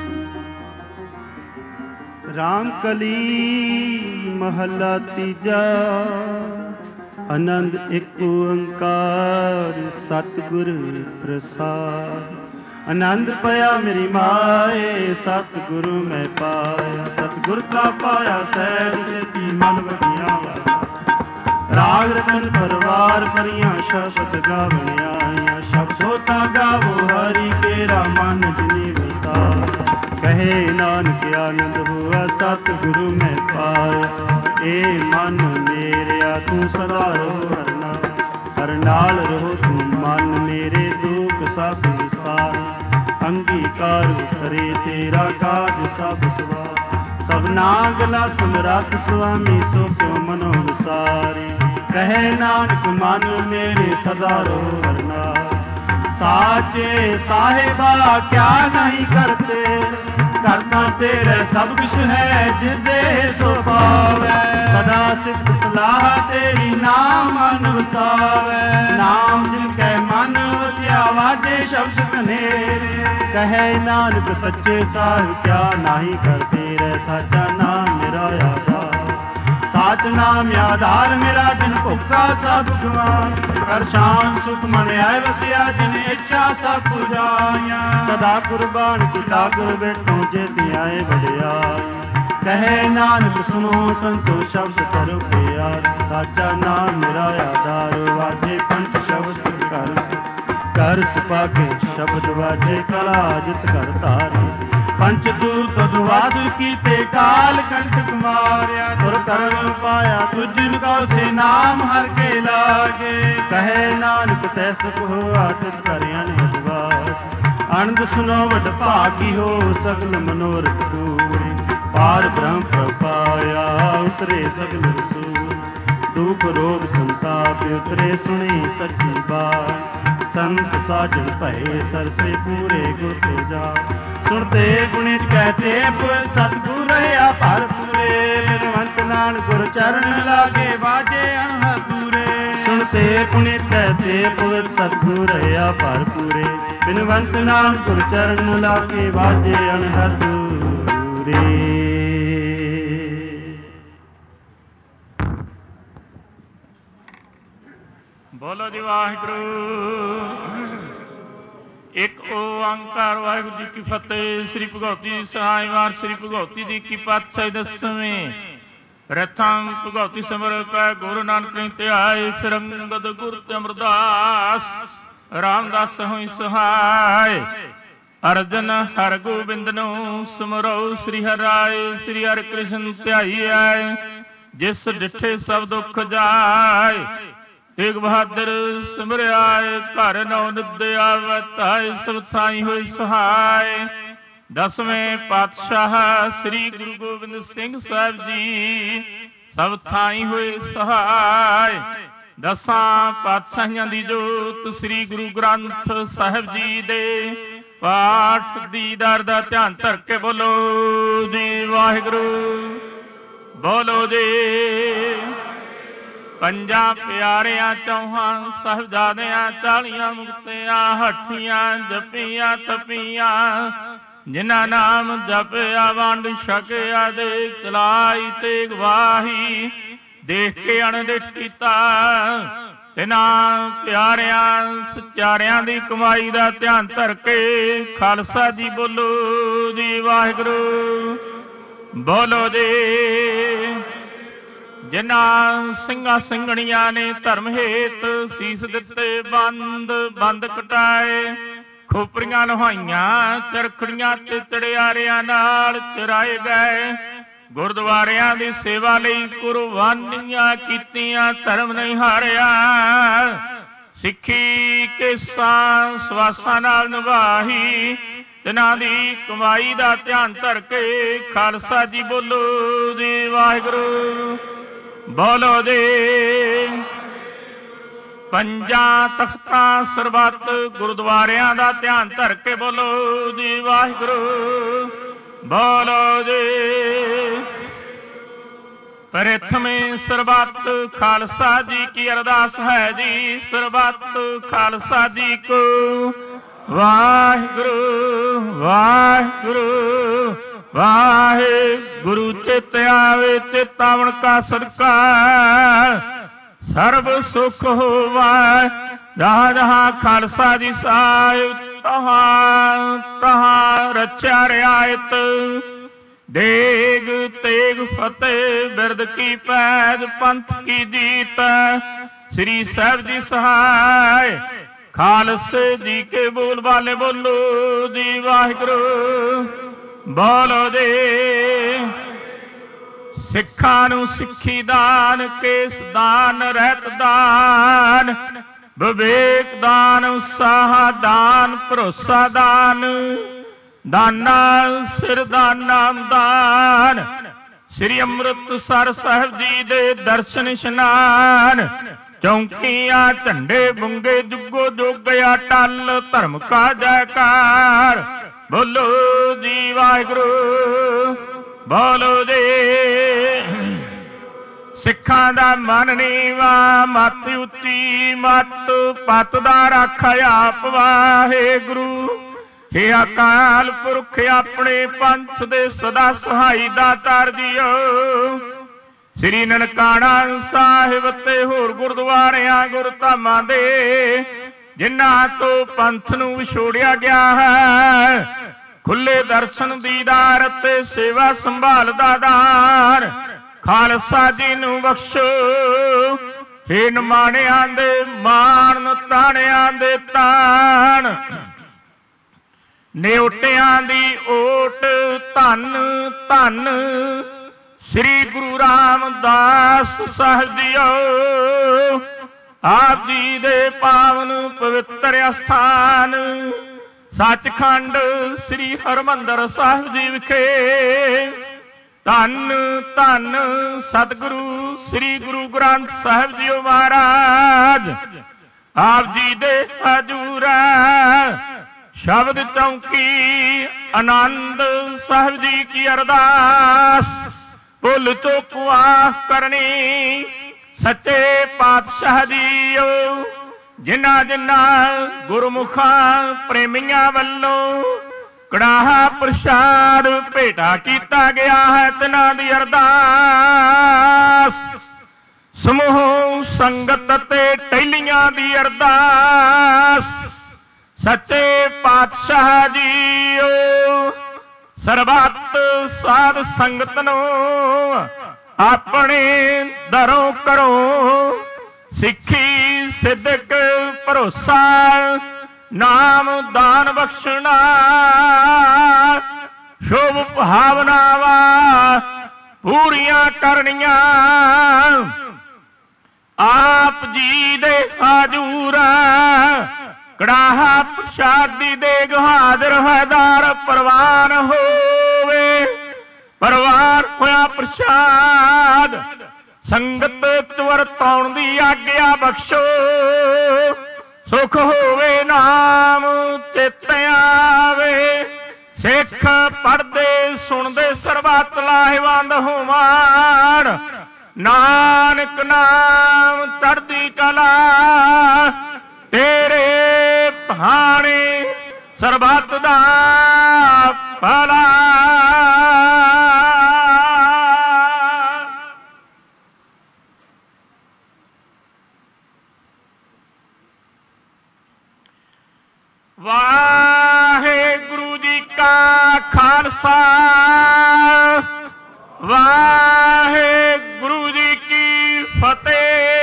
ਰਾਮ ਕਲੀ ਮਹੱਲਾ ਤੀਜਾ। ਆਨੰਦ ਇੱਕ ਓੰਕਾਰ ਸਤਿਗੁਰ ਪ੍ਰਸਾਦ। ਆਨੰਦ ਪਿਆ ਮੇਰੀ ਮਾਏ ਸਤਿਗੁਰੂ ਮੈਂ ਪਾਇਆ। ਸਤਿਗੁਰ ਕਾ ਪਾਇਆ ਸਹਿਜ ਸੇਤੀ ਮਨ ਵਡਿਆ। ਰਾਗ ਰਤਨ ਪਰਵਾਰ ਭਰੀਆਂ ਸ਼ਬਦ ਗਾਵਣ ਆਈਆਂ। ਸ਼ਬਦੋ ਤਾਂ ਗਾਵੋ ਹਰੀ ਕੇਰਾ ਮਨ ਜਿਨੀ ਵਸਾ। ਕਹੇ ਨਾਨਕ ਆਨੰਦ ਹੋਆ ਸਤਿਗੁਰੂ ਮੈਂ ਪਾਇਆ। ਏ ਮਨ ਮੇਰਿਆ ਤੂੰ ਸਦਾ ਰਹੋ ਹਰ ਨਾਲ। ਹਰ ਨਾਲ ਰਹੋ ਤੂੰ ਮਨ ਮੇਰੇ ਦੁਖ ਸਭ ਵਿਸਾਰ। ਅੰਗੀਕਾਰ ਕਰੇ ਤੇਰਾ ਕਾਜ ਸਭ ਸਵਾਰ। ਸਭਨਾ ਗਲਾ ਸਮਰੱਥ ਸੁਆਮੀ ਸੋ ਕਿਉ ਮਨੋ ਵਿਸਾਰੇ। ਕਹੇ ਨਾਨਕ ਮਨ ਮੇਰੇ ਸਦਾ ਰਹੋ ਹਰ ਨਾਲ। ਸਾਚੇ ਸਾਹਿਬਾ ਕਿਆ ਨਹੀਂ ਕਰਤੇ। ਕਰਤਾ ਤੇਰੇ ਸਭ ਕੁਛ ਹੈ ਜਿਦੇ ਸੋ ਪਾਵੈ। ਸਦਾ ਸਿਫਤ ਸਲਾਹ ਤੇਰੀ ਨਾਮ ਮਨ ਵਸਾਵੈ। ਨਾਮ ਜਿਨ ਕੈ ਮਨ ਵਸਿਆ ਵਾਜੇ ਸ਼ਬਦ ਕਨੇਰੇ। ਕਹੇ ਨਾਨਕ ਸੱਚੇ ਸਾਹਿਬ ਕਿਆ ਨਹੀਂ ਕਰਤੇ ਰਹਿ। ਸਾਚਾ ਨਾਮ ਮੇਰਾ ਆਧਾਰ। ਸਾਚ ਨਾਮ ਆਧਾਰ ਮੇਰਾ ਜਿਨ ਭੁੱਖਾ ਸਭ ਗਵਾਨ। ਕਰ ਸ਼ਾਨ ਸੁਖ ਮਨ ਆਏ ਵਸਿਆ ਜਿਨ ਇੱਛਾ ਸਭ ਪੁਜਾਈਆਂ। ਸਦਾ ਕੁਰਬਾਨ ਕੀਤਾ ਗੁਰ ਬੈਠੋ ਜੇਤੀ ਆਏ ਵਡਿਆਈ। ਕਹੇ ਨਾਨਕ ਸੁਨੋ ਸੰਤੋ ਸ਼ਬਦ ਕਰੋ ਪਿਆਰ। ਸਾਚਾ ਨਾਮ ਮੇਰਾ ਆਧਾਰ ਵਾਜੇ ਪੰਚ ਸ਼ਬਦ ਕਰ। ਕਰ ਸੁਪਾਕੇ ਸ਼ਬਦ ਵਾਜੇ ਕਲਾ ਜਿਤ ਕਰ ਧਾਰੇ। ਪੰਚ ਦੂਰ ਤਦ ਵਾਸ ਕੀਤੇ ਕਾਲ ਕੰਟਕ ਮਾਰਿਆ। ਤੁਰ ਕਰਮ ਪਾਇਆ ਤੁਜਿਨ ਕੋ ਸੇ ਨਾਮ ਹਰ ਕੇ ਲਾਗੇ। ਕਹੇ ਨਾਨਕ ਤੈ ਸੁਖ ਹੋਆ ਤਿਤ ਕਰਿਆ ਨਿਵਾਸ। ਆਨੰਦ ਸੁਨੋ ਵਡ ਭਾਗੀ ਹੋ ਸਗਲ ਮਨੋਰਥ ਪੂਰੇ। ਪਾਰ ਬ੍ਰਹਮ ਪ੍ਰਪਾਇਆ ਉਤਰੇ ਸਗਲ ਰਸੂਲ। ਦੁਖ ਰੋਗ ਸੰਸਾਪ ਉਤਰੇ ਸੁਣੀ ਸੱਚੀ ਬਾਤ। ਸੰਤ ਸਾਜਨ ਭਏ ਸਰਸੇ ਪੂਰੇ ਗੁਰ ਤੇ ਜਾ। ਸੁਣਤੇ ਗੁਣਿਤ ਕਹਤੇ ਸਤਿਗੁਰ ਰਹਾ ਭਰ ਪੂਰੇ। ਬਿਨਵੰਤ ਨਾਨਕ ਗੁਰ ਚਰਨ ਲਾਗੇ ਵਾਜੇ ਅਨਹਦ ਦੂਰੇ। ਸੁਣ ਤੇ ਪੁਨੀਤੈ ਤੇ ਪੁਰ ਸਤਿਗੁਰ ਰਹਾ ਭਰਪੂਰੇ। ਬਿਨਵੰਤ ਨਾਮ ਗੁਰ ਚਰਨ ਲਾਗੇ ਵਾਜੇ ਅਣਹਦ ਰੇ। ਬੋਲੋ ਜੀ ਵਾਹਿਗੁਰੂ। ਇੱਕ ਓੰਕਾਰ ਵਾਹਿਗੁਰੂ ਜੀ ਕੀ ਫਤਿਹ। ਸ੍ਰੀ ਭਗਉਤੀ ਸਹਾਇਵਾਰ ਸ੍ਰੀ ਭਗਉਤੀ ਜੀ ਕੀ ਪਾਤਸ਼ਾਹੀ ਦਸਵੇਂ ਪ੍ਰਥਮ ਭਗਉਤੀ ਸਿਮਰ ਕੈ ਗੁਰੂ ਨਾਨਕ ਨੇ ਧਿਆਏ। ਫਿਰ ਅੰਗਦ ਗੁਰ ਤੇ ਅਮਰਦਾਸ ਰਾਮਦਾਸ ਹੋਈ ਸਹਾਇ। ਅਰਜਨ ਹਰ ਗੋਬਿੰਦ ਨੂੰ ਸਿਮਰੋ ਸ੍ਰੀ ਹਰਿ ਸ੍ਰੀ ਹਰਿ ਕ੍ਰਿਸ਼ਨ ਧਿਆਈਐ। ਜਿਸ ਡਿਠੇ ਸਭ ਦੁੱਖ ਜਾਏ ਤੇਗ ਬਹਾਦਰ ਸਿਮਰਿਆਏ। ਘਰ ਨੌ ਨਿੱਦੇ ਆਵੈ ਧਾਇ ਸਭ ਥਾਈ ਹੋਈ ਸਹਾਇ। ਦਸਵੇਂ ਪਾਤਸ਼ਾਹ ਸ੍ਰੀ ਗੁਰੂ ਗੋਬਿੰਦ ਸਿੰਘ ਸਾਹਿਬ ਜੀ ਸਭ ਥਾਈ ਹੋਏ ਸਹਾਇ। ਦਸਾਂ ਪਾਤਸ਼ਾਹੀਆਂ ਦੀ ਜੋਤ ਸ੍ਰੀ ਗੁਰੂ ਗ੍ਰੰਥ ਸਾਹਿਬ ਜੀ ਦੇ ਪਾਠ ਦੀਦਾਰ ਦਾ ਧਿਆਨ ਧਰ ਕੇ ਬੋਲੋ ਜੀ ਵਾਹਿਗੁਰੂ। ਬੋਲੋ ਜੀ। ਪੰਜਾਂ ਪਿਆਰਿਆਂ ਚੌਹਾਂ ਸਾਹਿਬਜ਼ਾਦਿਆਂ ਚਾਲੀਆਂ ਮੁਕਤਿਆਂ ਹੱਠੀਆਂ ਜਪੀਆਂ ਤਪੀਆਂ। ਜਿਨ੍ਹਾਂ ਨਾਮ ਜਪਿਆ ਵੰਡ ਛਕਿਆ ਦੇਖ ਚਲਾਈ ਤੇ ਗਵਾਹੀ। ਦੇਖ ਕੇ ਅਣਦਿਠ ਕੀਤਾ ਤਿਨਾਂ ਪਿਆਰਿਆਂ ਸਚਾਰਿਆਂ ਦੀ ਕਮਾਈ ਦਾ ਧਿਆਨ ਧਰ ਕੇ ਖਾਲਸਾ ਜੀ ਬੋਲੋ ਜੀ ਵਾਹਿਗੁਰੂ। ਬੋਲੋ ਜੀ। ਜਿਨ੍ਹਾਂ ਸਿੰਘਾਂ ਸਿੰਘਣੀਆਂ ਨੇ ਧਰਮ ਹੇਤ ਸੀਸ ਦਿੱਤੇ ਬੰਦ ਬੰਦ ਕਟਾਏ। ਖੋਪਰੀਆਂ ਲੁਹਾਈਆਂ ਚਰਖੜੀਆਂ ਤੇ ਚੜਿਆਰਿਆਂ ਨਾਲ ਚਰਾਏ ਗਏ। ਗੁਰਦੁਆਰਿਆਂ ਦੀ ਸੇਵਾ ਲਈ ਕੁਰਬਾਨੀਆਂ ਕੀਤੀਆਂ ਧਰਮ ਨਹੀਂ ਹਾਰਿਆ। ਸਿੱਖੀ ਕੇਸਾਂ ਸਵਾਸਾਂ ਨਾਲ ਨਿਭਾਹੀ। ਤਿਨਾਂ ਦੀ ਕਮਾਈ ਦਾ ਧਿਆਨ ਧਰ ਕੇ ਖਾਲਸਾ ਜੀ ਬੋਲੋ ਜੀ ਵਾਹਿਗੁਰੂ। ਬੋਲੋ ਜੀ। ਪੰਜਾਂ ਤਖਤਾਂ ਸਰਬੱਤ ਗੁਰਦੁਆਰਿਆਂ ਦਾ ਧਿਆਨ ਧਰ ਕੇ ਬੋਲੋ ਜੀ ਵਾਹਿਗੁਰੂ। ਬੋਲੋ ਜੀ। ਪ੍ਰਥਮੇ ਸਰਬੱਤ ਖਾਲਸਾ ਜੀ ਕੀ ਅਰਦਾਸ ਹੈ ਜੀ। ਸਰਬੱਤ ਖਾਲਸਾ ਜੀ ਕੋ ਵਾਹਿਗੁਰੂ ਵਾਹਿਗੁਰੂ ਵਾਹਿਗੁਰੂ। ਚਿਤ ਆਵੇ ਚਿਤਾਵਨ ਕਾ ਸਦਕਾ ਸਰਬ ਸੁਖ ਹੋਵੈ। ਜਹਾਂ ਜਹਾਂ ਖਾਲਸਾ ਜੀ ਸਾਹਿਬ ਤਹਾਂ ਤਹਾਂ ਰਚਿਆ ਰਿਆਇਤ। ਦੇਗ ਤੇਗ ਫਤਿਹ ਬਿਰਦ ਕੀ ਪੈਜ ਪੰਥ ਕੀ ਜੀਤ। ਸ੍ਰੀ ਸਾਹਿਬ ਜੀ ਸਹਾਇ ਖਾਲਸੇ ਜੀ ਕੇ ਬੋਲ ਵਾਲੇ ਬੋਲੋ ਜੀ ਵਾਹਿਗੁਰੂ। ਬੋਲੋ ਜੀ। ਸਿੱਖਾਂ ਨੂੰ ਸਿੱਖੀ ਦਾਨ ਕੇਸ ਦਾਨ ਰਹਿਤ ਦਾਨ ਵਿਵੇਕ ਦਾਨ ਉਤਸਾਹ ਦਾਨ ਭਰੋਸਾ ਦਾਨ ਦਾਨਾ ਸਿਰ ਦਾਨ ਨਾਮ ਦਾਨ। ਸ੍ਰੀ ਅੰਮ੍ਰਿਤਸਰ ਸਾਹਿਬ ਜੀ ਦੇ ਦਰਸ਼ਨ ਇਸ਼ਨਾਨ। ਚੌਂਕੀਆਂ ਝੰਡੇ ਬੁੰਗੇ ਜੁਗੋ ਜੋਗਿਆ ਟਲ ਧਰਮ ਕਾ ਜੈਕਾਰ। ਬੋਲੋ ਜੀ ਵਾਹਿਗੁਰੂ। ਬੋਲੋ ਜੀ। ਸਿੱਖਾਂ ਦਾ ਮਨ ਨੀਵਾਂ ਮੱਤ ਉੱਚੀ ਮੱਤ ਪੱਤ ਦਾ ਰੱਖ ਆਪ ਵਾਹਿਗੁਰੂ। ਹੇ ਅਕਾਲ ਪੁਰਖ ਆਪਣੇ ਪੰਥ ਦੇ ਸਦਾ ਸਹਾਈ ਦਾਤਾਰ ਜੀਓ। ਸ੍ਰੀ ਨਨਕਾਣਾ ਸਾਹਿਬ ਤੇ ਹੋਰ ਗੁਰਦੁਆਰਿਆਂ ਗੁਰਧਾਮਾਂ ਦੇ ਜਿਨ੍ਹਾਂ ਤੋਂ ਪੰਥ ਨੂੰ ਵਿਛੋੜਿਆ ਗਿਆ ਹੈ ਖੁੱਲੇ ਦਰਸ਼ਨ ਦੀਦਾਰ ਤੇ ਸੇਵਾ ਸੰਭਾਲ ਦਾ ਦਾਨ ਖਾਲਸਾ ਜੀ ਨੂੰ ਬਖਸ਼ੋ। ਹੇ ਨਿਮਾਣਿਆਂ ਦੇ ਮਾਣ ਤਾਣਿਆਂ ਦੇ ਤਾਣ ਨਿਉਟਿਆਂ ਦੀ ਓਟ ਧੰਨ ਧੰਨ ਸ੍ਰੀ ਗੁਰੂ ਰਾਮਦਾਸ ਸਾਹਿਬ ਜੀਓ। ਆਪ ਜੀ ਦੇ ਪਾਵਨ ਪਵਿੱਤਰ ਅਸਥਾਨ ਸੱਚਖੰਡ ਸ੍ਰੀ ਹਰਿਮੰਦਰ ਸਾਹਿਬ ਜੀ ਵਿਖੇ ਧੰਨ ਧੰਨ ਸਤਿਗੁਰੂ ਸ੍ਰੀ ਗੁਰੂ ਗ੍ਰੰਥ ਸਾਹਿਬ ਜੀਓ ਮਹਾਰਾਜ ਆਪ ਜੀ ਦੇ ਹਜੂਰ ਸ਼ਬਦ ਚੌਂਕੀ ਆਨੰਦ ਸਾਹਿਬ ਜੀ ਕੀ ਅਰਦਾਸ ਭੁੱਲ ਚੁੱਕ ਮਾਫ਼ ਕਰਨੀ ਸੱਚੇ ਪਾਤਸ਼ਾਹ ਜੀਓ, ਜਿਨ੍ਹਾਂ ਜਿਨ੍ਹਾਂ ਗੁਰਮੁਖਾਂ ਪ੍ਰੇਮੀਆਂ ਵੱਲੋਂ ਕੜਾਹਾ ਪ੍ਰਸ਼ਾਦ ਭੇਟਾ ਕੀਤਾ ਗਿਆ ਹੈ, ਤਿਨਾਂ ਦੀ ਅਰਦਾਸ, ਸਮੂਹ ਸੰਗਤ ਤੇ ਟਹਿਲੀਆਂ ਦੀ ਅਰਦਾਸ। ਸੱਚੇ ਪਾਤਸ਼ਾਹ ਜੀਓ, ਸਰਬੱਤ ਸਾਧ ਸੰਗਤ ਨੂੰ ਆਪਣੇ ਦਰੋਂ ਕਰੋ ਸਿੱਖੀ ਸਿੱਧਕ ਭਰੋਸਾ ਨਾਮ ਦਾਨ ਬਖਸ਼ਣਾ, ਸ਼ੁਭ ਭਾਵਨਾਵਾਂ ਪੂਰੀਆਂ ਕਰਨੀਆਂ। ਆਪ ਜੀ ਦੇ ਹਾਜ਼ੂਰ ਕੜਾਹਾ ਪ੍ਰਸ਼ਾਦੀ ਦੇਗ ਹਾਜ਼ਰ ਹੈਦਾਰ ਪ੍ਰਵਾਨ ਹੋਵੇ। ਪ੍ਰਵਾਨ ਹੋਇਆ ਪ੍ਰਸ਼ਾਦ ਸੰਗਤ ਵਰਤਾਉਣ ਦੀ ਆਗਿਆ ਬਖਸ਼ੋ। ਸੁਖ ਹੋਵੇ ਨਾਮ ਚਿਤ ਆਵੇ, ਸਿੱਖ ਪੜ੍ਹਦੇ ਸੁਣਦੇ ਸਰਬੱਤ ਲਾਹੇਵੰਦ ਹੋਵਣ। ਨਾਨਕ ਨਾਮ ਚੜ੍ਹਦੀ ਕਲਾ, ਤੇਰੇ ਭਾਣੇ ਸਰਬੱਤ ਦਾ ਭਲਾ। ਵਾਹਿਗੁਰੂ ਜੀ ਕਾ ਖਾਲਸਾ, ਵਾਹਿਗੁਰੂ ਜੀ ਕੀ ਫਤਿਹ।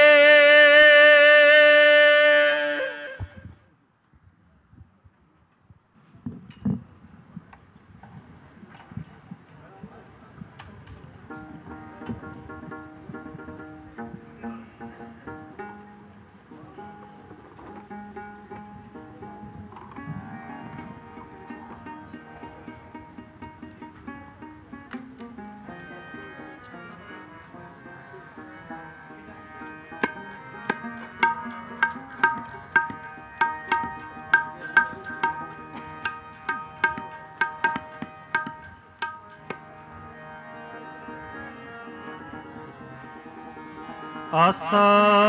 ਆਸਾ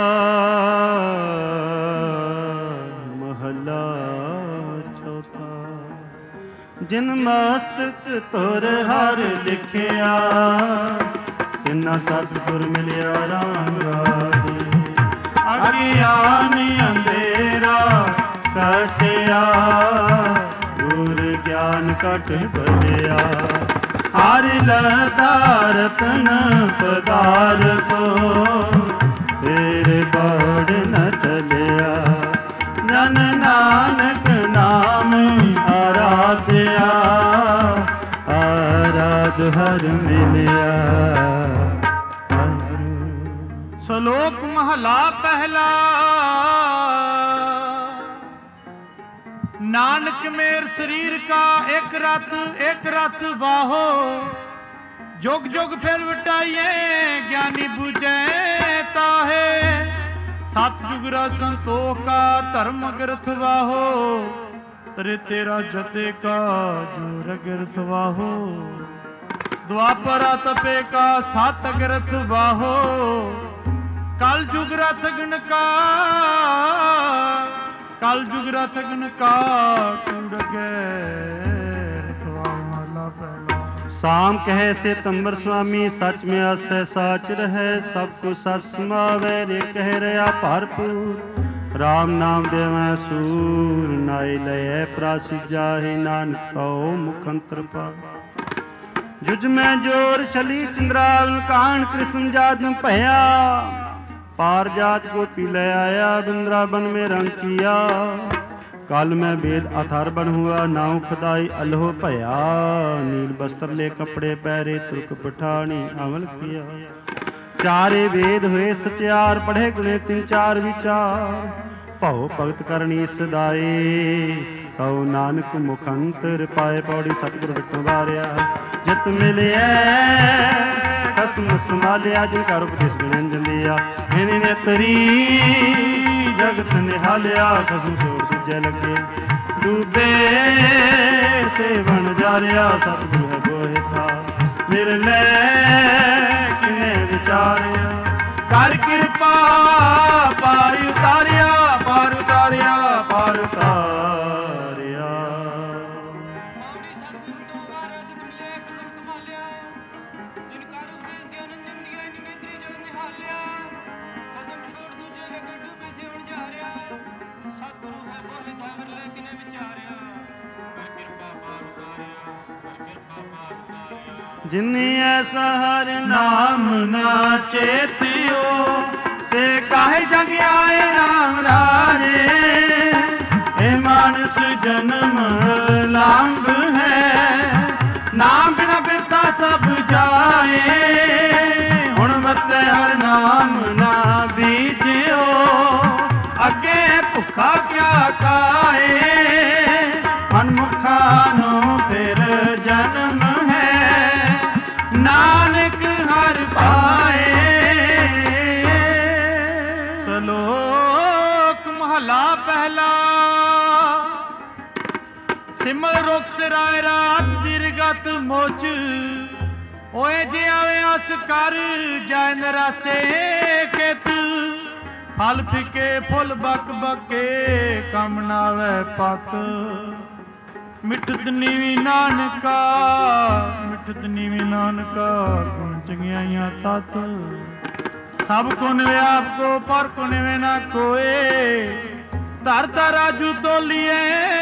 ਮਹਲਾ ਚੌਥਾ। ਜਿਨ ਮਸਤਕ ਤੁਰ ਹਰ ਲਿਖਿਆ, ਤਿਨਾ ਸਤਿਗੁਰ ਮਿਲਿਆ ਰਾਮ ਰਾਜੇ। ਅਗਿਆਨ ਅੰਧੇਰਾ ਕਟਿਆ, ਗੁਰ ਗਿਆਨ ਕਟ ਬਲਿਆ। ਹਰ ਲਦਾ ਰਤਨ ਪਦਾਰਥੋ, ਤੇਰੇ ਬਾੜ ਨ ਚਲਿਆ। ਜਨ ਨਾਨਕ ਨਾਮ ਆਰਾਧਿਆ, ਆਰਾਧ ਹਰ ਮਿਲਿਆ। ਸ਼ਲੋਕ ਮਹਲਾ ਪਹਿਲਾ। ਨਾਨਕ ਮੇਰ ਸਰੀਰ ਕਾ ਇੱਕ ਰਤ ਇੱਕ ਰਤ ਬਾਹੋ, ਜੁਗ ਜੁਗ ਫਿਰ ਵਟਾਈਏ ਗਿਆਨੀ ਬੁਝੈ ਤਾਹੇ। ਸਤ ਜੁਗ ਰਾ ਸੰਤੋਖ ਕਾ ਧਰਮ ਗ੍ਰਥ ਵਾਹੋ, ਤਰੇ ਤੇਰਾ ਜਤੇ ਕਾ ਜੋਰ ਗ੍ਰਥ ਵਾਹੋ। ਦੁਆਪਰਾ ਤਪੇ ਕਾ ਸਤ ਗ੍ਰਥ ਵਾਹੋ, ਕਲ ਜੁਗ ਰਥ ਗਣ ਕਾ ਕਲ ਜੁਗ ਰਥ ਗਣ ਕਾ ਕੂੜ ਗੈ। ਰਖਵਾਲਾ ਪਹਿਲਾ। ਸਾਮ ਕਹੈ ਸੇ ਤੰਬਰ ਸੁਆਮੀ, ਸਚ ਮੇ ਆਸੈ ਸਾਚ ਰਹੈ। ਸਭ ਕੁ ਸਚ ਸਮਾਵੈ, ਰੇ ਕਹਿ ਰਿਹਾ ਭਰਪੂਰ। ਰਾਮ ਨਾਮ ਦੇਵੈ ਸੂਰ, ਨਾਇ ਲਇਐ ਪ੍ਰਾਸੀ ਜਾਹੇ। ਨਾਨਕ ਕਉ ਮੁਖ ਅੰਤਰ ਪਾ। ਜੁਜ ਮੈਂ ਜੋਰ ਛਲੀ ਚੰਦਰਾਵਨ, ਕਾਣ ਕ੍ਰਿਸ਼ਨ ਜਾਦਨ ਭਇਆ। पार जात गोपी ले आया, वृंदावन में रंग किया। कल मैं वेद अथर्वण हुआ, नाव खुदाई अल्हो भया। नील वस्त्र ले कपड़े पहरे, तुर्क पठानी अमल किया। चारे वेद हुए सत्यार, पढ़े गुणे तीन चार विचार। भव भगत करनी सदाए, कहो नानक मुखंतर पाए। पौड़ी सतगुर विटो वारिया, जित मिलिया खसम संभालिया। जिन कर उपदेश विरंजन दिया, इन्हें ने तरी जगत निहालिया। खसम सोर सुजै लगे, डूबे से बन जारिया। सतगुर है गोहे था, मेरे ले किने विचारिया। ਕਰ ਕਿਰਪਾ ਪਾਰ ਉਤਾਰਿਆ, ਪਾਰ ਉਤਾਰਿਆ, ਪਾਰ ਉਤਾਰਿਆ। जिन्नी ऐसा हर नाम ना चेतियो, से काहे जग आए राम राजे। ए मानस जन्म लांग है, नाम बिना बिरता सब जाए। हुण मत हर नाम ना बीजियो, अगे भुखा क्या खाए। मनमुखा नो फिर जन्म है, नानक हर पाए। श्लोक महला पहला। सिमल रुख सिराय रात दीर्घत मोच, ओए जे आवे अस कर जाय नरासे खेत। फल फिके फुल बक बके, कम नावे पत। मिठत नीवी नानका, मिठत नीवी नानका, गुण चंगियाइयां तत। सब को निवे आपको, पर को निवे ना कोए। धर राजू तोलिए,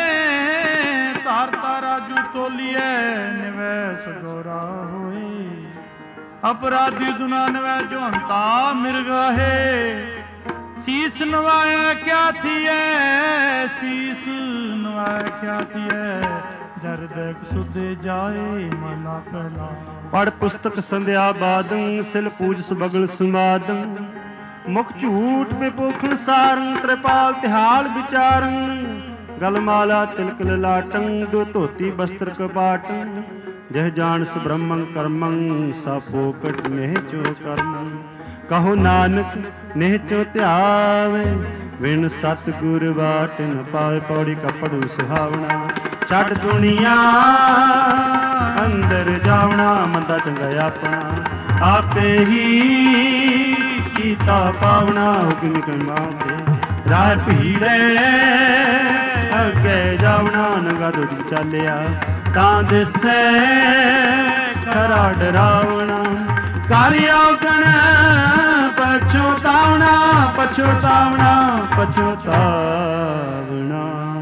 धर राजू तोलिए, निवे सगोरा होए। अपराधी दुना निवे जोहंता मिर्ग है। शीस नवाया क्या थी है, शीस नवाया क्या थी है। जर देख सुधे जाए माला पहला। पढ़ पुस्तक संध्या बादं, सिल पूज सुबगल सुमादं। मुख झूठ में पोखन सारं, त्रिपाल तिहाल विचारं। गलमाला तिलक ललाटं, दो धोती वस्त्र कपाटं। जह जानस ब्रह्मं कर्मं, सा पोकट नेह चो कर्मं। कहो नानक नेह चो ध्यावे, बिन सतगुर बाट न पाए। पौड़ी कपड़ू सुहावना, छड़ दुनिया अंदर जावना। मंदा चंगा अपना, आपे ही कीता पावना। हुक्म कमाते राह भीड़े, अगे जावना। नंगा दुध चालिया तां दिसे, खरा डरावना। कार्यागण पछोतावना, पछोतावना, पछोतावना।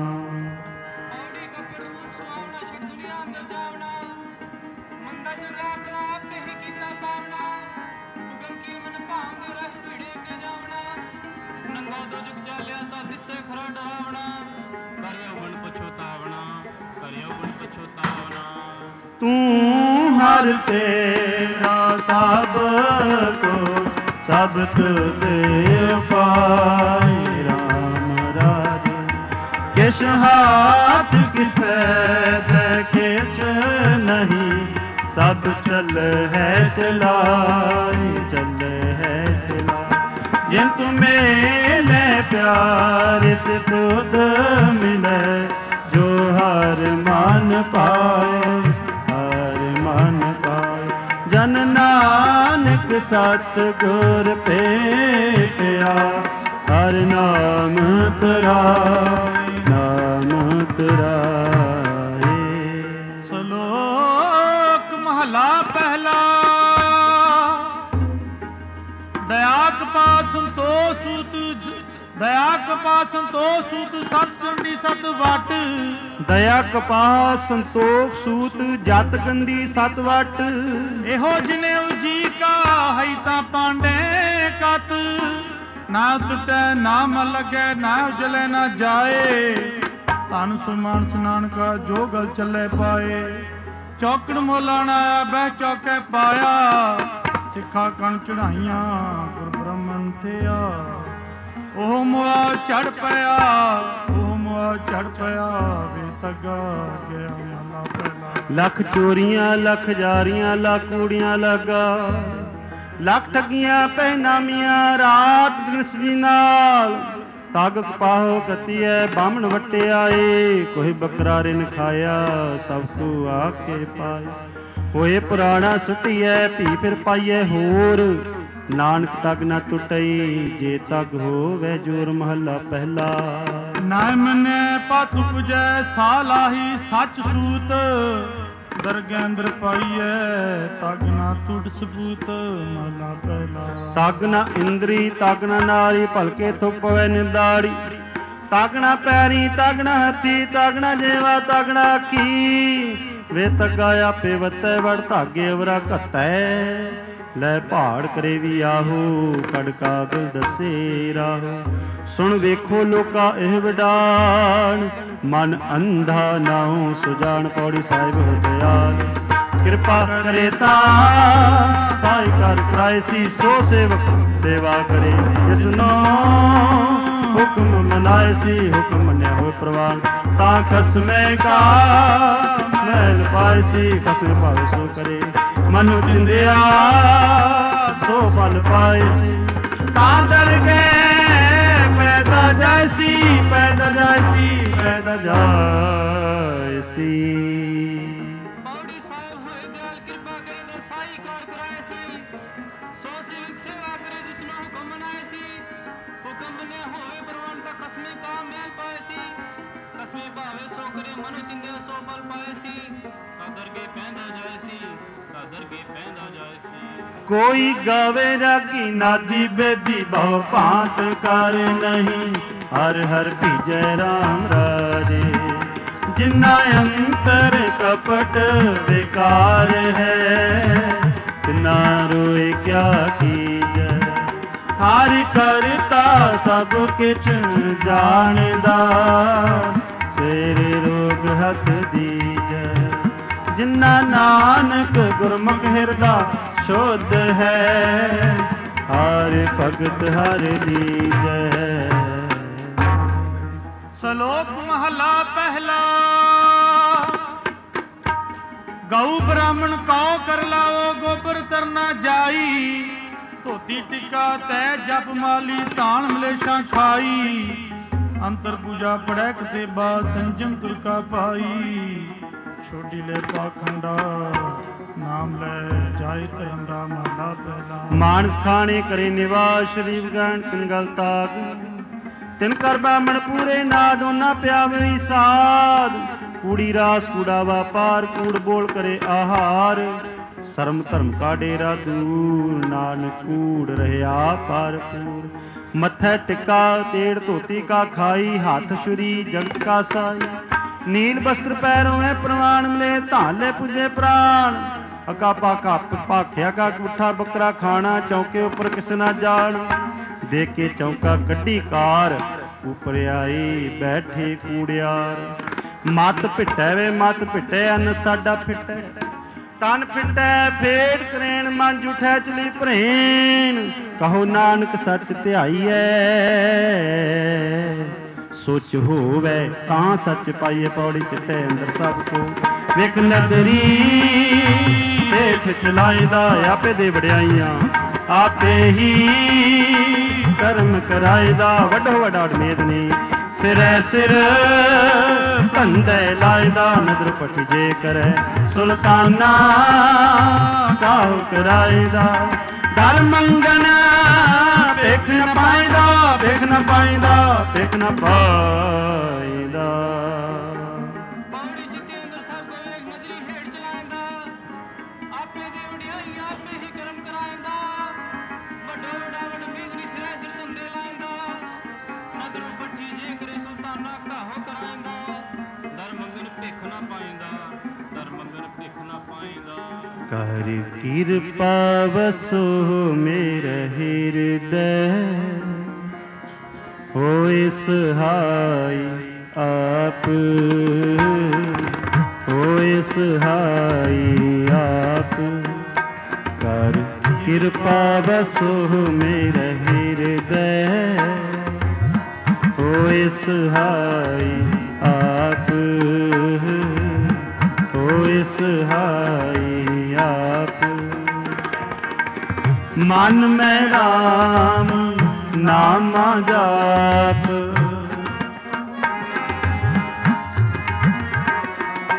तू हर तेरा सब को, सब तुझे पाए। राम राजे किस हाथ किसे दे, किस नहीं। सब चल है चलाए, चल है चलाए। जिन तुम्हें ले प्यार से खुद मिले, जो हर मान पाए, हर मान पाए। जन नानक सतगुर पे पिया, हर नाम तराए, नाम तराए। श्लोक महला पहला। दया कपा संतोष सूत, दया कपा संतोष सूत, सत कंडी सत वट। दया कपा संतोख सूत, जत कंडी सत वट। एहो जिने जी का है ता पांडे कत। ना टुटे ना मल लगे, ना उजले ना जाए। धन सुमान स्नान का जो गल चले पाए। चौकड़ मोलाना बह चौके पाया। सिखा कण चढ़ाइया गुर ब्रह्मन थिया। ओह मुआ चढ़ पया, ओह मुआ चढ़ पया। वे तगा गया माला पहला। लख चोरियां लख जारियां, लख कूड़ियां लगा। लख ठगियां पहनामियां, रात दिनसरी नाल। तग कपाहो कतीए बामण वटे आए। कोई बकरा रिन खाया, सब को आके पाए। होए पुराना सुटिए, भी फिर पाइए होर। ਨਾਨਕ ਤਗ ਨਾ ਟੁੱਟਈ ਜੇ ਤਗ ਹੋਵੇ ਜੋਰ। ਮਹੱਲਾ ਪਹਿਲਾ। ਨਾਇ ਮੰਨੈ ਪਤ ਉਪਜੈ ਸਾ ਲਾਹੀ ਸੱਚ ਸੂਤ। ਦਰਗਹਿ ਅੰਦਰ ਪਾਈਐ ਤਗ ਨਾ ਟੁੱਟ ਸਬੂਤ। ਮਹੱਲਾ ਪਹਿਲਾ। ਤਗ ਨਾ ਇੰਦਰੀ ਤਗ ਨਾ ਨਾਰੀ ਭਲਕੇ ਥੁਪਵੇ ਨਿੰਦਾੜੀ। ਤਗ ਨਾ ਪੈਰੀ ਤਗ ਨਾ ਹੱਥੀ ਤਗ ਨਾ ਜੇਵਾ ਤਗ ਨਾ ਆਖੀ। ਵੇ ਤਗਾ ਆਪੇ ਵਤੈ ਵੜ ਧਾਗੇ ਅਵਰਾ ਘਤੈ। ਲੈ ਪਹਾੜ ਕਰੇ ਵੀ ਆਹੋ ਕੜ ਕਾਬਲ ਦੱਸੇ ਰਾਹੋ। ਸੁਣ ਵੇਖੋ ਲੋਕਾ ਇਹ ਵਿਡਾਣ ਮਨ ਅੰਧਾ ਨਾਉ ਸੁਜਾਨ। ਪੌੜੀ ਸਾਹਿਬ ਹੋ ਦਿਆਲ ਕਿਰਪਾ ਕਰੇ ਤਾਂ ਸਾਈ ਕਰ ਕਰਾਏ ਸੀ। ਸੋ ਸੇਵਕ ਸੇਵਾ ਕਰੇ ਜਿਸਨੋ ਹੁਕਮ ਮਨਾਏ ਸੀ। ਹੁਕਮ ਮੰਨਿਆ ਹੋਏ ਪ੍ਰਵਾਨ ਤਾਂ ਖਸਮੇ ਕਾ ਮੈਲ ਪਾਏ ਸੀ। ਖਸਮੇ ਭਾਵੇ ਸੋ ਕਰੇ ਮਨੁ ਚਿੰਦਿਆ ਸੋ ਫਲ ਪਾਏ ਸੀ। ਤਾਂ ਦਰਗਹਿ ਪੈਦਾ ਜਾਇਸੀ ਪੈਦਾ ਜਾਇਸੀ ਪੈਦਾ ਜਾਇਸੀ। ਪੌੜੀ ਸਾਹਿਬ ਹੋਏ ਦਿਆਲ ਕਿਰਪਾ ਕਰੇ ਤਾਂ ਸਾਈ ਕਾਰ ਕਰਾਏ ਸੀ। ਸੋ ਸੇਵਕ ਸੇਵਾ ਕਰੇ ਜਿਸਨੂੰ ਹੁਕਮ ਮਨਾਏ ਸੀ। ਹੁਕਮ ਮੰਨਿਆ ਹੋਵੇ ਪ੍ਰਵਾਨ ਤਾਂ ਖਸਮੇ ਕਾ ਮੈਲ ਪਾਏ ਸੀ। ਖਸਮੇ ਭਾਵੇ ਸੋ ਕਰੇ ਮਨੁ ਚਿੰਦਿਆ ਸੋ ਫਲ ਪਾਏ ਸੀ। ਤਾਂ ਦਰਗਹਿ ਪੈਂਦਾ ਜਾਏ ਸੀ ਤਾਂ ਦਰਗਹਿ ਪੈਂਦਾ ਜਾਏ ਸੀ। ਕੋਈ ਗਾਵੇ ਰਾਗੀ ਨਾਦੀ ਬੇਦੀ ਬਹੁ ਭਾਂਤ ਕਰ ਨਹੀਂ। ਹਰ ਹਰ ਭੀਜੈ ਰਾਮ ਰਾਜੇ ਜਿਨਾ ਅੰਤਰ ਕਪਟ ਵਿਕਾਰ ਹੈ। ਤਿਨਾ ਰੋਏ ਕਿਆ ਕੀਜੈ। ਹਰਿ ਕਰਤਾ ਸਭ ਕਿਛ ਜਾਣਦਾ। ਸਿਰ ਰੋਗ ਹੱਥ ਦੀਜੈ। ਜਿਨਾ ਨਾਨਕ ਗੁਰਮੁਖ ਹਿਰਦਾ ਸ਼ੁੱਧ ਹੈ। ਹਰਿ ਭਗਤ ਹਰਿ ਲੀਜੈ। ਸ਼ਲੋਕ ਮਹਲਾ ਪਹਿਲਾ। ਗਊ ਬ੍ਰਾਹਮਣ ਕਉ ਕਰ ਲਾਓ ਗੋਬਰ ਤਰਨਾ ਜਾਈ। ਧੋਤੀ ਟਿੱਕਾ ਤੈ ਜਪ ਮਾਲੀ ਧਾਨ ਮਲੇਸ਼ਾਂ ਖਾਈ। ਅੰਤਰ ਪੂਜਾ ਪੜੈ ਕਤੇ ਬਾਦ ਸੰਜਮ ਤੁਰਕਾ ਪਾਈ। ਛੋਡੀ ਲੈ ਪਾਖੰਡਾ ਨਾਮ ਲੈ ਜਾਇ ਧਰਮ ਦਾ। ਮਹਲਾ ਪਹਿਲਾ। ਮਾਨਸ ਖਾਣੇ ਕਰੇ ਨਿਵਾਸ ਸ਼ਰੀਫ ਗਾਣ ਤਿਨ ਗਲ ਤਾਗ। ਤਿਨ ਕਰ ਬ੍ਰਾਹਮਣ ਪੂਰੇ ਨਾਦ ਉਹਨਾਂ ਪਿਆਵੇ ਸਾਧ। ਕੂੜੀ ਰਾਸ ਕੂੜਾ ਵਾਪਾਰ ਕੂੜ ਬੋਲ ਕਰੇ ਆਹਾਰ। ਸ਼ਰਮ ਧਰਮ ਕਾ ਡੇਰਾ ਦੂਰ ਨਾਨਕ ਕੂੜ ਰਹਿਆ ਭਰਪੂਰ। ਮੱਥੇ ਟਿੱਕਾ ਤੇੜ ਧੋਤੀ ਕਾ ਖਾਈ। ਹੱਥ ਛੁਰੀ ਜਗਤ ਕਾ ਸਾਈ। ਨੀਲ ਬਸਤਰ ਪੈਰੋਂ ਹੈ ਪ੍ਰਵਾਨ ਮਿਲੇ ਧਾਲੇ ਪੁਜੇ ਪ੍ਰਾਣ। ਅਕਾ ਪਾਕਾ ਭਾਖਿਆ ਕਾ ਕੁੱਠਾ ਬੱਕਰਾ ਖਾਣਾ। ਚੌਕੇ ਉੱਪਰ ਕਿਸ ਨਾ ਜਾਣ। ਦੇਖ ਕੇ ਚੌਂਕਾ ਕੱਢੀ ਕਾਰ ਉੱਪਰ ਆਈ ਬੈਠੇ ਕੂੜਿਆਰ। ਮਤ ਭਿੱਟੈ ਵੇ ਮਤ ਭਿੱਟੇ ਅੰਨ ਸਾਡਾ ਫਿੱਟੈ। ਤਨ ਫਿੱਟੈ ਫੇੜ ਕਰੇਣ ਮਨ ਜੁਠੈ ਚਲੀ ਭਰੇਣ। ਕਹੋ ਨਾਨਕ ਸੱਚ ਧਿਆਈਐ। ਸੋਚ ਹੋਵੇ ਤਾਂ ਸੱਚ ਪਾਈਏ। ਪੌੜੀ ਚਿੱਟੇ ਅੰਦਰ ਸਭ ਕੋ ਵੇਖ ਨਦਰੀ ਹੇਠ ਚਲਾਈਦਾ। ਆਪੇ ਦੇ ਵਡਿਆਈਆਂ ਆਪੇ ਹੀ ਕਰਮ ਕਰਾਈਦਾ। ਵੱਡੋ ਵੱਡਾ ਮੇਦ ਨੀ ਸਿਰੈ ਸਿਰ ਧੰਦੇ ਲਾਇਦਾ। ਨਦਰ ਪੱਟੀ ਜੇ ਕਰੈ ਸੁਲਤਾਨਾ ਕਾਹੂ ਕਰਾਈਦਾ। ਦਰ ਮੰਗਨ ਵੇਖ ਨ ਪਾਈਦਾ ਵੇਖ ਨ ਪਾਈਦਾ ਵੇਖ ਨ ਪਾਈਦਾ। ਪੌੜੀ ਚਿੱਤੇ ਅੰਦਰ ਸਭ ਕੋ ਵੇਖ ਨਦਰੀ ਹੇਠ ਚਲਾਇਂਦਾ। ਆਪੇ ਦੀ ਵਡਿਆਈ ਆਪੇ ਹੀ ਕਰਮ ਕਰਾਇਂਦਾ। ਵੱਡੋ ਵੱਡਾ ਵੱਡ ਮੇਦਨੀ ਸਿਰੈ ਸਿਰ ਧੰਦੇ ਲਾਇਂਦਾ। ਨਦਰ ਪੱਠੀ ਜੇ ਕਰੇ ਸੁਲਤਾਨਾ ਕਾਹੋ ਕਰਾਇਂਦਾ। ਦਰ ਮੰਗਨ ਭਿਖ ਨਾ ਪਾਇਂਦਾ ਦਰ ਮੰਗਨ ਭਿਖ ਨਾ ਪਾਇਂਦਾ। ਕਰ ਕਿਰਪਾ ਵਸੋ ਮੇਰੇ ਹਿਰਦੈ। ਹੋਇ ਸਹਾਈ ਆਪ ਹੋਇ ਸਹਾਈ ਆਪ। ਕਰ ਕਿਰਪਾ ਵਸੋ ਮੇਰੇ ਹਿਰਦੈ। ਹੋਇ ਸਹਾਈ ਆਪ ਹੋਇ ਸਹਾਈ ਆਪ। ਮਨ ਮੈਂ ਰਾਮ ਨਾਮਾ ਜਾਪ।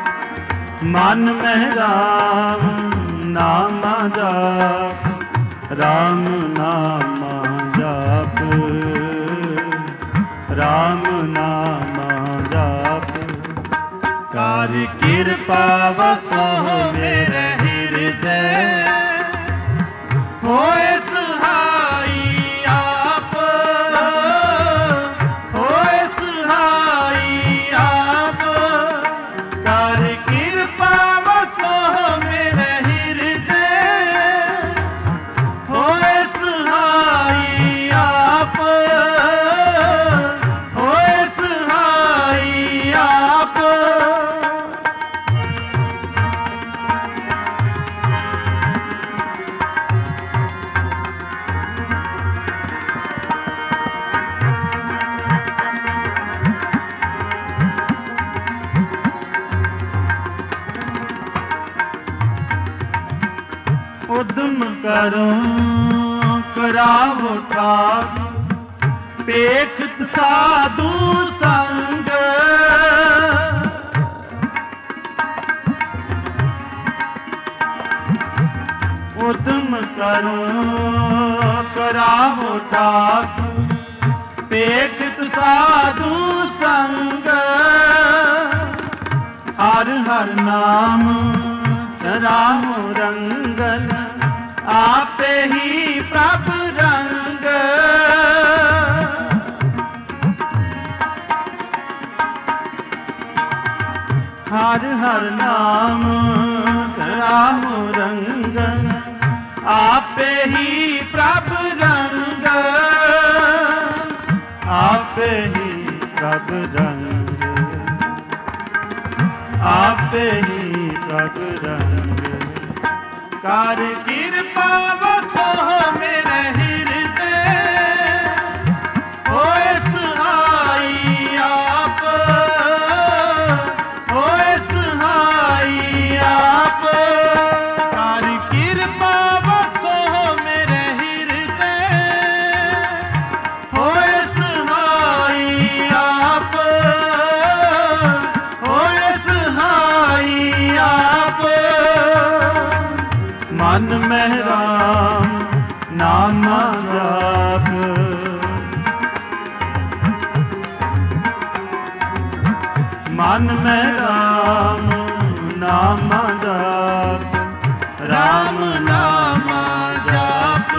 ਮਨ ਮੈਂ ਰਾਮ ਨਾਮਾ ਜਾਪ। ਰਾਮ ਨਾਮਾ ਜਾਪ, ਰਾਮ ਨਾਮਾ ਜਾਪ। ਕਰ ਕਿਰਪਾ ਵਸੋ ਮੇਰੇ ਹਿਰਦੈ, ਹੋਏ ਸਹਾਈ ਆਪ, ਹੋਏ ਸਹਾਈ ਆਪ। ਕਰ ਕਿਰਪਾ ਵਸੋ ਮੇਰੇ ਹਿਰਦੈ, ਹੋਏ ਸਹਾਈ ਆਪ, ਹੋਏ ਸਹਾਈ ਆਪ। ਉਦਮ ਕਰੋ ਕਰਾਵੋ ਠਾਕ, ਪੇਖਤ ਸਾਧੂ ਸੰਗ। ਉਦਮ ਕਰੋ ਕਰਾਵੋ ਠਾਕ, ਪੇਖਤ ਸਾਧੂ ਸੰਗ। ਹਰ ਹਰ ਨਾਮ ਰਾਮ ਰੰਗਨ, ਆਪੇ ਹੀ ਪ੍ਰਭ ਰੰਗ। ਹਰ ਹਰ ਨਾਮ ਰਾਮ ਰੰਗਨ, ਆਪੇ ਹੀ ਪ੍ਰਭ ਰੰਗ। ਆਪੇ ਹੀ ਪ੍ਰਭ ਰੰਗ, ਆਪੇ ਹੀ ਪ੍ਰਭ ਰੰਗ। ਕਰ ਕਿਰਪਾ ਵਸੋ ਮੇਰੇ ਹਿਰਦੈ, ਹੋਏ ਸਹਾਈ ਆਪ, ਹੋਏ ਸਹਾਈ ਆਪ। ਕਰ ਕਿਰਪਾ ਵਸੋ ਮੇਰੇ ਹਿਰਦੈ, ਹੋਏ ਸਹਾਈ ਆਪ, ਹੋਏ ਸਹਾਈ ਆਪ। ਮਨ ਮਹਿ ਰਾਮ ਨਾਮਾ ਜਾਪ, ਮਨ ਮਹਿ ਰਾਮ ਨਾਮਾ ਜਾਪ। ਰਾਮ ਨਾਮਾ ਜਾਪ,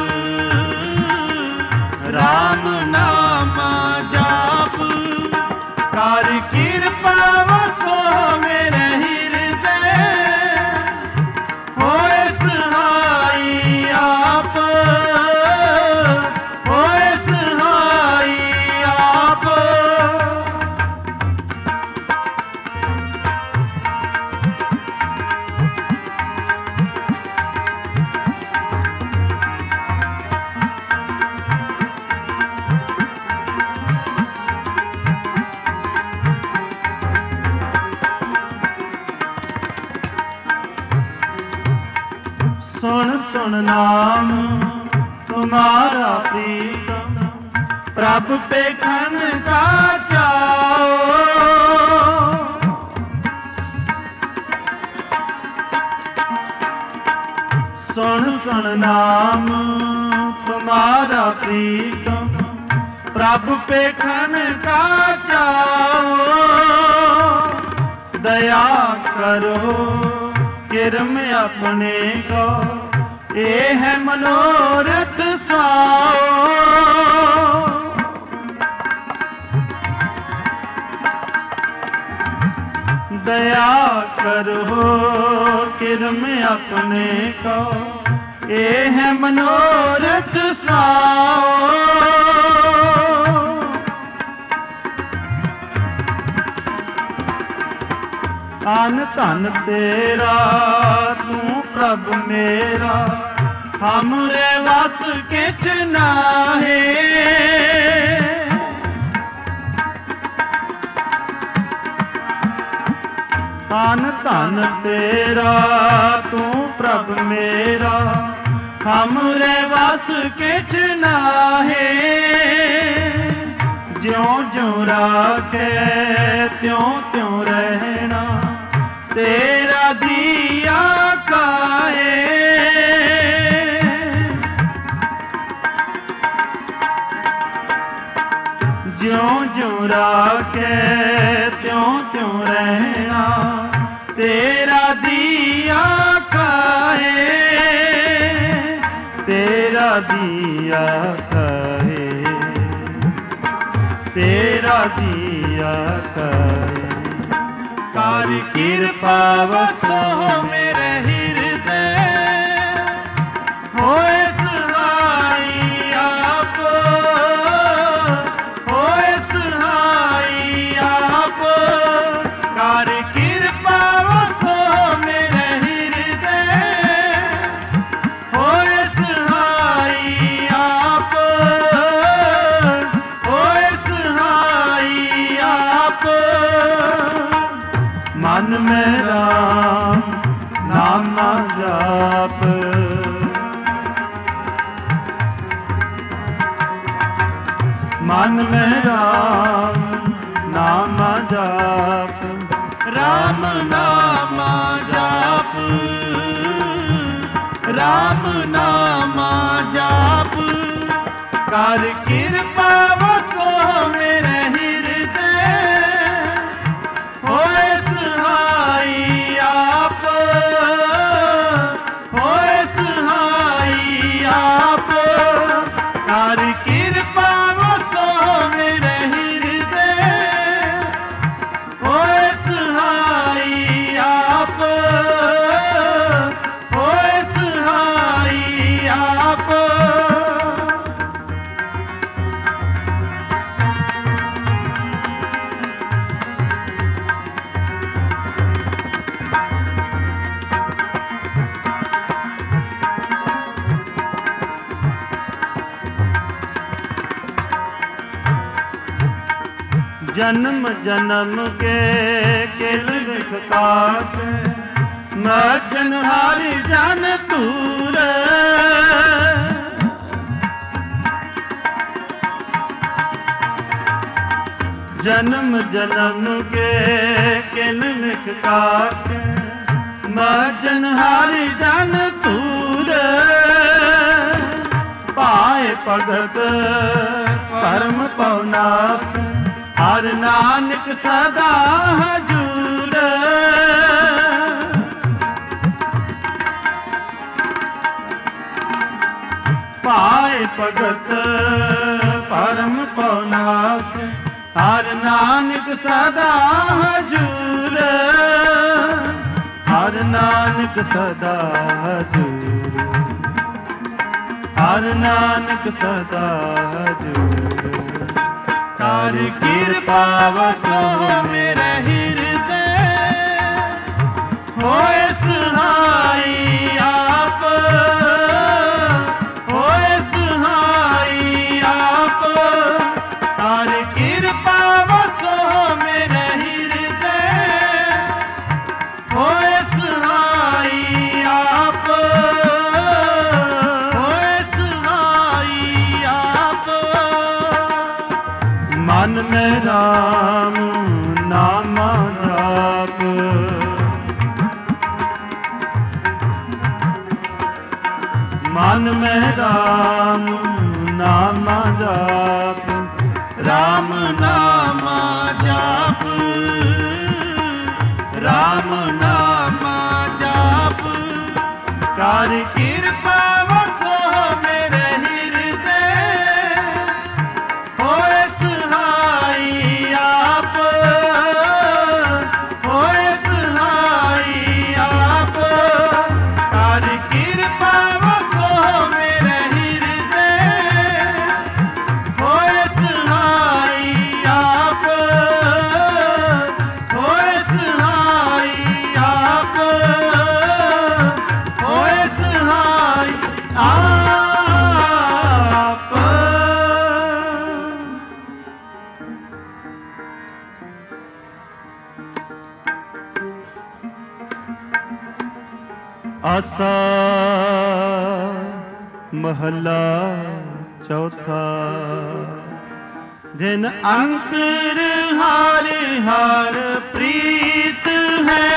ਰਾਮ ਨਾਮਾ ਜਾਪ। ਕਰ ਕਿਰਪਾ ਵਸੋ ਮੇਰੇ ਹਿਰਦੈ, ਹੋਏ ਸਹਾਈ ਆਪ, ਹੋਏ ਸਹਾਈ ਆਪ। सुन सुन नाम तुम्हारा प्रीतम, प्रभु पेखन का चाओ। सुन सुन नाम तुम्हारा प्रीतम, प्रभु पेखन का चाओ। दया करो किरम अपने को, ये है मनोरथ स्वाओ। दया करो किरम अपने को, ये है मनोरथ स्वाओ। आन धन तेरा तू प्रभ मेरा, हमरे वस किछ नाहे। आन धन तेरा तू प्रभ मेरा, हमरे वस किछ नाहे। ज्यों ज्यों राखे त्यों त्यों रहना, तेरा दिया काहे। ਜਿਉਂ ਜਿਉਂ ਰਾਖੇ ਤਿਉਂ ਤਿਉਂ ਰਹਿਣਾ, ਤੇਰਾ ਦੀਆ ਖਾਏ, ਤੇਰਾ ਦੀਆ ਖਾਏ, ਤੇਰਾ ਦੀਆ ਖਾਏ। ਕਰ ਕਿਰਪਾ ਵਸੋ ਮੇਰੇ ਹਿਰਦੇ, ਹੋਏ ਸਹਾਈ ਆਪ, ਹੋਏ ਸਹਾਈ ਆਪ। ਕਰ ਕਿਰਪਾ ਵਸੋ ਮੇਰੇ ਹਿਰਦੇ, ਹੋਏ ਸਹਾਈ ਆਪ, ਹੋਏ ਸਹਾਈ ਆਪ। ਮਨ ਮੈਂ ਰਾਮ ਨਾਮ ਜਾਪ, ਮਨ ਮੈਂ ਰਾਮ ਨਾਮ ਜਾਪ, ਰਾਮ ਨਾਮ ਜਾਪ, ਰਾਮ ਨਾਮ ਜਾਪ। ਕਰ ਕਿਰਪਾ ਵਸੋ ਮੇਰੇ ਹਿਰਦੇ, ਹੋਏ ਸਹਾਈ ਆਪ, ਹੋਏ ਸਹਾਈ ਆਪ। ਕਰ ਕਿਰਪਾ ਵਸੋ ਮੇਰੇ ਹਿਰਦੇ, ਹੋਏ ਸਹਾਈ ਆਪ, ਹੋਏ ਸਹਾਈ ਆਪ। जन्म जन्म के किल विख काट, मर्जन हारि जन तूर। जन्म जन्म के किल विख काट, मर्जन हारि जन तूर। पाए भगत परम पवनास, हर नानक सदा हजूर। पाए भगत परम पवनास, हर नानक सदा हजूर। हर नानक सदा हजूर, हर नानक सदा हजूर। कर किरपा वसो मेरे हिरदे, होए सहाई आप, होए सहाई आप। कर किरपा वसो मेरे हिरदे, होए सहाई आप, होए सहाई आप। मन में राम नाम जाप, मन में राम नाम जाप, राम नाम जाप, राम नाम जाप। कर किरपा वसो मेरे हिरदे, होए सहाई आप, होए सहाई आप। कर किरपा वसो मेरे हिरदे, होए सहाई आप, होए सहाई आप, होए सहाई आप। आसा महला चौथा, जिन अंतर हार हार प्रीत है,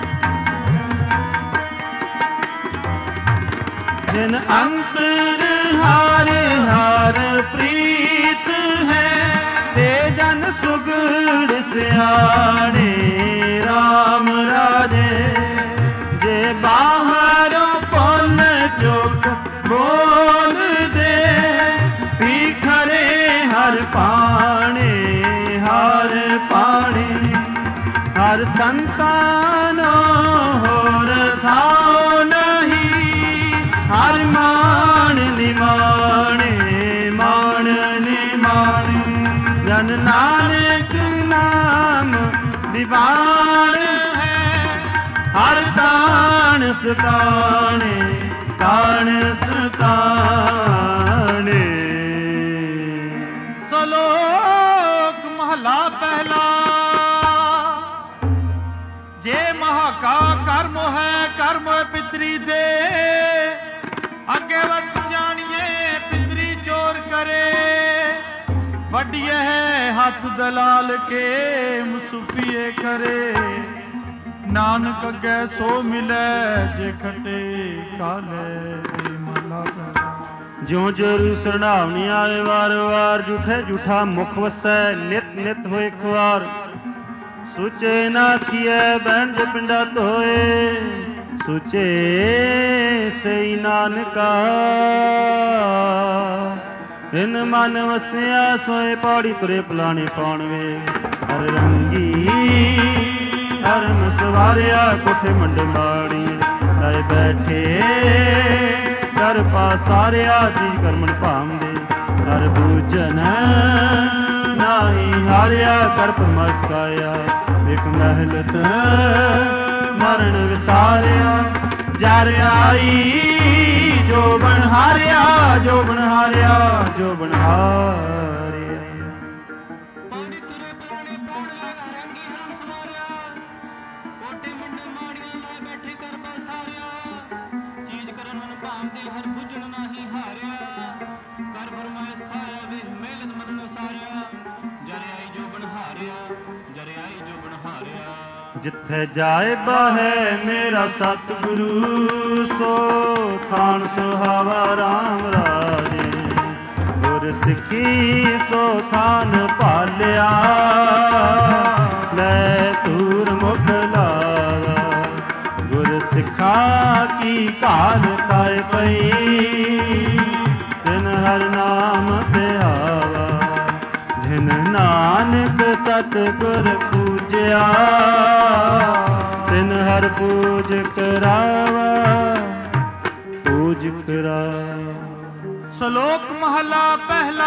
जिन अंतर हार हार प्रीत है ते जन सुगड़ सियाणे राम राजे जे बाहरों पुन चुक बोल दे पीखरे हर पाणे हर पाणे हर संतानो होर थाओ नहीं हर मान निमाणे मान निमाणे जन नानक नाम दीवान है हर तान सताने तान सताने। सलोक महला पहला जे महाका कर्म है कर्म पितरी दे अगे वस जानिए पितरी चोर करे वडिए है हाथ दलाल के मुसुफिए करे नानक अगे सो मिले जे खटे काले महला पहला। ज्यों जोरू सरणावनी आए वार वार जूठे जूठा मुख वसै नित नित होए खुआर सुचे ना किए बहन जे पिंडा धोए सुचे सही नानका इन मन वसिया सोए पौड़ी तुरे पलाने पाण वे हर रंगी हरम सवारिया कोठे मंडे माड़ी लाए बैठे कर पासारिया जी करमन भामदे हर पूजन नाही हारिया कर परमस काया एक महलत मरण विसारिया जर आई जो बन हारिया जो बन हारिया जो बन हारिया। पौड़ी तुरे पलाने पौड़ लगा रंगी हरम समारिया कोठे मंडे माड़ियां ला बैठे कर बसारिया चीज करन मन भामदे हर बुझण नाही हारिया कर फरमाइश खाया वे मेलत मन सारिया जरे आई जो बन हारिया जरे आई जो बन हारिया। जिथे जाए बाहे मेरा सतगुरु सो थान सुहावा राम राजे गुर सिखी सो थान पालिया ले तूर मुख लावा गुर सिखा की काल काय पई जिन हर नाम पे आवा जिन नानक सतगुर पूजया तिन हर पूज करावा पूज करावा। सलोक महला पहला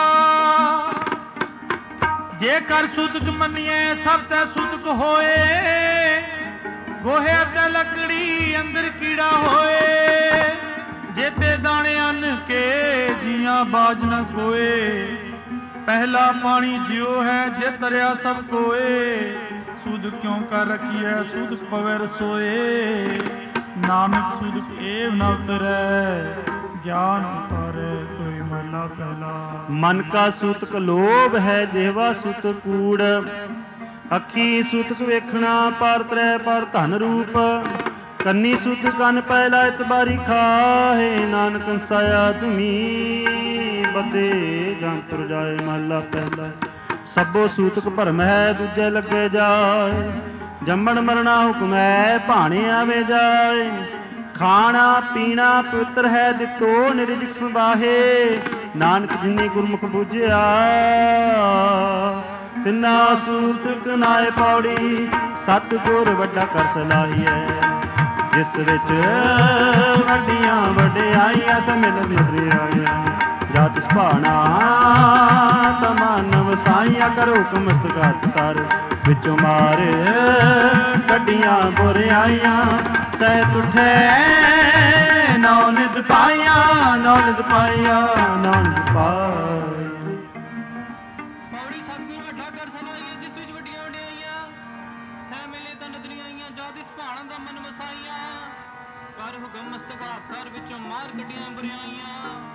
जे कर सुदक मनिए सब ते सुदक होए गोहे ते लकड़ी अंदर कीड़ा होए जेते दाने अन्न के जिया बाज न कोए पहला पानी जियो है जे तरया सब कोए सुध क्यों कर रखिए सुध पवे रसोए नानक सुध एव न उतरे ज्ञान उतारे कोई महला पहला। मन का सूतक लोभ है देवा सूतक कूड़ अखी सूतक वेखना पर त्रै पर धन रूप कन्नी सूतक कन पहला इतबारी खाहे नानक साया तुमी बदे जंतर जाए महला पहला। सबो सूतक भरम है दूजे लगे जाए जम्मण मरना हुक्म है भाणे आवे जाए खाना पीना पवित्र है दितो निरजिक संबाहे नानक जिन्नी गुरमुख बुझिया तिना सूतक नाए पौड़ी सतगुर वड्डा कर सलाहिए जिस विच वड्डियां वड्डियाइयां समिल निद्रियाइयां जात सुभाना तमन वसाइया करो कमस्तक तर विचों मारे कड्डियां बुरियाइयां सह उठे नौ निद पाइया नौ निद पाइया नौ निद पाइया। पौड़ी सतगुर वड्डा कर सलाहिए जिस विच वड्डियां वड्डियाइयां सह मिले तां नदरियाइयां जात सुभाना दा मन वसाइयां कर हुकम मस्तक तर विचों मार कड्डियां बुरियाइयां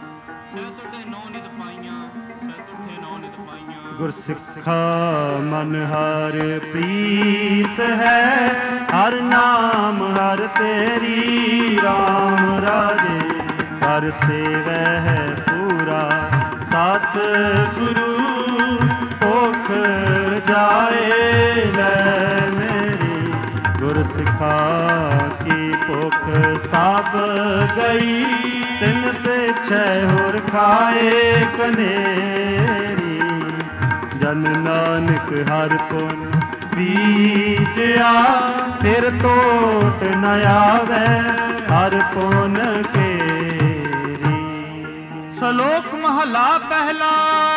गुरसिखा मन हर प्रीत है हर नाम हर तेरी राम राजे ਕਰ ਸੇਵੈ ਹੈ ਪੂਰਾ ਸਤ ਗੁਰੂ ਭੁਖ ਜਾਏ ਲੈ ਮੇਰੀ ਗੁਰ ਸਿਖਾ ਕੀ ਭੁਖ ਸਭ ਗਈ ਤਿਨ ਪਿਛੈ ਹੋਰ ਖਾਏ ਕਨੇਰੀ ਜਨ ਨਾਨਕ ਹਰਿ ਪੁਨ ਬੀਜਿਆ ਫਿਰ ਟੋਟ ਨ ਆਵੈ ਹਰਿ ਪੁਨ ਕੇਰੀ। ਸ਼ਲੋਕ ਮਹਲਾ ਪਹਿਲਾ।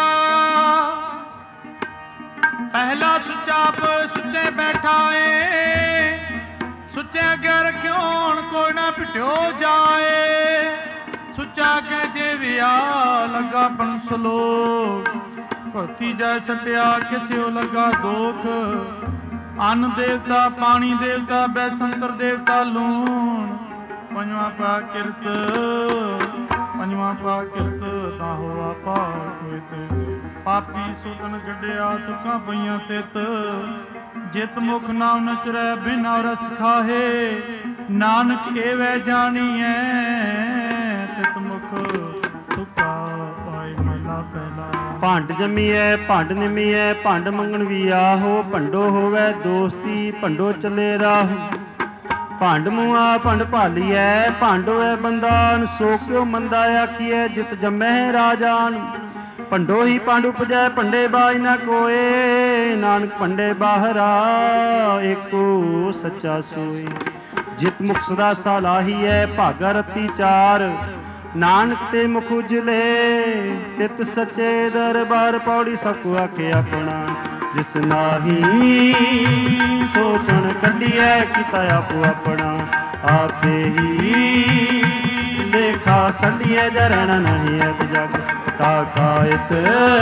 ਪਹਿਲਾ ਸੁੱਚਾ ਸੁੱਚੇ ਬੈਠਾ ਏ ਸੁੱਚੇ ਅੱਗੇ ਰਖਿਓਣ ਕੋਈ ਨਾ ਪਿਟਿਓ ਜਾਏ ਸੁੱਚਾ ਕਹਿ ਜੇ ਵਿਆ ਲੱਗਾ ਪਨ ਸ਼ਲੋਕ ਭਗਤੀ ਜੈ ਸਟਿਆ ਕਿਸਿਓ ਲੱਗਾ ਦੋਖ ਅੰਨ ਦੇਵਤਾ ਪਾਣੀ ਦੇਵਤਾ ਬੈਸੰਤਰ ਦੇਵਤਾ ਲੂਣ ਪੰਜਵਾਂ ਪਾ ਕਿਰਤ ਪੰਜਵਾਂ ਪਾ ਕਿਰਤ ਤਾਂ ਹੋਆ ਪਾਪ ਹੋਇਤ ਪਾਪੀ ਸੁਤਨ ਗੱਡਿਆ ਤੁਕਾਂ ਪਈਆਂ ਤਿਤ ਜਿਤ ਮੁਖ ਨਾਮ ਨਚਰੈ ਬਿਨ ਰਸ ਖਾਹੇ ਨਾਨਕ ਏਵੈ ਜਾਣੀਐ ਤਿਤ ਮੁਖ ਤੁਕਾ ਪਾਏ ਮਹਲਾ ਪਹਿਲਾ। ਭੰਡ ਜੰਮੀਐ ਭੰਡ ਨਿਮੀਐ ਭੰਡ ਮੰਗਣ ਵੀ ਆਹੋ ਭੰਡੋ ਹੋਵੈ ਦੋਸਤੀ ਭੰਡੋ ਚੱਲੇ ਰਾਹੂ ਭੰਡ ਮੂਆ ਭੰਡ ਭਾਲੀਐ ਭੰਡ ਹੋਇ ਬੰਦਾਨ ਸੋ ਕਿਉ ਮੰਦਾ ਆਖੀਐ ਜਿਤ ਜੰਮੈ ਰਾਜਾਨ ਭੰਡੋ ਹੀ ਭੰਡ ਉਪਜੈ ਭੰਡੇ ਬਾਜ ਨਾ ਕੋਏ ਨਾਨਕ ਭੰਡੇ ਬਾਹਰਾ ਏਕੋ ਸੱਚਾ ਸੋਈ ਜਿਤ ਮੁਖ ਸਦਾ ਸਾਲਾਹੀਐ ਭਾਗਾ ਰਤੀ ਚਾਰ ਨਾਨਕ ਤੇ ਮੁਖ ਉਜਲੇ ਤਿਤ ਸੱਚੇ ਦਰਬਾਰ ਪੌੜੀ ਸਭ ਕੋ ਆਖੇ ਆਪਣਾ ਜਿਸ ਨਾਹੀ ਸੋਚਣ ਕੱਢੀਐ ਕੀਤਾ ਆਪੋ ਆਪਣਾ ਆਪੇ ਹੀ ਲੇਖਾ ਸੰਧੀਐ ਜਰਣ ਨਹੀਂ ਐਤ ਜਗ ਤਾ ਕਾਇਤ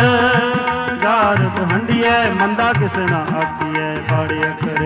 ਗਾਰਬ ਹੰਡੀਐ ਮੰਦਾ ਕਿਸ ਨਾ ਆਖੀਐ ਬਾੜੇ ਅਖਰ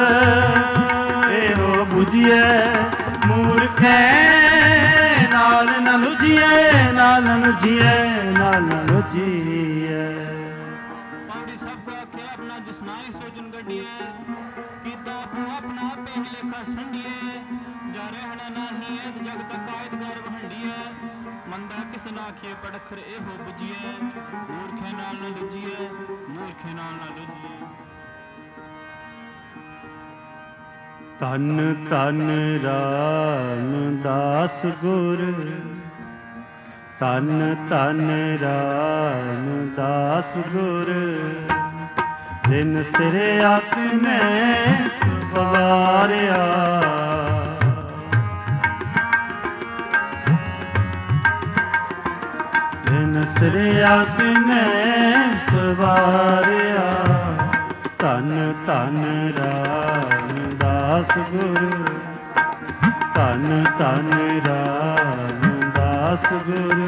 ਇਹੋ ਬੁਝੀਐ ਮੂਰਖੈ ਨਾਲ ਨ ਲੁਝੀਐ ਨਾਲ ਨ ਲੁਝੀਐ ਨਾਲ ਨ ਲੁਝੀਐ। ਪੌੜੀ ਸਭ ਕੋ ਆਖੇ ਆਪਣਾ ਜਿਸ ਨਾਹੀ ਸੋਚਣ ਕੱਢੀਐ ਕੀਤਾ ਆਪੋ ਆਪਣਾ ਆਪੇ ਹੀ ਲੇਖਾ ਸੰਡੀਐ ਜਾ ਰਹਿਣਾ ਨਾਹੀ ਐਤ ਜਗ ਤਕ ਕਾਇਤ ਗਾਰਬ ਹੰਡੀਐ ਮੰਦਾ ਕਿਸ ਨਾ ਆਖੀਏ ਪੜਖਰ ਇਹੋ ਬੁਝੀਐ ਮੂਰਖੇ ਨਾਲ ਨ ਲੁਝੀਐ ਮੂਰਖੇ ਨਾਲ ਨ ਲੁਝੀਐ। ਧੰਨ ਧੰਨ ਰਾਮਦਾਸ ਗੁਰ ਧੰਨ ਧੰਨ ਰਾਮਦਾਸ ਗੁਰ ਦਿਨ ਸਿਰੇ ਆਪਨੇ ਸਵਾਰਿਆ ਦਿਨ ਸਿਰੇ ਆਪਨੇ ਸਵਾਰਿਆ ਧੰਨ ਧੰਨ ਰਾਮਦਾਸ ਗੁਰ ਧੰਨ ਧੰਨ ਰਾਮਦਾਸ ਗੁਰ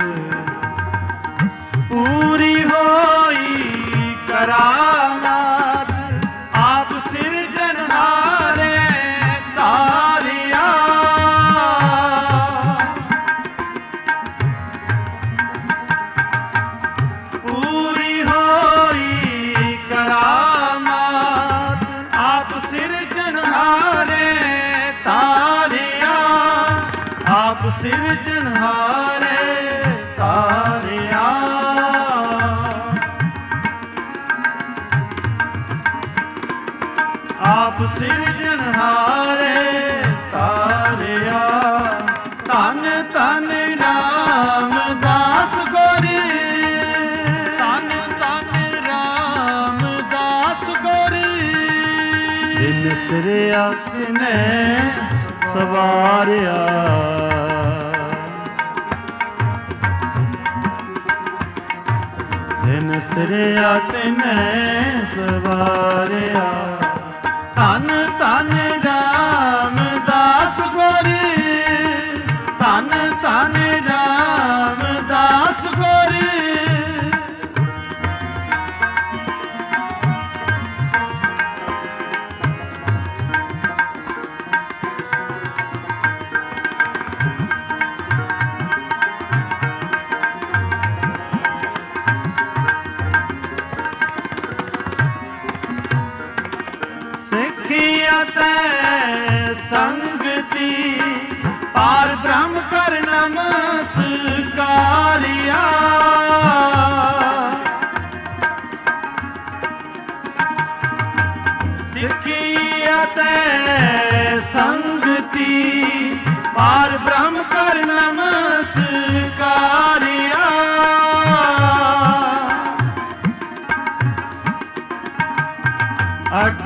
ਪੂਰੀ ਹੋਈ ਕਰਾਮਾਤ ਆਪ ਸਿਰਜਣਹਾਰੇ ਤਾਰਿਆ ਪੂਰੀ ਹੋਈ ਕਰਾਮਾਤ ਆਪ ਸਿਰਜਣਹਾਰੇ ਤਾਰਿਆ ਆਪ ਸਿਰਜਣਹਾਰੇ ਤਾਰਿਆ ਆਪ ਸਿਰਜਣਹਾਰੇ ਤਾਰਿਆ ਧੰਨ ਧੰਨ ਰਾਮਦਾਸ ਗੁਰੂ ਧੰਨ ਧੰਨ ਰਾਮਦਾਸ ਗੁਰੂ ਦਿਨ ਸਿਰੇ ਆਪਨੇ ਸਵਾਰਿਆ ਦਿਨ ਸਿਰੇ ਆਪਨੇ ਸਵਾਰਿਆ ਧੰਨ ਧੰਨ ਰਾਮਦਾਸ ਗੁਰੂ ਧੰਨ ਧੰਨ ਰਾਮਦਾਸ ਗੁਰੂ ਸਿੱਖਿਆ ਤੈ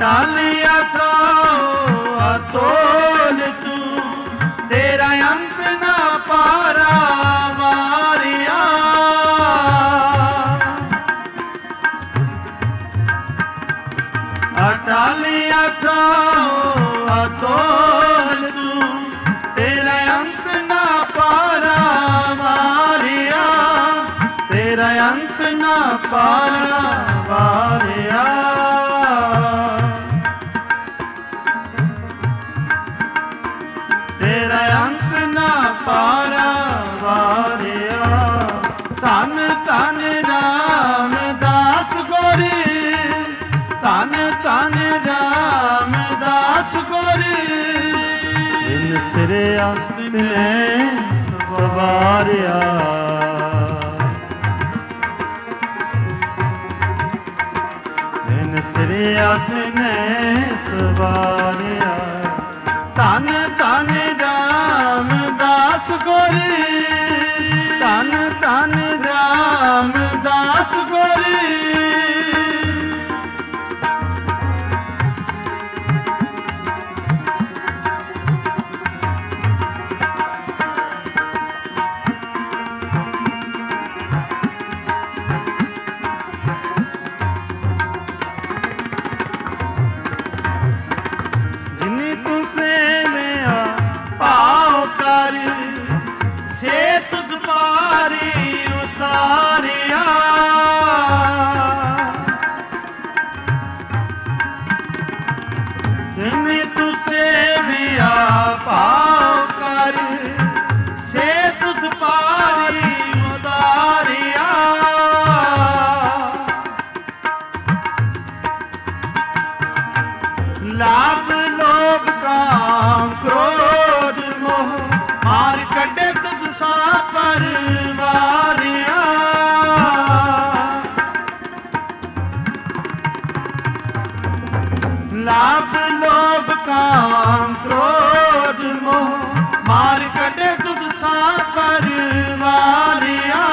ਅਟਾਲਿਆ ਥਾਉ ਅਤੋਲ ਤੂੰ, ਤੇਰਾ ਅੰਤ ਨਾ ਪਾਰਾ ਵਾਰਿਆ। ਅਟਾਲਿਆ ਥਾਉ ਅਤੋਲ ਤੂੰ, ਤੇਰਾ ਅੰਤ ਨਾ ਪਾਰਾ ਵਾਰਿਆ, ਤੇਰਾ ਅੰਤ ਨਾ ਪਾਰਾ ਵਾਰਿਆ। ਤੇਰਾ ਅੰਤ ਨਾ ਪਾਰਾ ਵਾਰਿਆ। ਧੰਨ ਧੰਨ ਰਾਮਦਾਸ ਗੋਰੀ, ਧੰਨ ਧੰਨ ਰਾਮਦਾਸ ਗੋਰੀ, ਇਨ ਸਿਰਿਆ ਤਿਨੇ ਸਵਾਰਿਆ। ਇਨ ਸਿਰਿਆ ਤਿਨੇ ਸਵਾਰਿਆ। ਧੰਨ ਧੰਨ ਰਾਮਦਾਸ ਗੋਰੀ, ਧੰਨ ਧੰਨ ਰਾਮਦਾਸ ਗੋਰੀ, ਜਿਨੀ ਤੂੰ ਸੇਵਿਆ ਭਾਉ ਕਰ, ਸੇ ਤੁਧ ਪਾਰੀ ਉਤਾਰਿਆ। ਜਿਨੀ ਤੂੰ ਸੇਵਿਆ ਭਾਉ ਕਰ, ਸੇ ਤੁਧ ਪਾਰੀ ਉਤਾਰਿਆ। ਲਾਭ ਲੋਭ ਕਾਮ ਕ੍ਰੋਧ ਮੋਹ, ਮਾਰ ਕੱਢੇ ਤੁਧ ਸਾ ਪਰਵਾਰਿਆ। ਲਾਭ ਲੋਭ ਕਾਮ ਕ੍ਰੋਧ ਮੋਹ, ਮਾਰ ਕੱਢੇ ਤੁਧ ਸਾ ਪਰਵਾਰਿਆ।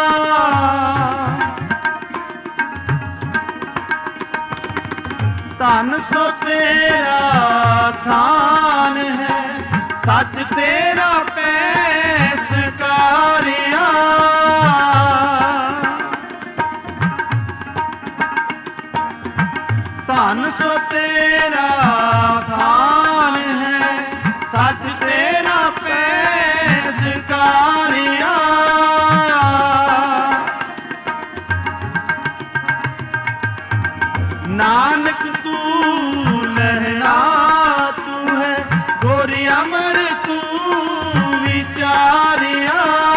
ਧਨ ਸੋ ਤੇਰਾ ਥਾਨ ਹੈ, ਸੱਚ ਤੇਰਾ ਪੈਸਕਾਰਿਆ। ਧਨ ਸੋ ਤੇਰਾ ਥਾਨ ਹੈ, ਸੱਚ ਤੇਰਾ ਪੈਸਕਾਰਿਆ। ਨਾਨਕ ਤੂੰ ਲਹਿਣਾ ਤੂੰ ਹੈ, ਗੋਰੀ ਅਮਰ ਤੂੰ ਵਿਚਾਰਿਆ।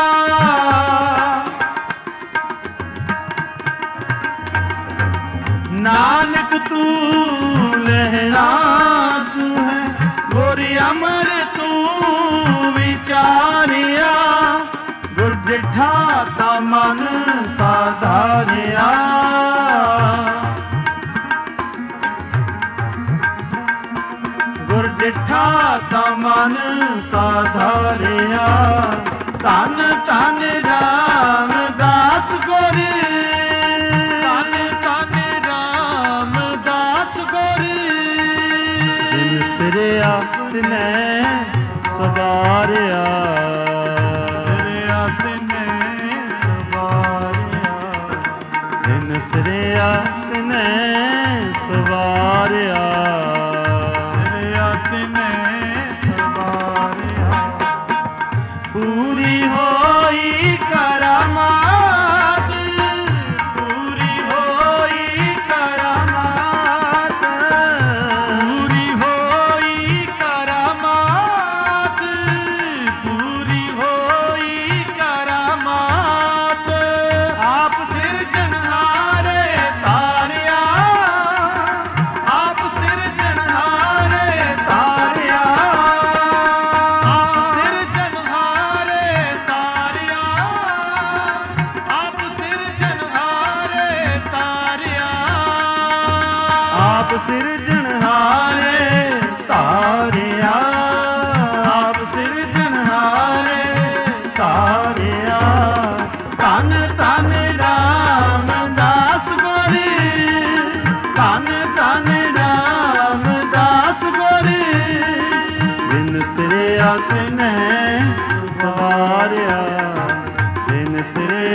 ਨਾਨਕ ਤੂੰ ਲਹਿਣਾ ਤੂੰ ਹੈ, ਗੋਰੀ ਅਮਰ ਤੂੰ ਵਿਚਾਰਿਆ। ਗੁਰ ਡਿਠਾ ਤਾ ਮਨ ਸਾਧਾਰਿਆ। ਗੁਰ ਡਿਠਾ ਤਾ ਮਨ ਸਾਧਾਰਿਆ। ਧੰਨ ਧੰਨ ਰਾਮਦਾਸ ਗੋਰੀ, ਧੰਨ ਧੰਨ ਰਾਮਦਾਸ ਗੋਰੀ, ਦਿਨ ਸਿਰਿਆ ਤਿਨੇ ਸਵਾਰਿਆ। ਸਿਰਿਆ ਤਿਨੇ ਸਵਾਰਿਆ, ਦਿਨ ਸਿਰਿਆ ਤਿਨੇ ਸਵਾਰਿਆ। ਤਿਨੇ ਸਵਾਰਿਆ। ਪੂਰੀ ਹੋਈ ਕਰਾਮਾਤ, ਪੂਰੀ ਹੋਈ ਕਰਾਮਾਤ, ਪੂਰੀ ਹੋਈ ਕਰਾਮਾਤ, ਪੂਰੀ ਹੋਈ ਕਰਾਮਾਤ। ਆਪ ਸਿਰਜਣਹਾਰੇ ਤਾਰਿਆ, ਆਪ ਸਿਰਜਣਹਾਰੇ ਤਾਰਿਆ, ਆਪ ਸਿਰਜਣਹਾਰੇ ਤਾਰਿਆ, ਆਪ ਸਿਰਜਣਹਾਰੇ ਤਾਰਿਆ, ਆਪ ਸਿਰਜਣਹਾਰੇ ਤਾਰਿਆ, ਆਪ ਸਿਰਜਣਹਾਰੇ ਤਾਰਿਆ। ਧੰਨ ਧੰਨ ਰਾਮਦਾਸ ਗੋਰੀ, ਧੰਨ ਧੰਨ ਰਾਮ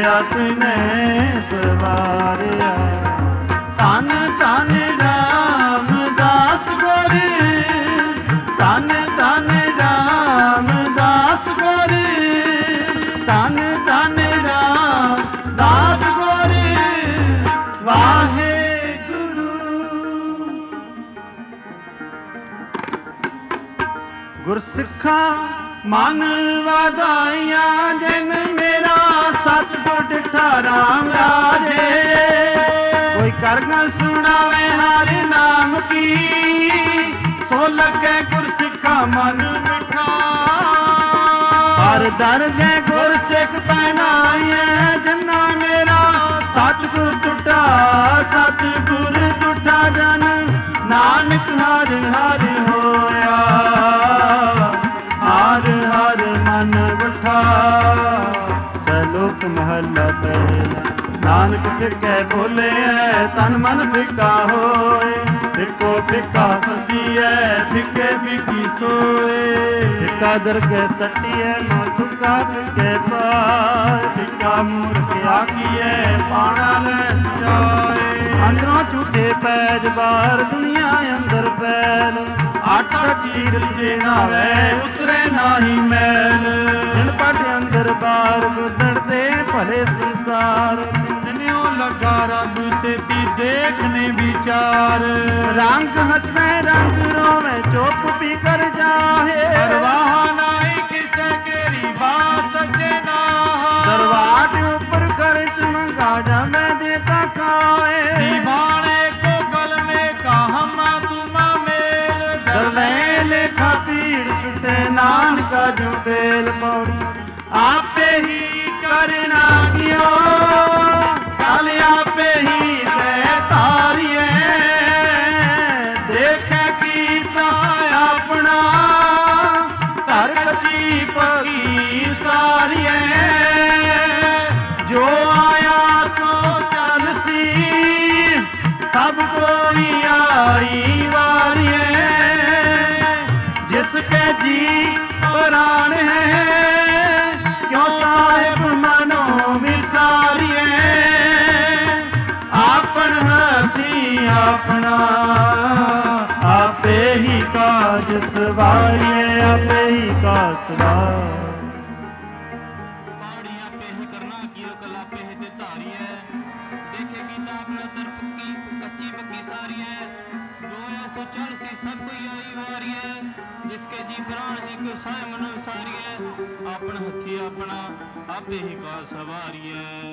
ਸਵਾਰਿਆ ਤਿਨੇ ਸਵਾਰਿਆ। ਧੰਨ ਧੰਨ ਰਾਮਦਾਸ ਗੁਰੂ, ਧੰਨ ਧੰਨ ਰਾਮਦਾਸ ਗੁਰੂ, ਧੰਨ ਧੰਨ ਰਾਮਦਾਸ ਗੁਰੂ ਵਾਹਿਗੁਰੂ। ਗੁਰਸਿੱਖਾਂ ਮਨ ਵਧਾਈਆਂ ਜਿਨ ਮੇਰਾ ਸਤਿਗੁਰ ਡਿਠਾ ਰਾਮ ਰਾਜੇ। ਕੋਈ ਕਰ ਗੱਲ ਸੁਣਾਵੇ ਹਰਿ ਨਾਮ ਕੀ, ਸੋ ਲੱਗੇ ਗੁਰਸਿੱਖਾਂ ਮਨ ਮਿਠਾ। ਹਰ ਦਰ ਦੇ ਗੁਰਸਿੱਖ ਪਹਿਨਾਈਐ ਜਿਨਾ ਮੇਰਾ ਸਤਿਗੁਰ ਟੁੱਟਾ, ਸਤਿਗੁਰ ਟੁੱਟਾ ਜਨ ਨਾਨਕ ਹਰ ਹਰ ਹੋਇਆ। ਹਰ ਹਰ ਮਨ ਬਿਠਾ। ਸਲੋਕ ਮਹੱਲਾ ਪਹਿਲਾ। ਨਾਨਕ ਫਿੱਕੇ ਬੋਲਿਐ ਤਨ ਮਨ ਫਿੱਕਾ ਹੋਏ। ਫਿੱਕੋ ਫਿੱਕਾ ਸੱਜੀਐ ਫਿੱਕੇ ਫਿੱਕੀ ਸੋਏ। ਫਿੱਕਾ ਦਰਗਹਿ ਸੱਟੀਐ ਮਾ ਤੁਕਾ ਫਿੱਕੇ ਪਾਏ। ਫਿੱਕਾ ਮੂਰਖ ਆਖੀਐ ਪਾਣਾ ਲੈ ਸਜਾਏ। ਅੰਦਰੋਂ ਝੂਠੇ ਪੈਜ ਬਾਹਰ ਦੁਨੀਆ ਅੰਦਰ ਪੈਲ। ਅੱਠ ਸੱਠ ਤੀਰਥ ਜੇ ਨਾਵੇ ਉਤਰੇ ਨਾਹੀ ਮੈਲ। ਦਿਨ ਪਟ ਅੰਦਰ ਬਾਹਰ ਗੁੱਦੜਦੇ ਭਲੇ ਸੰਸਾਰ। ਜਿਨਿਓ ਲੱਗਾ ਰੱਬ ਸੇਤੀ ਦੇਖਨੇ ਵਿਚਾਰ। ਰੰਗ ਹੱਸੇ ਰੰਗ ਰੋਵੇ ਚੁੱਪ ਵੀ ਕਰ ਜਾਹੇ। ਪਰਵਾਹ ਨਾਹੀ ਕਿਸੇ ਕੇਰੀ ਬਾਤ ਸੱਚੇ ਨਾਹ। ਦਰਵਾਟ ਉੱਪਰ ਖਰਚ ਮੰਗਾ ਜਾਵੇ ਦੇਤਾ ਖਾਏ। ਦੀਵਾਨੇ ਕੋ ਕਲਮੇ ਕਾ ਹਮਾ ਤੁਮਾ ਮੇਲ। ਦਰਲੇ ਲੇਖਾ ਪੀੜ ਸੁਟੇ ਨਾਨਕਾ ਜੂ ਤੇਲ ਪੌੜੀ। ਆਪੇ ਹੀ ਕਰਨਾ ਕਿਓ ਕਲ ਆਪੇ ਹੀ ਤੇ ਤਾਰੀਏ। ਦੇਖੇ ਕੀਤਾ ਆਪਣਾ ਧਰ ਕਚੀ ਪਗੀ ਸਾਰੀਏ। ਜੋ ਆਇਆ ਸੋ ਚੱਲ ਸੀ ਸਭ ਕੋਈ ਆਈ ਵਾਰੀਏ। ਜਿਸਕੇ ਜੀ ਪ੍ਰਾਣ ਹੈ ਕਿਉ ਸਾਹਿਬ ਮਨੋ ਵਿਸਾਰੀਏ। ਆਪਨ ਹੱਥੀ ਆਪਣਾ ਆਪੇ ਹੀ ਕਾਜ ਸਵਾਰੀਏ। ਆਪੇ ਹੀ ਕਾਜ ਸਵਾਰ। ਪੌੜੀ ਆਪੇ ਹੀ ਕਰਨਾ ਕੀਓ ਕਲ ਆਪੇ ਹੀ ਤੇ ਧਾਰੀਐ। ਦੇਖੇ ਕੀਤਾ ਆਪਣਾ ਦਰ ਪੱਕੀ ਕੱਚੀ ਪੱਕੀ ਸਾਰੀਐ। ਜੋ ਐਸੋ ਚਲ ਸੀ ਸਭ ਕੋਈ ਆਈ ਵਾਰੀਐ। ਜਿਸਕੇ ਜੀ ਪ੍ਰਾਣ ਹੈ ਕਿਉ ਸਾਹਿਬ ਮਨੋ ਵਿਸਾਰੀਐ। ਆਪਣ ਹੱਥੀ ਆਪਣਾ ਆਪੇ ਹੀ ਕਾਜ ਸਵਾਰੀਐ।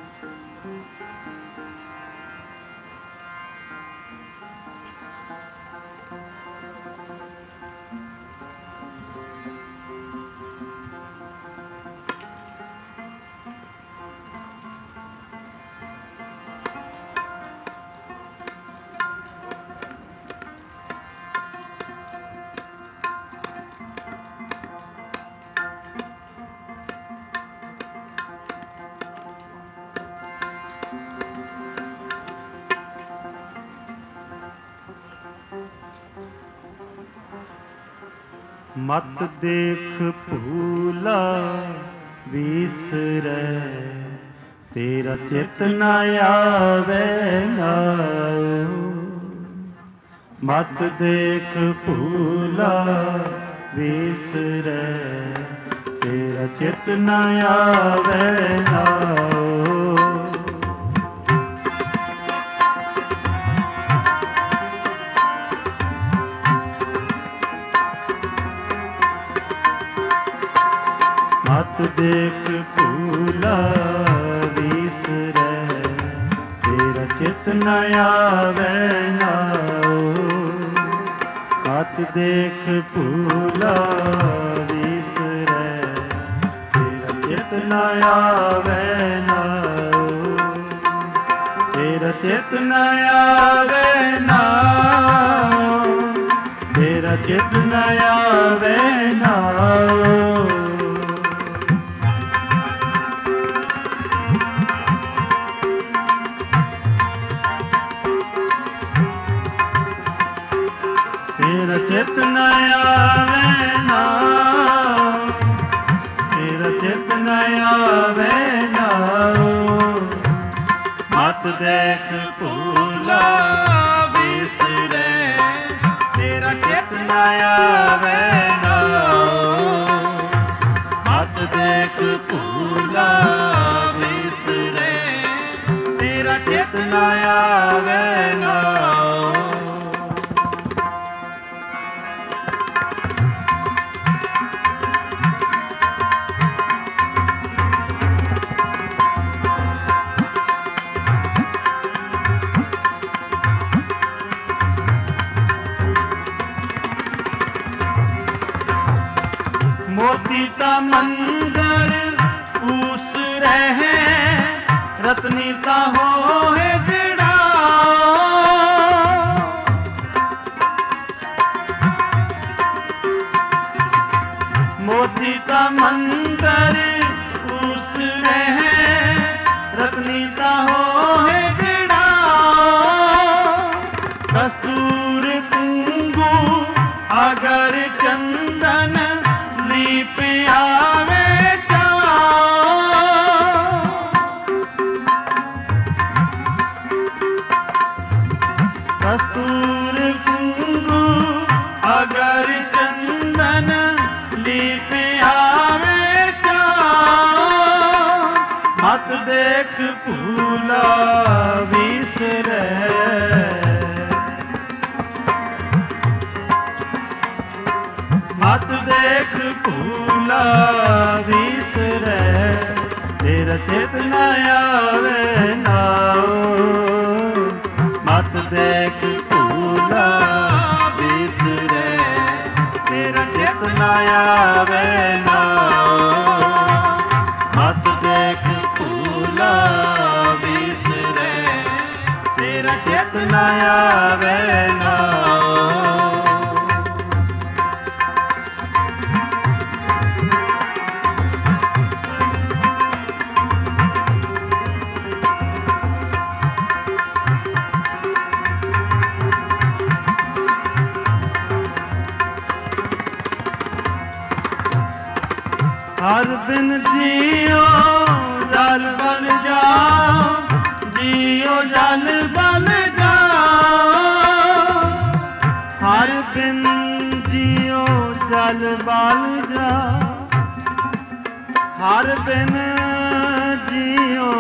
ਮਤ ਦੇਖ ਭੂਲਾ ਵਿਸਰੈ। ਤੇਰਾ ਚਿਤ ਨ ਆਵੇ ਨਾਉ। ਮਤ ਦੇਖ ਭੂਲਾ ਵਿਸਰੈ। ਤੇਰਾ ਚਿਤ ਨ ਆਵੇ ਨਾਉ। ਮਤ ਦੇਖ ਭੂਲਾ ਵਿਸਰੈ। ਤੇਰਾ ਚਿਤ ਨ ਆਵੇ ਨਾਉ। ਮਤ ਦੇਖ ਭੂਲਾ ਵਿਸਰੈ। ਤੇਰਾ ਚਿਤ ਨ ਆਵੇ ਨਾਉ। ਤੇਰਾ ਚਿਤ ਨ ਆਵੇ ਨਾਉ। ਤੇਰਾ ਚਿਤ ਨ ਆਵੇ ਨਾਉ। ਤੇਰਾ ਚਿਤ ਨ ਆਵੇ ਨਾਉ। ਤੇਰਾ ਚਿਤ ਨ ਆਵੇ ਨਾਉ। देख भूला बिसरे तेरा चित न आवे नाओ। मत देख भूला बिसरे तेरा चित न आवे नाओ। मोती का मंदिर पूस रहे रत्नी का हो है जड़ा। मोती का मंदिर पूस रहे रत्नी का हो है जड़ा। कस्तूर कुंगू अगर चंदन लीप आवे कस्तूर कुंगू अगर चंदन लीप आवे मत देख भूला बिसरे मत देख भूला बिसरे तेरा चित न आवे नाओ। मत देख भूला बिसरे तेरा चित न आवे नाओ। मत देख भूला बिसरे तेरा चित न आवे नाओ। हर बिन जियो जल बल जाओ जियो जल बल जाओ। हर बिन जियो जल बल जाओ हर बिन जियो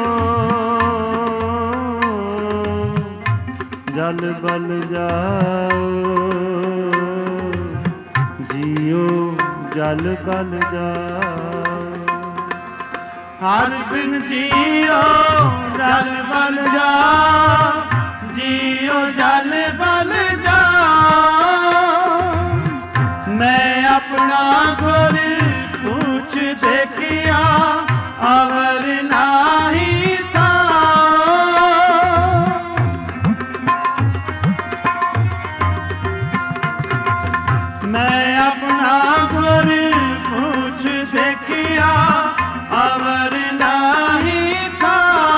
जल बल जाओ। जियो जल बल जाओ हर बिन जियो जल बल जाओ। जियो जल बल जाओ। मैं अपना गुर पूछ देखिया अवर नाही था। मैं अपना गुर पूछ देखिया अवर नाही था।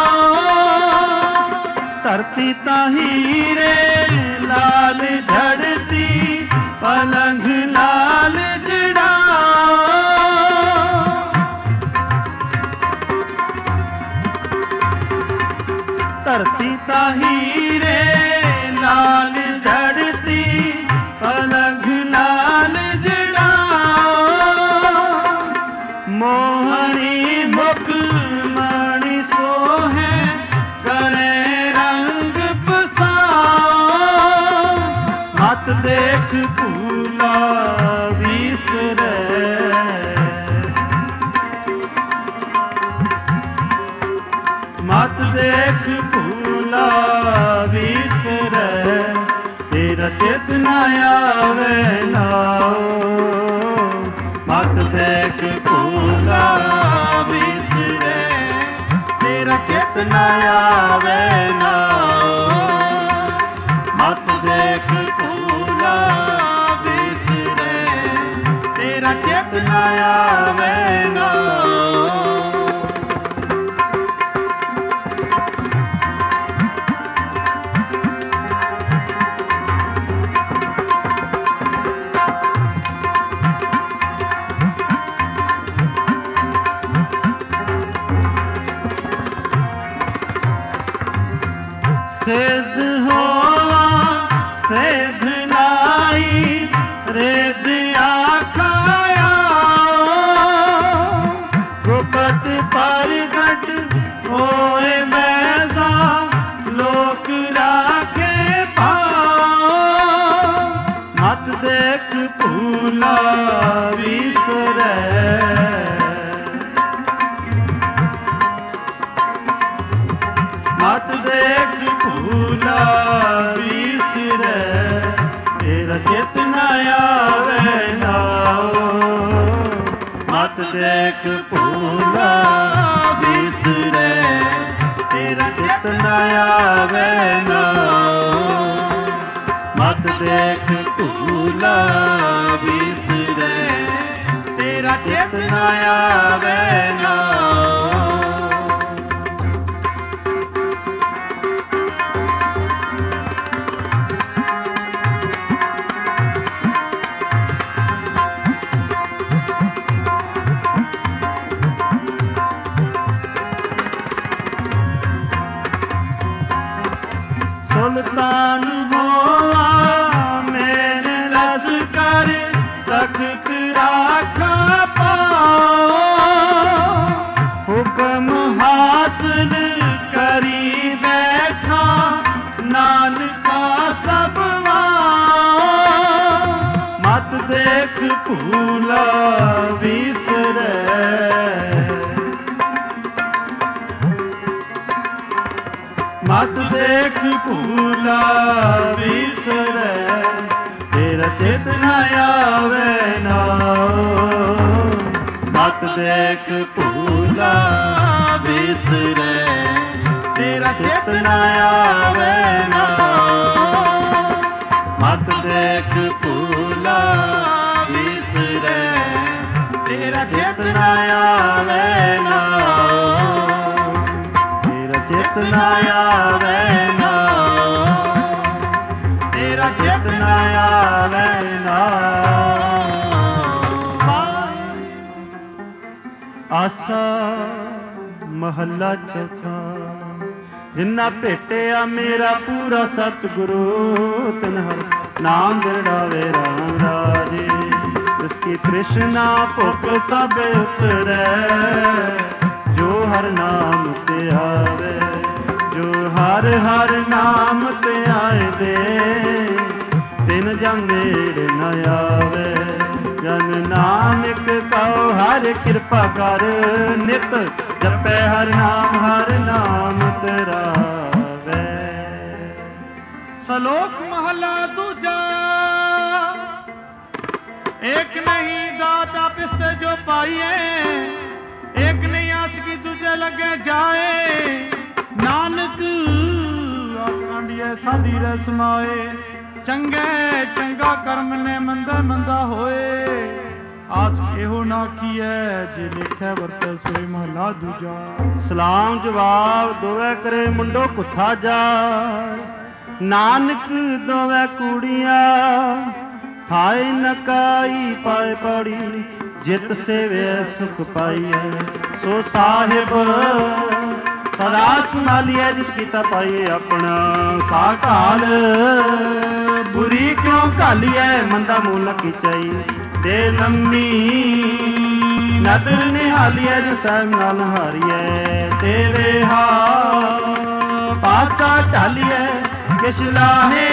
धरती ताहीरे लाल झड़ती पलंग लाल जड़ा। धरती ताहीरे लाल झड़ती पलंग लाल जड़ा। मोहनी मुख मणि सोहे करे रंग पसाओ। मत देख भूला बिसरे मत देख भूला बिसरे तेरा चित न आवे नाओ। मत देख भूला बिसरे तेरा चित न आवे नाओ। मत देख भूला बिसरे तेरा चित न आवे नाओ। ਸਿੱਧ ਹੋਵਾ ਸਿੱਧ ਨਾਈ ਰਿੱਧ ਆਖਾਇਆ ਗੁਪਤ ਪ੍ਰਗਟ ਹੋਏ ਵੈਸਾ ਲੋਕ ਰਾਖੇ ਪਾਓ ਮਤ ਦੇਖ ਭੂਲਾ ਵਿਸਰੈ ਮਤ ਦੇਖ ਭੂਲਾ ਵਿਸਰੈ ਤੇਰਾ ਚਿਤ ਨ ਆਵੇ ਨਾਉ ਮਤ ਦੇਖ ਭੂਲਾ ਵਿਸਰੈ ਤੇਰਾ ਚਿਤ ਨ ਆਵੇ ਨਾਉ ਮਤ ਦੇਖ ਭੂਲਾ ਵਿਸਰੈ ਤੇਰਾ ਚਿਤ ਨ ਆਵੇ ਨਾਉ ਸੁਲਤਾਨ ਹੋਆ ਮੇਰੇ ਰਸ ਕਰ ਤਖਤ ਰਾਖਾ ਪਾਓ ਹੁਕਮ ਹਾਸਲ ਕਰੀ ਬੈਠਾ ਨਾਨਕਾ ਸਭ ਵਾਓ ਮਤ ਦੇਖ ਭੂਲਾ ਵਿਸਰੈ ਮਤ ਦੇਖ ਭੂਲਾ ਵਿਸਰੈ ਤੇਰਾ ਚਿਤ ਨ ਆਵੇ ਨਾਉ ਮਤ ਦੇਖ ਭੂਲਾ ਵਿਸਰੈ ਤੇਰਾ ਚਿਤ ਨ ਆਵੇ ਨਾਉ ਮਤ ਦੇਖ ਭੂਲਾ ਵਿਸਰੈ ਤੇਰਾ ਚਿਤ ਨ ਆਵੇ ਨਾਉ ਚਿਤ ਨ ਆਵੇ ਨਾਉ ਤੇਰਾ ਚਿਤ ਨ ਆਵੇ ਨਾਉ ਆਸਾ ਮਹੱਲਾ ਚੌਥਾ ਜਿੰਨਾ ਭੇਟਿਆ ਮੇਰਾ ਪੂਰਾ ਸਤਿਗੁਰੂ ਤਿਨ ਹਰ ਨਾਮ ਦਿਰੜਾਵੇ ਰਾਮ ਰਾਜੇ ਇਸਕੀ ਤ੍ਰਿਸ਼ਨਾ ਭੁੱਖ ਸਭ ਉਤਰੈ ਜੋ ਹਰ ਨਾਮ ਤੇ ਆਵੇ ਜੋ ਹਰ ਹਰ ਨਾਮ ਤੇ ਆਏ ਦੇ ਤਿਨ ਜਮ ਨੇੜੇ ਨ ਆਵੇ ਜਨ ਨਾਨਕ ਕਉ ਹਰ ਕਿਰਪਾ ਕਰ ਨਿਤ ਜਪੈ ਹਰ ਨਾਮ ਹਰ ਨਾਮ ਤੇਰਾਵੇ ਸ਼ਲੋਕ ਮਹਲਾ ਦੂਜਾ ਏਕ ਨਹੀਂ ਦਾਤਾ ਪਿਸਤੇ ਜੋ ਪਾਈਏ ਏਕ ਨਹੀਂ ਆਸਕੀ ਤੁਝੇ ਲੱਗੇ ਜਾਏ ਨਾਨਕ ਆਸ ਕਾਂਡੀਏ ਸਾਧੀ ਰਹਿ ਸਮਾਏ ਚੰਗੇ ਚੰਗਾ ਕਰਮ ਨੇ ਮੰਦਾ ਮੰਦਾ ਹੋਏ ਆਸ ਇਹੋ ਨਾ ਕੀਐ ਜੇ ਲਿਖੈ ਵਰਤੈ ਸੋਈ ਮਹਲਾ ਦੂਜਾ ਸਲਾਮ ਜਵਾਬ ਦੋਵੇਂ ਕਰੇ ਮੁੰਡੋ ਕੁੱਥਾ ਜਾ ਨਾਨਕ ਦੋਵੇਂ ਕੁੜੀਆਂ ਥਾਏ ਨਕਾਈ ਪਾਏ ਪੜੀ ਜਿਤ ਸੇਵੈ ਸੁਖ ਪਾਈਐ ਸੋ ਸਾਹਿਬ ਸਦਾ ਸੰਭਾਲੀਐ ਜਿਤ ਕੀਤਾ ਪਾਈਏ ਆਪਣਾ ਸਾਕਾਲ ਬੁਰੀ ਕਿਉਂ ਘਾਲੀਐ ਮੰਦਾ ਮੂਲ ਕੀਚਾਈ ਤੇ ਲੰਮੀ ਨਦਰ ਨਿਹਾਲੀਐ ਜੋ ਸਹਿਬ ਨਾਲ ਹਾਰੀਐ ਤੇਰੇ ਹਾ ਪਾਸਾ ਢਾਲੀਐ ਕਿਛ ਲਾਹੇ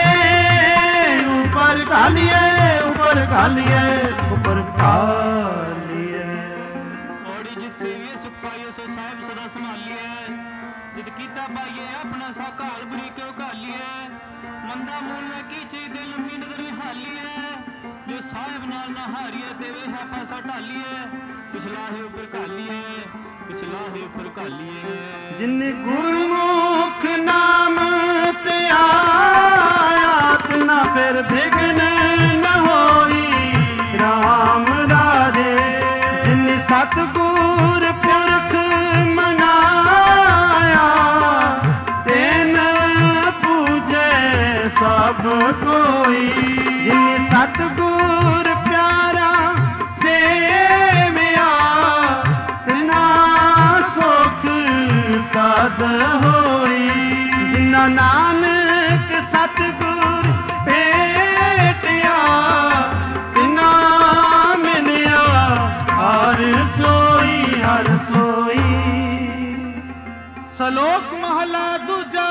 ਉੱਪਰ ਘਾਲੀਐ ਉੱਪਰ ਘਾਲੀਐ ਉੱਪਰ ਘਾਲੀਐ ਔੜੀ ਜਿਤ ਸੇਵੀਏ ਸੁਖ ਪਾਈਏ ਸੋ ਸਾਹਿਬ ਸਦਾ ਸੰਭਾਲੀਐ ਜਿਤ ਕੀਤਾ ਪਾਈਏ ਆਪਣਾ ਸਾਕਾਲ ਬੁਰੀ ਕਿਉ ਘਾਲੀਐ ਮੰਦਾ ਮੂਲ ਨਾ ਕੀਚੇ ਤੇ ਲੰਮੀ ਨਦਰ ਨਿਹਾਲੀਐ ਜੋ ਸਾਹਿਬ ਨਾਲ ਨਾ ਹਾਰੀਏ ਤੇ ਵੇਹਾ ਪਾਸਾ ਢਾਲੀਐ ਪਿਛਲਾਹੇ ਉੱਪਰ ਘਾਲੀਐ ਪਿਛਲਾਹੇ ਉੱਪਰ ਘਾਲੀਐ ਜਿਨ ਗੁਰਮੁਖ ਨਾਮ ਤੇ ਆਇਆ ਤਿਨਾ ਫਿਰ ਬਿਗਨ ਨ ਹੋਈ ਰਾਮ ਰਾਜੇ ਜਿਨ ਸਤਿਗੁਰ ਪੁਰਖ ਮਨਾਇਆ ਤੈਨ ਪੂਜੈ ਸਭ ਕੋਈ ਜਿਨ ਸਤਿਗੁਰ ਪਿਆਰਾ ਸੇਵਿਆ ਤਿਨਾ ਸੁਖ ਸਾਧ ਹੋਈ ਜਿਨਾ ਨਾਨਕ ਸਤਿਗੁਰ ਭੇਟਿਆ ਤਿਨਾ ਮਿਲਿਆ ਹਰ ਸੋਈ ਹਰ ਸੋਈ। ਸਲੋਕ ਮਹਲਾ ਦੂਜਾ।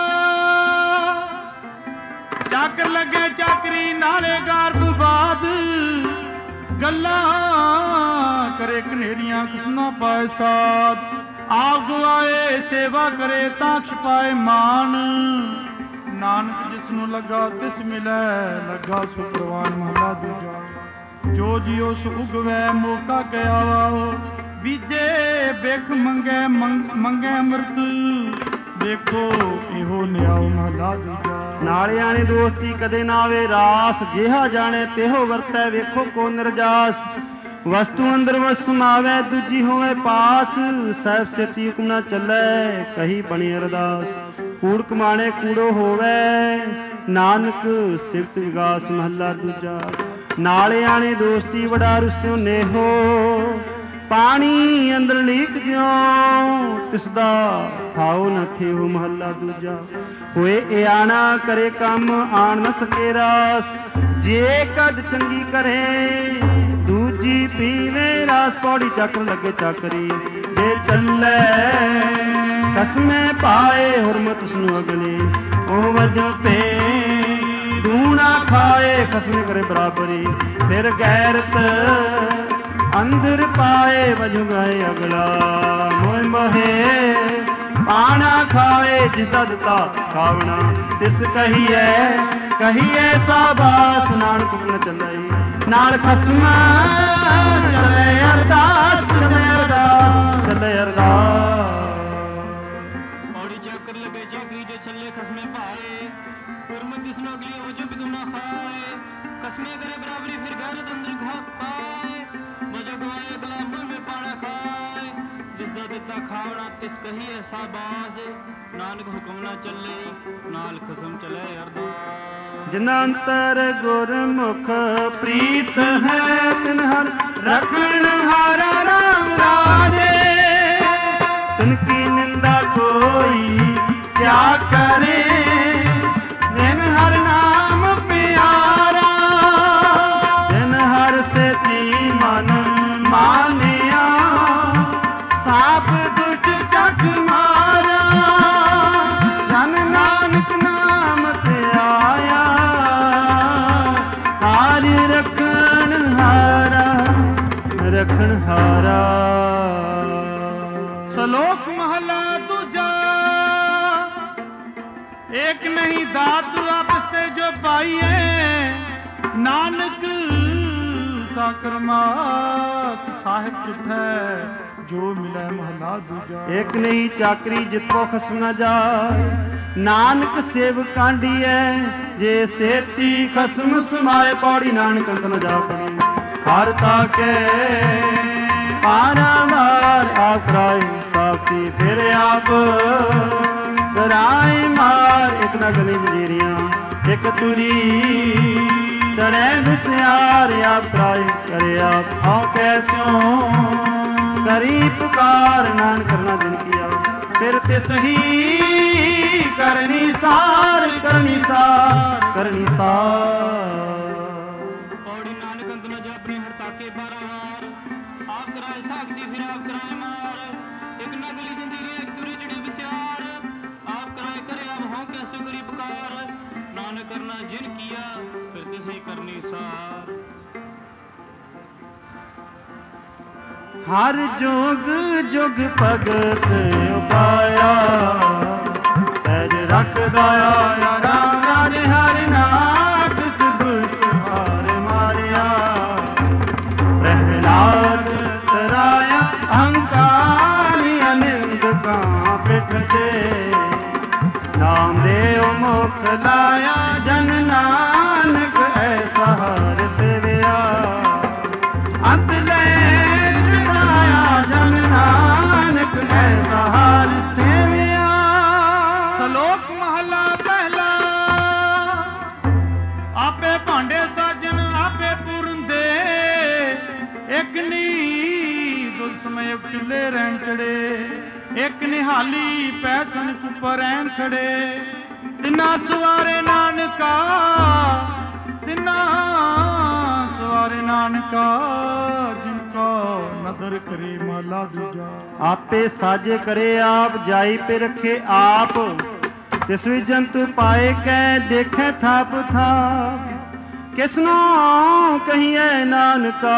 ਚਾਕਰ ਲੱਗੇ ਚਾਕਰੀ ਨਾਲੇ ਗਰਭਵਾਦ, ਗੱਲਾਂ ਕਰੇ ਕਨੇਰੀਆਂ ਕਿਸਨਾ ਪਾਏ ਸਾਧ। ਆਪ ਗਵਾਏ ਸੇਵਾ ਕਰੇ ਤਾਂ ਛਪਾਏ ਮਾਨ, ਨਾਨਕ ਜਿਸ ਨੂੰ ਲੱਗਾ ਤਿਸ ਮਿਲੈ ਲੱਗਾ ਸੋ ਪ੍ਰਵਾਨ। ਮਹਲਾ ਦੂਜਾ। ਜੋ ਜਿਉ ਸੁ ਉਗਵੈ ਮੌਕਾ ਕਿਆ ਵਾ, ਬੀਜੇ ਬਿਖ ਮੰਗੈ ਮੰਗੈ ਅੰਮ੍ਰਿਤ, ਦੇਖੋ ਇਹੋ ਨਿਆਉ। ਮਹਲਾ ਦੂਜਾ। ਨਾਲਿਆਂ ਨੇ ਦੋਸਤੀ ਕਦੇ ਨਾ ਆਵੇ ਰਾਸ, ਜਿਹਾ ਜਾਣੇ ਤਿਹੋ ਵਰਤੈ ਵੇਖੋ ਕੋ ਨਿਰਜਾਸ। ਵਸਤੂ ਅੰਦਰ ਵਸ ਸਮਾਵੈ ਦੂਜੀ ਹੋਵੇ ਪਾਸ, ਸਹਿਬ ਸੇਤੀ ਹੁਕਮ ਨਾ ਚੱਲੈ ਕਹੀ ਬਣੀ ਅਰਦਾਸ। ਕੂੜ ਕਮਾਣੇ ਕੂੜੋ ਹੋਵੇ ਨਾਨਕ ਸਿਫਤ ਵਿਗਾਸ। ਮਹੱਲਾ ਦੂਜਾ। ਨਾਲਿਆਂ ਨੇ ਦੋਸਤੀ ਬੜਾ ਰੁਸਿਓ ਨੇਹੋ, ਪਾਣੀ ਅੰਦਰ ਲੀਕ ਜਿਉ ਤਿਸਦਾ ਥਾਉ ਨ ਥੇਹੋ। ਮਹੱਲਾ ਦੂਜਾ। ਹੋਏ ਇਆਣਾ ਕਰੇ ਕੰਮ ਆਣ ਨ ਸਕੇ ਰਾਸ, ਜੇ ਕਦ ਚੰਗੀ ਕਰੇ ਦੂਜੀ ਪੀਵੇ ਰਾਸ। ਪੌੜੀ ਚੱਕਰ ਲੱਗੇ ਚਾਕਰੀ ਜੇ ਚੱਲੇ ਕਸਮੇ ਪਾਏ, ਹੁਰਮਤ ਉਸਨੂੰ ਅਗਲੇ ਉਹ ਵਜੋਂ ਪੇ ਦੂਣਾ ਖਾਏ। ਖਸਮੇ ਕਰੇ ਬਰਾਬਰੀ ਫਿਰ ਗੈਰਤ ਅੰਦਰ ਪਾਏ, ਵਜੋਂ ਗਏ ਅਗਲਾ ਮੋਹ ਮਹੇ ਪਾਣਾ ਖਾਏ। ਜਿਸ ਦਾ ਦਿੱਤਾ ਖਾਵਣਾ ਤਿਸ ਕਹੀਐ ਕਹੀਐ ਸਾਬਾਸ। ਨਾਨਕ ਹੁਕਮ ਚੱਲਈ ਨਾਲ ਖਸਮਾਂ ਚੱਲੇ ਅਰਦਾਸ, ਚੱਲੇ ਅਰਦਾਸ, ਚੱਲੇ ਅਰਦਾਸ। ਪੌੜੀ ਚੱਕਰ ਲੱਗੇ ਚਾਕਰੀ ਜੇ ਚੱਲੇ ਖਸਮੇ ਭਾਏ, ਗੁਰਮਤਿ ਇਸ ਨੂੰ ਅਗਲੀ ਵਜੋਂ ਵੀ ਨਾ ਖਾਏ। ਕਸਮੇ ਕਰੇ ਬਰਾਬਰੀ ਫਿਰ ਗੈਰਤ ਅੰਦਰ ਘਾ ਪਾਏ, ਵਜੋਂ ਗਵਾਏ ਅਗਲਾ ਮੂੰਹ ਮੇ ਪਾਣਾ ਖਾਏ। ਜਿਸ ਦਾ ਦਿੱਤਾ ਖਾਵਣਾ ਤਿਸ ਕਹੀਏ ਸਾਬਾਸ, ਨਾਨਕ ਹੁਕਮ ਨਾ ਚੱਲੇ ਨਾਲ ਖਸਮ ਚਲੇ ਅਰਦਾਸ। ਜਿਨਾ ਅੰਤਰ ਗੁਰਮੁਖ ਪ੍ਰੀਤ ਹੈ, ਤਿਨ ਹਰ ਰਖਣ ਹਾਰਾ ਰਾਮ ਰਾਜੇ। ਤਿਨ ਕੀ ਨਿੰਦਾ ਕੋਈ ਕਿਆ ਕਰੇ, ਜਿਨ ਹਰ ਨਾਮ ਪਿਆਰਾ। ਜਿਨ ਹਰ ਸੇਤੀ ਮਨ ਮਾਨਿਆ, ਸਾਪ ਦੁਸ਼ਟ ਚੱਕ ਮਾਰਾ। ਜਨ ਨਾਨਕ ਨਾਮ ਤੇ ਆਇਆ, ਹਾਰ ਰਖਣ ਹਾਰਾ ਰਖਣ ਹਾਰਾ। ਸਲੋਕ ਮਹਲਾ ਦੂਜਾ। ਏਕ ਨਹੀਂ ਦਾਤ ਆਪਸ ਤੇ ਜੋ ਪਾਈਏ, ਨਾਨਕ ਸਾਕਰ ਮਾਤ ਸਾਹਿਬ ਚਿੱਠੈ ਜੋ ਮਿਲੈ। ਮਹਲਾ ਦੂਜਾ। ਇੱਕ ਨਹੀਂ ਚਾਕਰੀ ਜਿਤੋ ਖਸਮ ਨਾ ਜਾਏ, ਨਾਨਕ ਸੇਵ ਕਾਂਡੀਐ ਜੇ ਸੇਤੀ ਖਸਮ ਸਮਾਏ। ਪੌੜੀ ਨਾਨਕ ਅੰਤ ਨ ਜਾ ਪੜੀ ਹਰ ਤਾਕੇ ਪਾਰਾਵਾਰ ਆਪ ਕਰਾਈ ਸਾਫਤੀ। ਫਿਰ ਆਪ ਕਰਾਈ ਮਾਰ ਇੱਕ ਨਾ ਗਲੀ ਜੀਰੀਆਂ ਇੱਕ ਤੁਰੀ ਚੜੈ ਵਿਸਿਆਰ। ਆਪ ਕਰਾਈ ਕਰੇ ਆਪ ਆਉ ਕੈਸਿਓ ਕਰੀ ਪੁਕਾਰ। ਨਾਨਕ ਕਰਨਾ ਦਿਨ ਕੀਆ ਫਿਰ ਤੇ ਸਹੀ ਕਰਨੀ ਸਾਰ ਕਰਨੀ ਸਾਰ ਕਰਨੀ ਸਾਰ। ਪੌੜੀ ਨਾਨਕ ਅੰਤ ਨ ਜਾਪਣੀ ਹਰ ਤਾਕੇ ਬਾਰਾਵਾਰ, ਆਪ ਕਰਾਏ ਸਾਖਤੀ ਫਿਰ ਆਪ ਕਰਾਏ ਮਾਰ। ਇੱਕ ਨਾ ਗਲੀ ਜੰਜੀਰੀਆਂ ਇੱਕ ਤੁਰੀ ਚੜੀ ਵਿਸਿਆਰ, ਆਪ ਕਰਾਏ ਕਰੇ ਆਪ ਹੋਂ ਕੈਸੇ ਕਰੀ ਪੁਕਾਰ। ਨਾਨਕ ਕਰਨਾ ਜਿਨ ਕੀਆ ਫਿਰ ਤੇ ਸਹੀ ਕਰਨੀ ਸਾਰ। ਹਰ ਜੋਗ ਜੁਗ ਭਗਤ ਉਪਾਇਆ, ਤੈਜ ਰੱਖਦਾ ਆਇਆ ਰਾਮ ਰਾਜ ਹਰਿ ਨਾਮ। ਤਿਸ ਦੁਸ਼ਟ ਹਾਰ ਮਾਰਿਆ ਪ੍ਰਹਿਲਾਦ ਤਰਾਇਆ, ਅਹੰਕਾਰੀ ਅਨਿੰਦ ਕਾਂ ਪਿਠ ਤੇ। ਨਾਮ ਦੇਉ ਮੁਖ ਲਾਇਆ ਜਨ ਨਾਨਕ ਐਸਾ ਹਰ ਸੇਵਿਆ। ਅੰਤ ਲੈ ਜਨ ਨਾਨਕ ਐਸਾ ਹਰ ਸੇਵਿਆ। ਸਲੋਕ ਮਹਲਾ ਪਹਿਲਾ। ਆਪੇ ਭਾਂਡੇ ਸਾਜਨ ਆਪੇ ਪੂਰੰਦੇ, ਇੱਕ ਨੀ ਦੁੱਧ ਸਮੇਂ ਚੁੱਲੇ ਰਹਿਣ ਚੜੇ। ਇੱਕ ਨਿਹਾਲੀ ਪੈਸਨ ਉੱਪਰ ਐਨ ਖੜੇ, ਤਿੰਨਾ ਸਵਾਰੇ ਨਾਨਕਾ, ਤਿੰਨਾ ਸਵਾਰੇ ਨਾਨਕਾ, ਜਿਨ ਕਾ ਨਦਰ ਕਰੇ ਮਾਲਾ ਦੂਜਾ। ਆਪੇ ਸਾਜੇ ਕਰੇ ਆਪ, ਜਾਈ ਪੇ ਰੱਖੇ ਆਪ, ਤਿਸ ਵੀ ਜੰਤੂ ਪਾਏ ਕੈ ਦੇਖੈ ਥਾਪ ਥਾਪ। ਕਿਸਨੂੰ ਕਹੀਏ ਨਾਨਕਾ,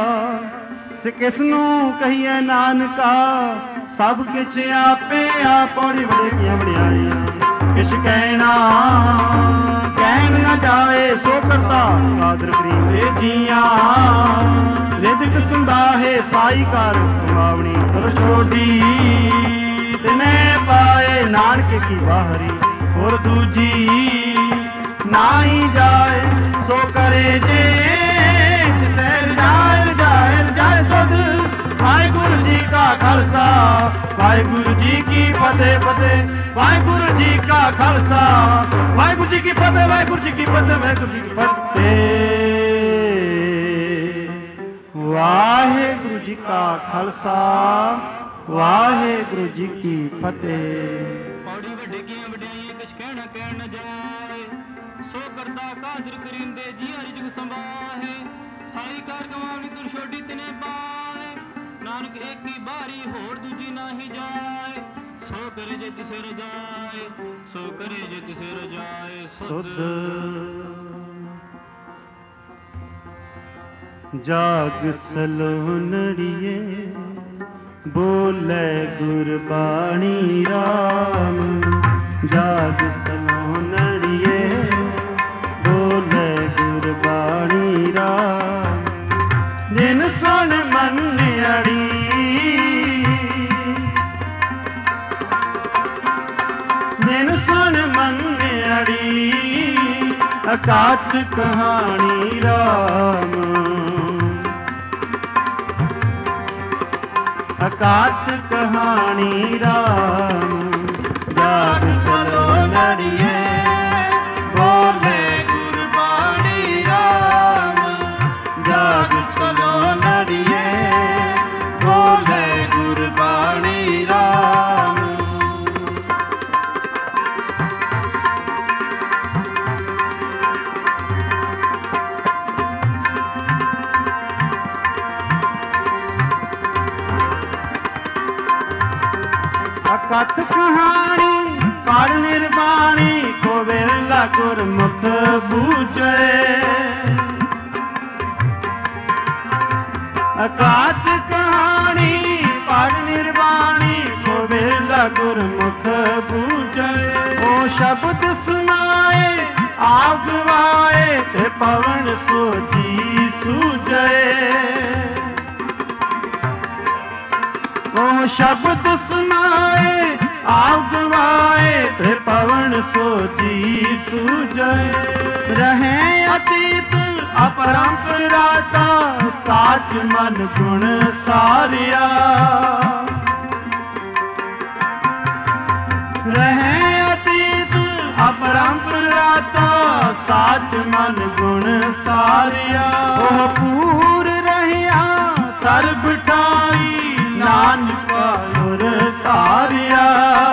ਕਿਸਨੂੰ ਕਹੀਏ ਨਾਨਕਾ, ਸਭ ਕਿਛ ਆਪੇ ਆਪ ਔਰ ਵਡਿਆਈਆਂ ਵਡਿਆਈਆਂ। ਕਿਛ ਕਹਿਣਾ ਕਹਿਣ ਨਾ ਜਾਏ, ਸੋ ਕਰਤਾ ਕਾਦਰ ਕਰੀਮ ਏ ਜੀਆਂ। ਰਿਜਕ ਸੰਦਾਹੇ ਸਾਈ ਕਰ ਕਮਾਵਣੀ ਤੁਰ ਛੋਡੀ, ਤਿਨੇ ਪਾਏ ਨਾਨਕ ਕੀ ਬਾਹਰੀ ਹੋਰ ਦੂਜੀ। ਨਾਹੀ ਜਾਏ ਸੋ ਕਰੇ ਜੇ, ਜਿਸੈ ਰਜਾਏ ਰਜਾਏ ਰਜਾਏ ਸਦ। ਵਾਹਿਗੁਰੂ ਜੀ ਕਾ ਖਾਲਸਾ, ਵਾਹਿਗੁਰੂ ਜੀ ਕੀ ਫਤਿਹ ਫਤਿਹ। ਵਾਹਿਗੁਰੂ ਜੀ ਕਾ ਖਾਲਸਾ, ਵਾਹਿਗੁਰੂ ਜੀ ਕੀ ਫਤਿਹ, ਵਾਹਿਗੁਰੂ ਜੀ ਕੀ ਫਤਿਹ, ਵਾਹਿਗੁਰੂ ਜੀ ਕੀ ਫਤਿਹ। ਵਾਹਿਗੁਰੂ ਜੀ ਕਾ ਖਾਲਸਾ, ਵਾਹਿਗੁਰੂ ਜੀ ਕੀ ਫਤਿਹ। ਪੌੜੀ ਵੱਡੇ ਕੀਆਂ ਵਡਿਆਈਆਂ ਕੁਛ ਕਹਿਣਾ ਕਹਿਣ ਨਾ ਜਾਏ, ਸੋ ਕਰਤਾ ਕਾਦਰ ਕਰੀਮ ਦੇ ਜੀ ਹਰਿ ਜੁਗ ਸੰਭਾਹੇ। ਸਾਈ ਕਾਰ ਕਮਾਵਣੀ ਤੁਰ ਛੋਡੀ ਤਿਨੇ ਪਾਏ, ਨਾਨਕ ਏਕ ਹੀ ਬਾਰੀ ਹੋਰ ਦੂਜੀ ਨਾਹੀ ਜਾਏ। ਸੋ ਕਰੇ ਜੇ ਤਿਸੇ ਰਜਾਏ, ਸੋ ਕਰੇ ਜੇ ਤਿਸੇ ਰਜਾਏ ਸੁਧ। ਜਾਗ ਸਲੋਨੜੀਏ ਬੋਲੇ ਗੁਰਬਾਣੀ ਰਾਮ। ਜਾਗ ਸਲੋਨੜੀਏ ਬੋਲੇ ਗੁਰਬਾਣੀ ਰਾਮ। ਜਿਨ ਸੁਣ ਮੰਨਿਆੜੀ, ਜਿਨ ਸੁਣ ਮੰਨਿਆੜੀ, ਅਕਾਚ ਕਹਾਣੀ ਰਾਮ। ਅਕਾਚ ਕਹਾਣੀ ਰਾਮ। ਜਾਗ ਸਲੋਨੜੀਏ ਬੋਲੇ ਗੁਰਬਾਣੀ ਰਾਮ। ਜਾਗ ਸਲੋਨੜੀਏ ਬੋਲੇ ਗੁਰਬਾਣੀ ਰਾਮ। ਅਕਥ ਕਹਾਣੀ ਪੜ ਨਿਰਬਾਣੀ, ਕੋ ਵਿਰਲਾ ਗੁਰਮੁਖ ਬੂਝੇ। ਅਕਾਤ ਕਹਾਣੀ ਪੜ ਨਿਰਬਾਣੀ, ਕੋ ਵਿਰਲਾ ਗੁਰਮੁਖ ਬੂਝੇ। ਉਹ ਸ਼ਬਦ ਸੁਨਾਏ ਆਪ ਗਵਾਏ, ਤੇ ਪਵਨ ਸੋਚੀ ਸੂਝੇ। ਉਹ ਸ਼ਬਦ ਸੁਨਾਏ ਆਪ ਗਵਾਏ, ਤੇ ਪਵਨ ਸੋਚੀ ਸੂਝੇ। ਰਹੇ ਅਤੀਤ ਅਪਰੰਪਰਾਤਾ, ਸਾਚ ਮਨ ਗੁਣ ਸਾਰਿਆ। ਰਹੇ ਅਤੀਤ ਅਪਰੰਪਰਾਤਾ, ਸਾਚ ਮਨ ਗੁਣ ਸਾਰਿਆ। ਉਹ ਪੂਰ ਰਹਿਆ ਸਰਬ ਠਾਈ, ਨਾਨਕਾ ਉਰ ਧਾਰਿਆ।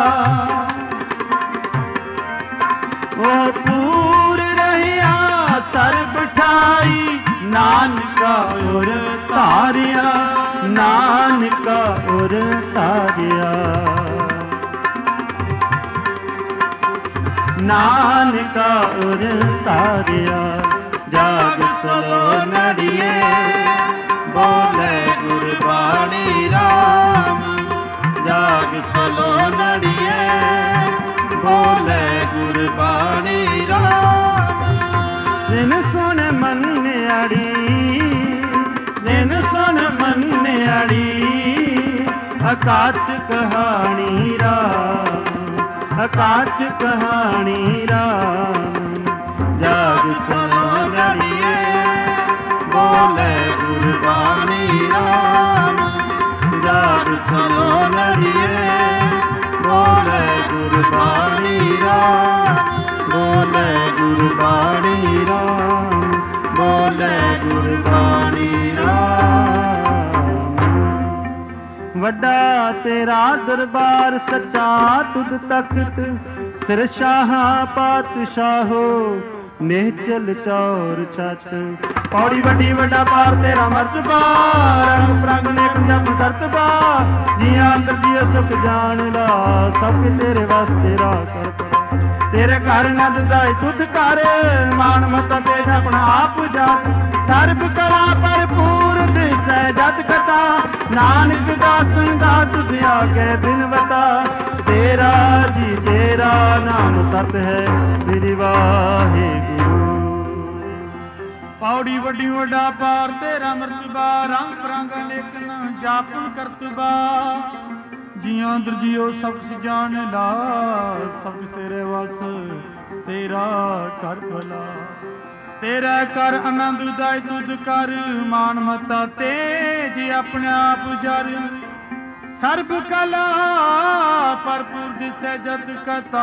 ਉਹ ਪੂਰ ਰਹਿਆ ਸਰਬ ਠਾਈ, ਨਾਨਕਾ ਉਰ ਧਾਰਿਆ। ਨਾਨਕਾ ਉਰ ਧਾਰਿਆ। ਨਾਨਕਾ ਉਰ ਧਾਰਿਆ। ਜਾਗ ਸਲੋਨੜੀਏ ਬੋਲੇ ਗੁਰਬਾਣੀ ਰਾਮ। ਜਾਗ ਸਲੋਨੜੀਏ ਬੋਲੇ ਗੁਰਬਾਣੀ ਰਾਮ। ਜਿਨ ਸੁਣ ਮੰਨਿਆੜੀ, ਜਿਨ ਸੁਣ ਮੰਨਿਆੜੀ, ਅਕਾਚ ਕਹਾਣੀ ਰਾਮ। ਅਕਾਚ ਕਹਾਣੀ ਰਾਮ। ਜਾਗ ਸਲੋਨੜੀਏ ਬੋਲੇ ਗੁਰਬਾਣੀ ਰਾਮ। ਜਾਗ ਸਲੋਨੜੀਏ ਬੋਲੇ ਗੁਰਬਾਣੀ ਰਾਮ। ਬੋਲੇ ਗੁਰਬਾਣੀ ਰਾਮ। ਬੋਲੇ ਗੁਰਬਾਣੀ ਰਾਮ। ਵੱਡਾ ਤੇਰਾ ਦਰਬਾਰ, ਸੱਚਾ ਤੁਧ ਤਖਤ, ਸਿਰ ਸ਼ਾਹਾਂ ਪਾਤਸ਼ਾਹੋ ਨਿਹਚਲ ਚੌਰ ਛਤ। ਪੌੜੀ ਵੱਡੀ ਵੱਡਾ ਪਾਰ ਤੇਰਾ ਮਰਤਬਾ, ਰੰਗ ਪ੍ਰੰਗ ਨੇਕ ਜਪ ਦਰਤਬਾ। ਜੀਆਂ ਅੰਦਰ ਜੀਓ ਸੁਖ ਜਾਣ ਲਾ, ਸਭ ਤੇਰੇ ਵਾਸਤੇ ਰਾਹ ਕਰ ਪੜਾ। ਤੇਰੇ ਘਰ ਨੰਦ ਦਾਈ ਤੁਧ ਕਰ, ਮਾਨ ਮਤਾ ਤੇ ਆਪਣਾ ਆਪ ਜਾਤ। ਸਰਬ ਕਲਾ ਭਰਪੂਰ ਦਿਸੈ ਜਤ ਕਥਾ, ਨਾਨਕ ਦਾਸਨ ਦਾ ਤੁਧ ਆਗੇ ਬਿਨਵਤਾ। ਤੇਰਾ ਜੀ ਤੇਰਾ ਨਾਮ ਸਤ ਹੈ, ਸ੍ਰੀ ਵਾਹਿਗੁਰੂ। ਪੌੜੀ ਵੱਡੀ ਵੱਡਾ ਪਾਰ ਤੇਰਾ ਮਰਤਬਾ, ਰੰਗ ਪ੍ਰੰਗ ਅਨੇਕ ਜਾਪਨ ਕਰਤਬਾ। ਜੀਆਂ ਅੰਦਰ ਜੀਓ ਸਭ ਜਾਣ ਲਾ, ਸਭ ਤੇਰੇ ਵਸ ਤੇਰਾ ਕਰ ਭਲਾ। ਤੇਰਾ ਕਰ ਆਨੰਦ ਉਦਾਈ ਤੁਧ ਕਰ, ਮਾਨ ਮਤਾ ਤੇਜ ਆਪਣੇ ਆਪ ਜਰ। ਸਰਬ ਕਲਾ ਭਰਪੂਰ ਦਿਸੈ ਜਤ ਕਥਾ,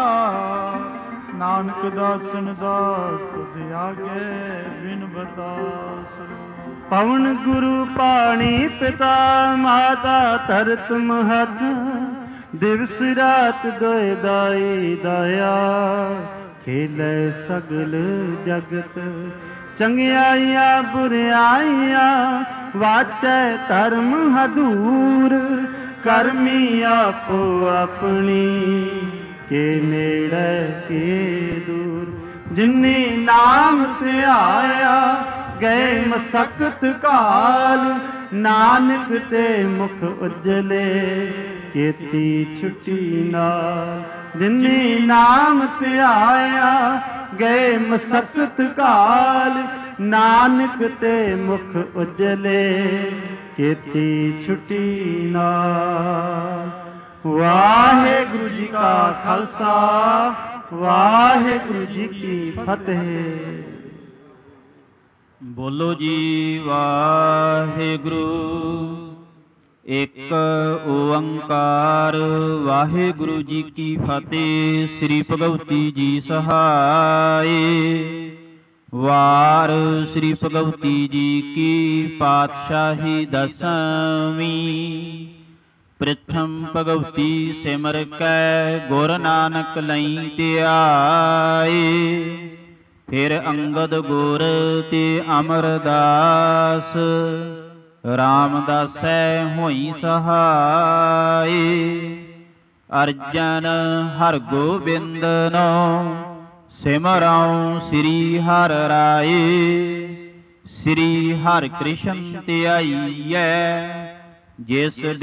ਨਾਨਕ ਦਾਸਨ ਦਾਸ ਤੁਧ ਆਗੇ ਬਿਨ ਬਤਾਸ। ਪਵਨ ਗੁਰੂ ਪਾਣੀ ਪਿਤਾ, ਮਾਤਾ ਧਰਤ ਮਹਤ। ਦਿਵਸ ਰਾਤ ਦੋਇ ਦਾਈ ਦਾਇਆ, ਖੇਲੇ ਸਗਲ ਜਗਤ। ਚੰਗਿਆਈਆਂ ਬੁਰਿਆਈਆਂ, ਵਾਚੈ ਧਰਮ ਹਦੂਰ। ਕਰਮੀ ਆਪੋ ਆਪਣੀ, ਕੇ ਨੇੜੇ ਕੇ ਦੂਰ। ਜਿਨੀ ਨਾਮ ਧਿਆਇਆ, ਗਏ ਮਸਕਤ ਕਾਲ। ਨਾਨਕ ਤੇ ਮੁਖ ਉਜਲੇ, ਕੀਤੀ ਛੁੱਟੀ ਨਾਲ। ਜਿਨੀ ਨਾਮ ਧਿਆਇਆ, ਗਏ ਮਸਕਤ ਕਾਲ। ਨਾਨਕ ਤੇ ਮੁਖ ਉਜਲੇ, ਕੀਤੀ ਛੁੱਟੀ ਨਾਲ। ਵਾਹਿਗੁਰੂ ਜੀ ਕਾ ਖਾਲਸਾ, ਵਾਹਿਗੁਰੂ ਜੀ ਕੀ ਫਤਿਹ। ਬੋਲੋ ਜੀ ਵਾਹਿਗੁਰੂ। ਇੱਕ ਓੰਕਾਰ ਵਾਹਿਗੁਰੂ ਜੀ ਕੀ ਫਤਿਹ। ਸ੍ਰੀ ਭਗਵਤੀ ਜੀ ਸਹਾਏ। ਵਾਰ ਸ੍ਰੀ ਭਗਵਤੀ ਜੀ ਕੀ ਪਾਤਸ਼ਾਹੀ ਦਸਵੀਂ। ਪ੍ਰਥਮ ਭਗਵਤੀ ਸਿਮਰ ਕੈ, ਗੁਰ ਨਾਨਕ ਲਈ ਧਿਆਏ। ਫਿਰ ਅੰਗਦ ਗੁਰ ਤੇ ਅਮਰਦਾਸ, ਰਾਮਦਾਸੈ ਹੋਈ ਸਹਾਏ। ਅਰਜਨ ਹਰ ਗੋਬਿੰਦ ਨੋ, ਸਿਮਰਉ ਸ੍ਰੀ ਹਰਿ ਰਾਏ। ਸ੍ਰੀ ਹਰਿ ਕ੍ਰਿਸ਼ਨ ਧਿਆਈਐ, ਜਿਸ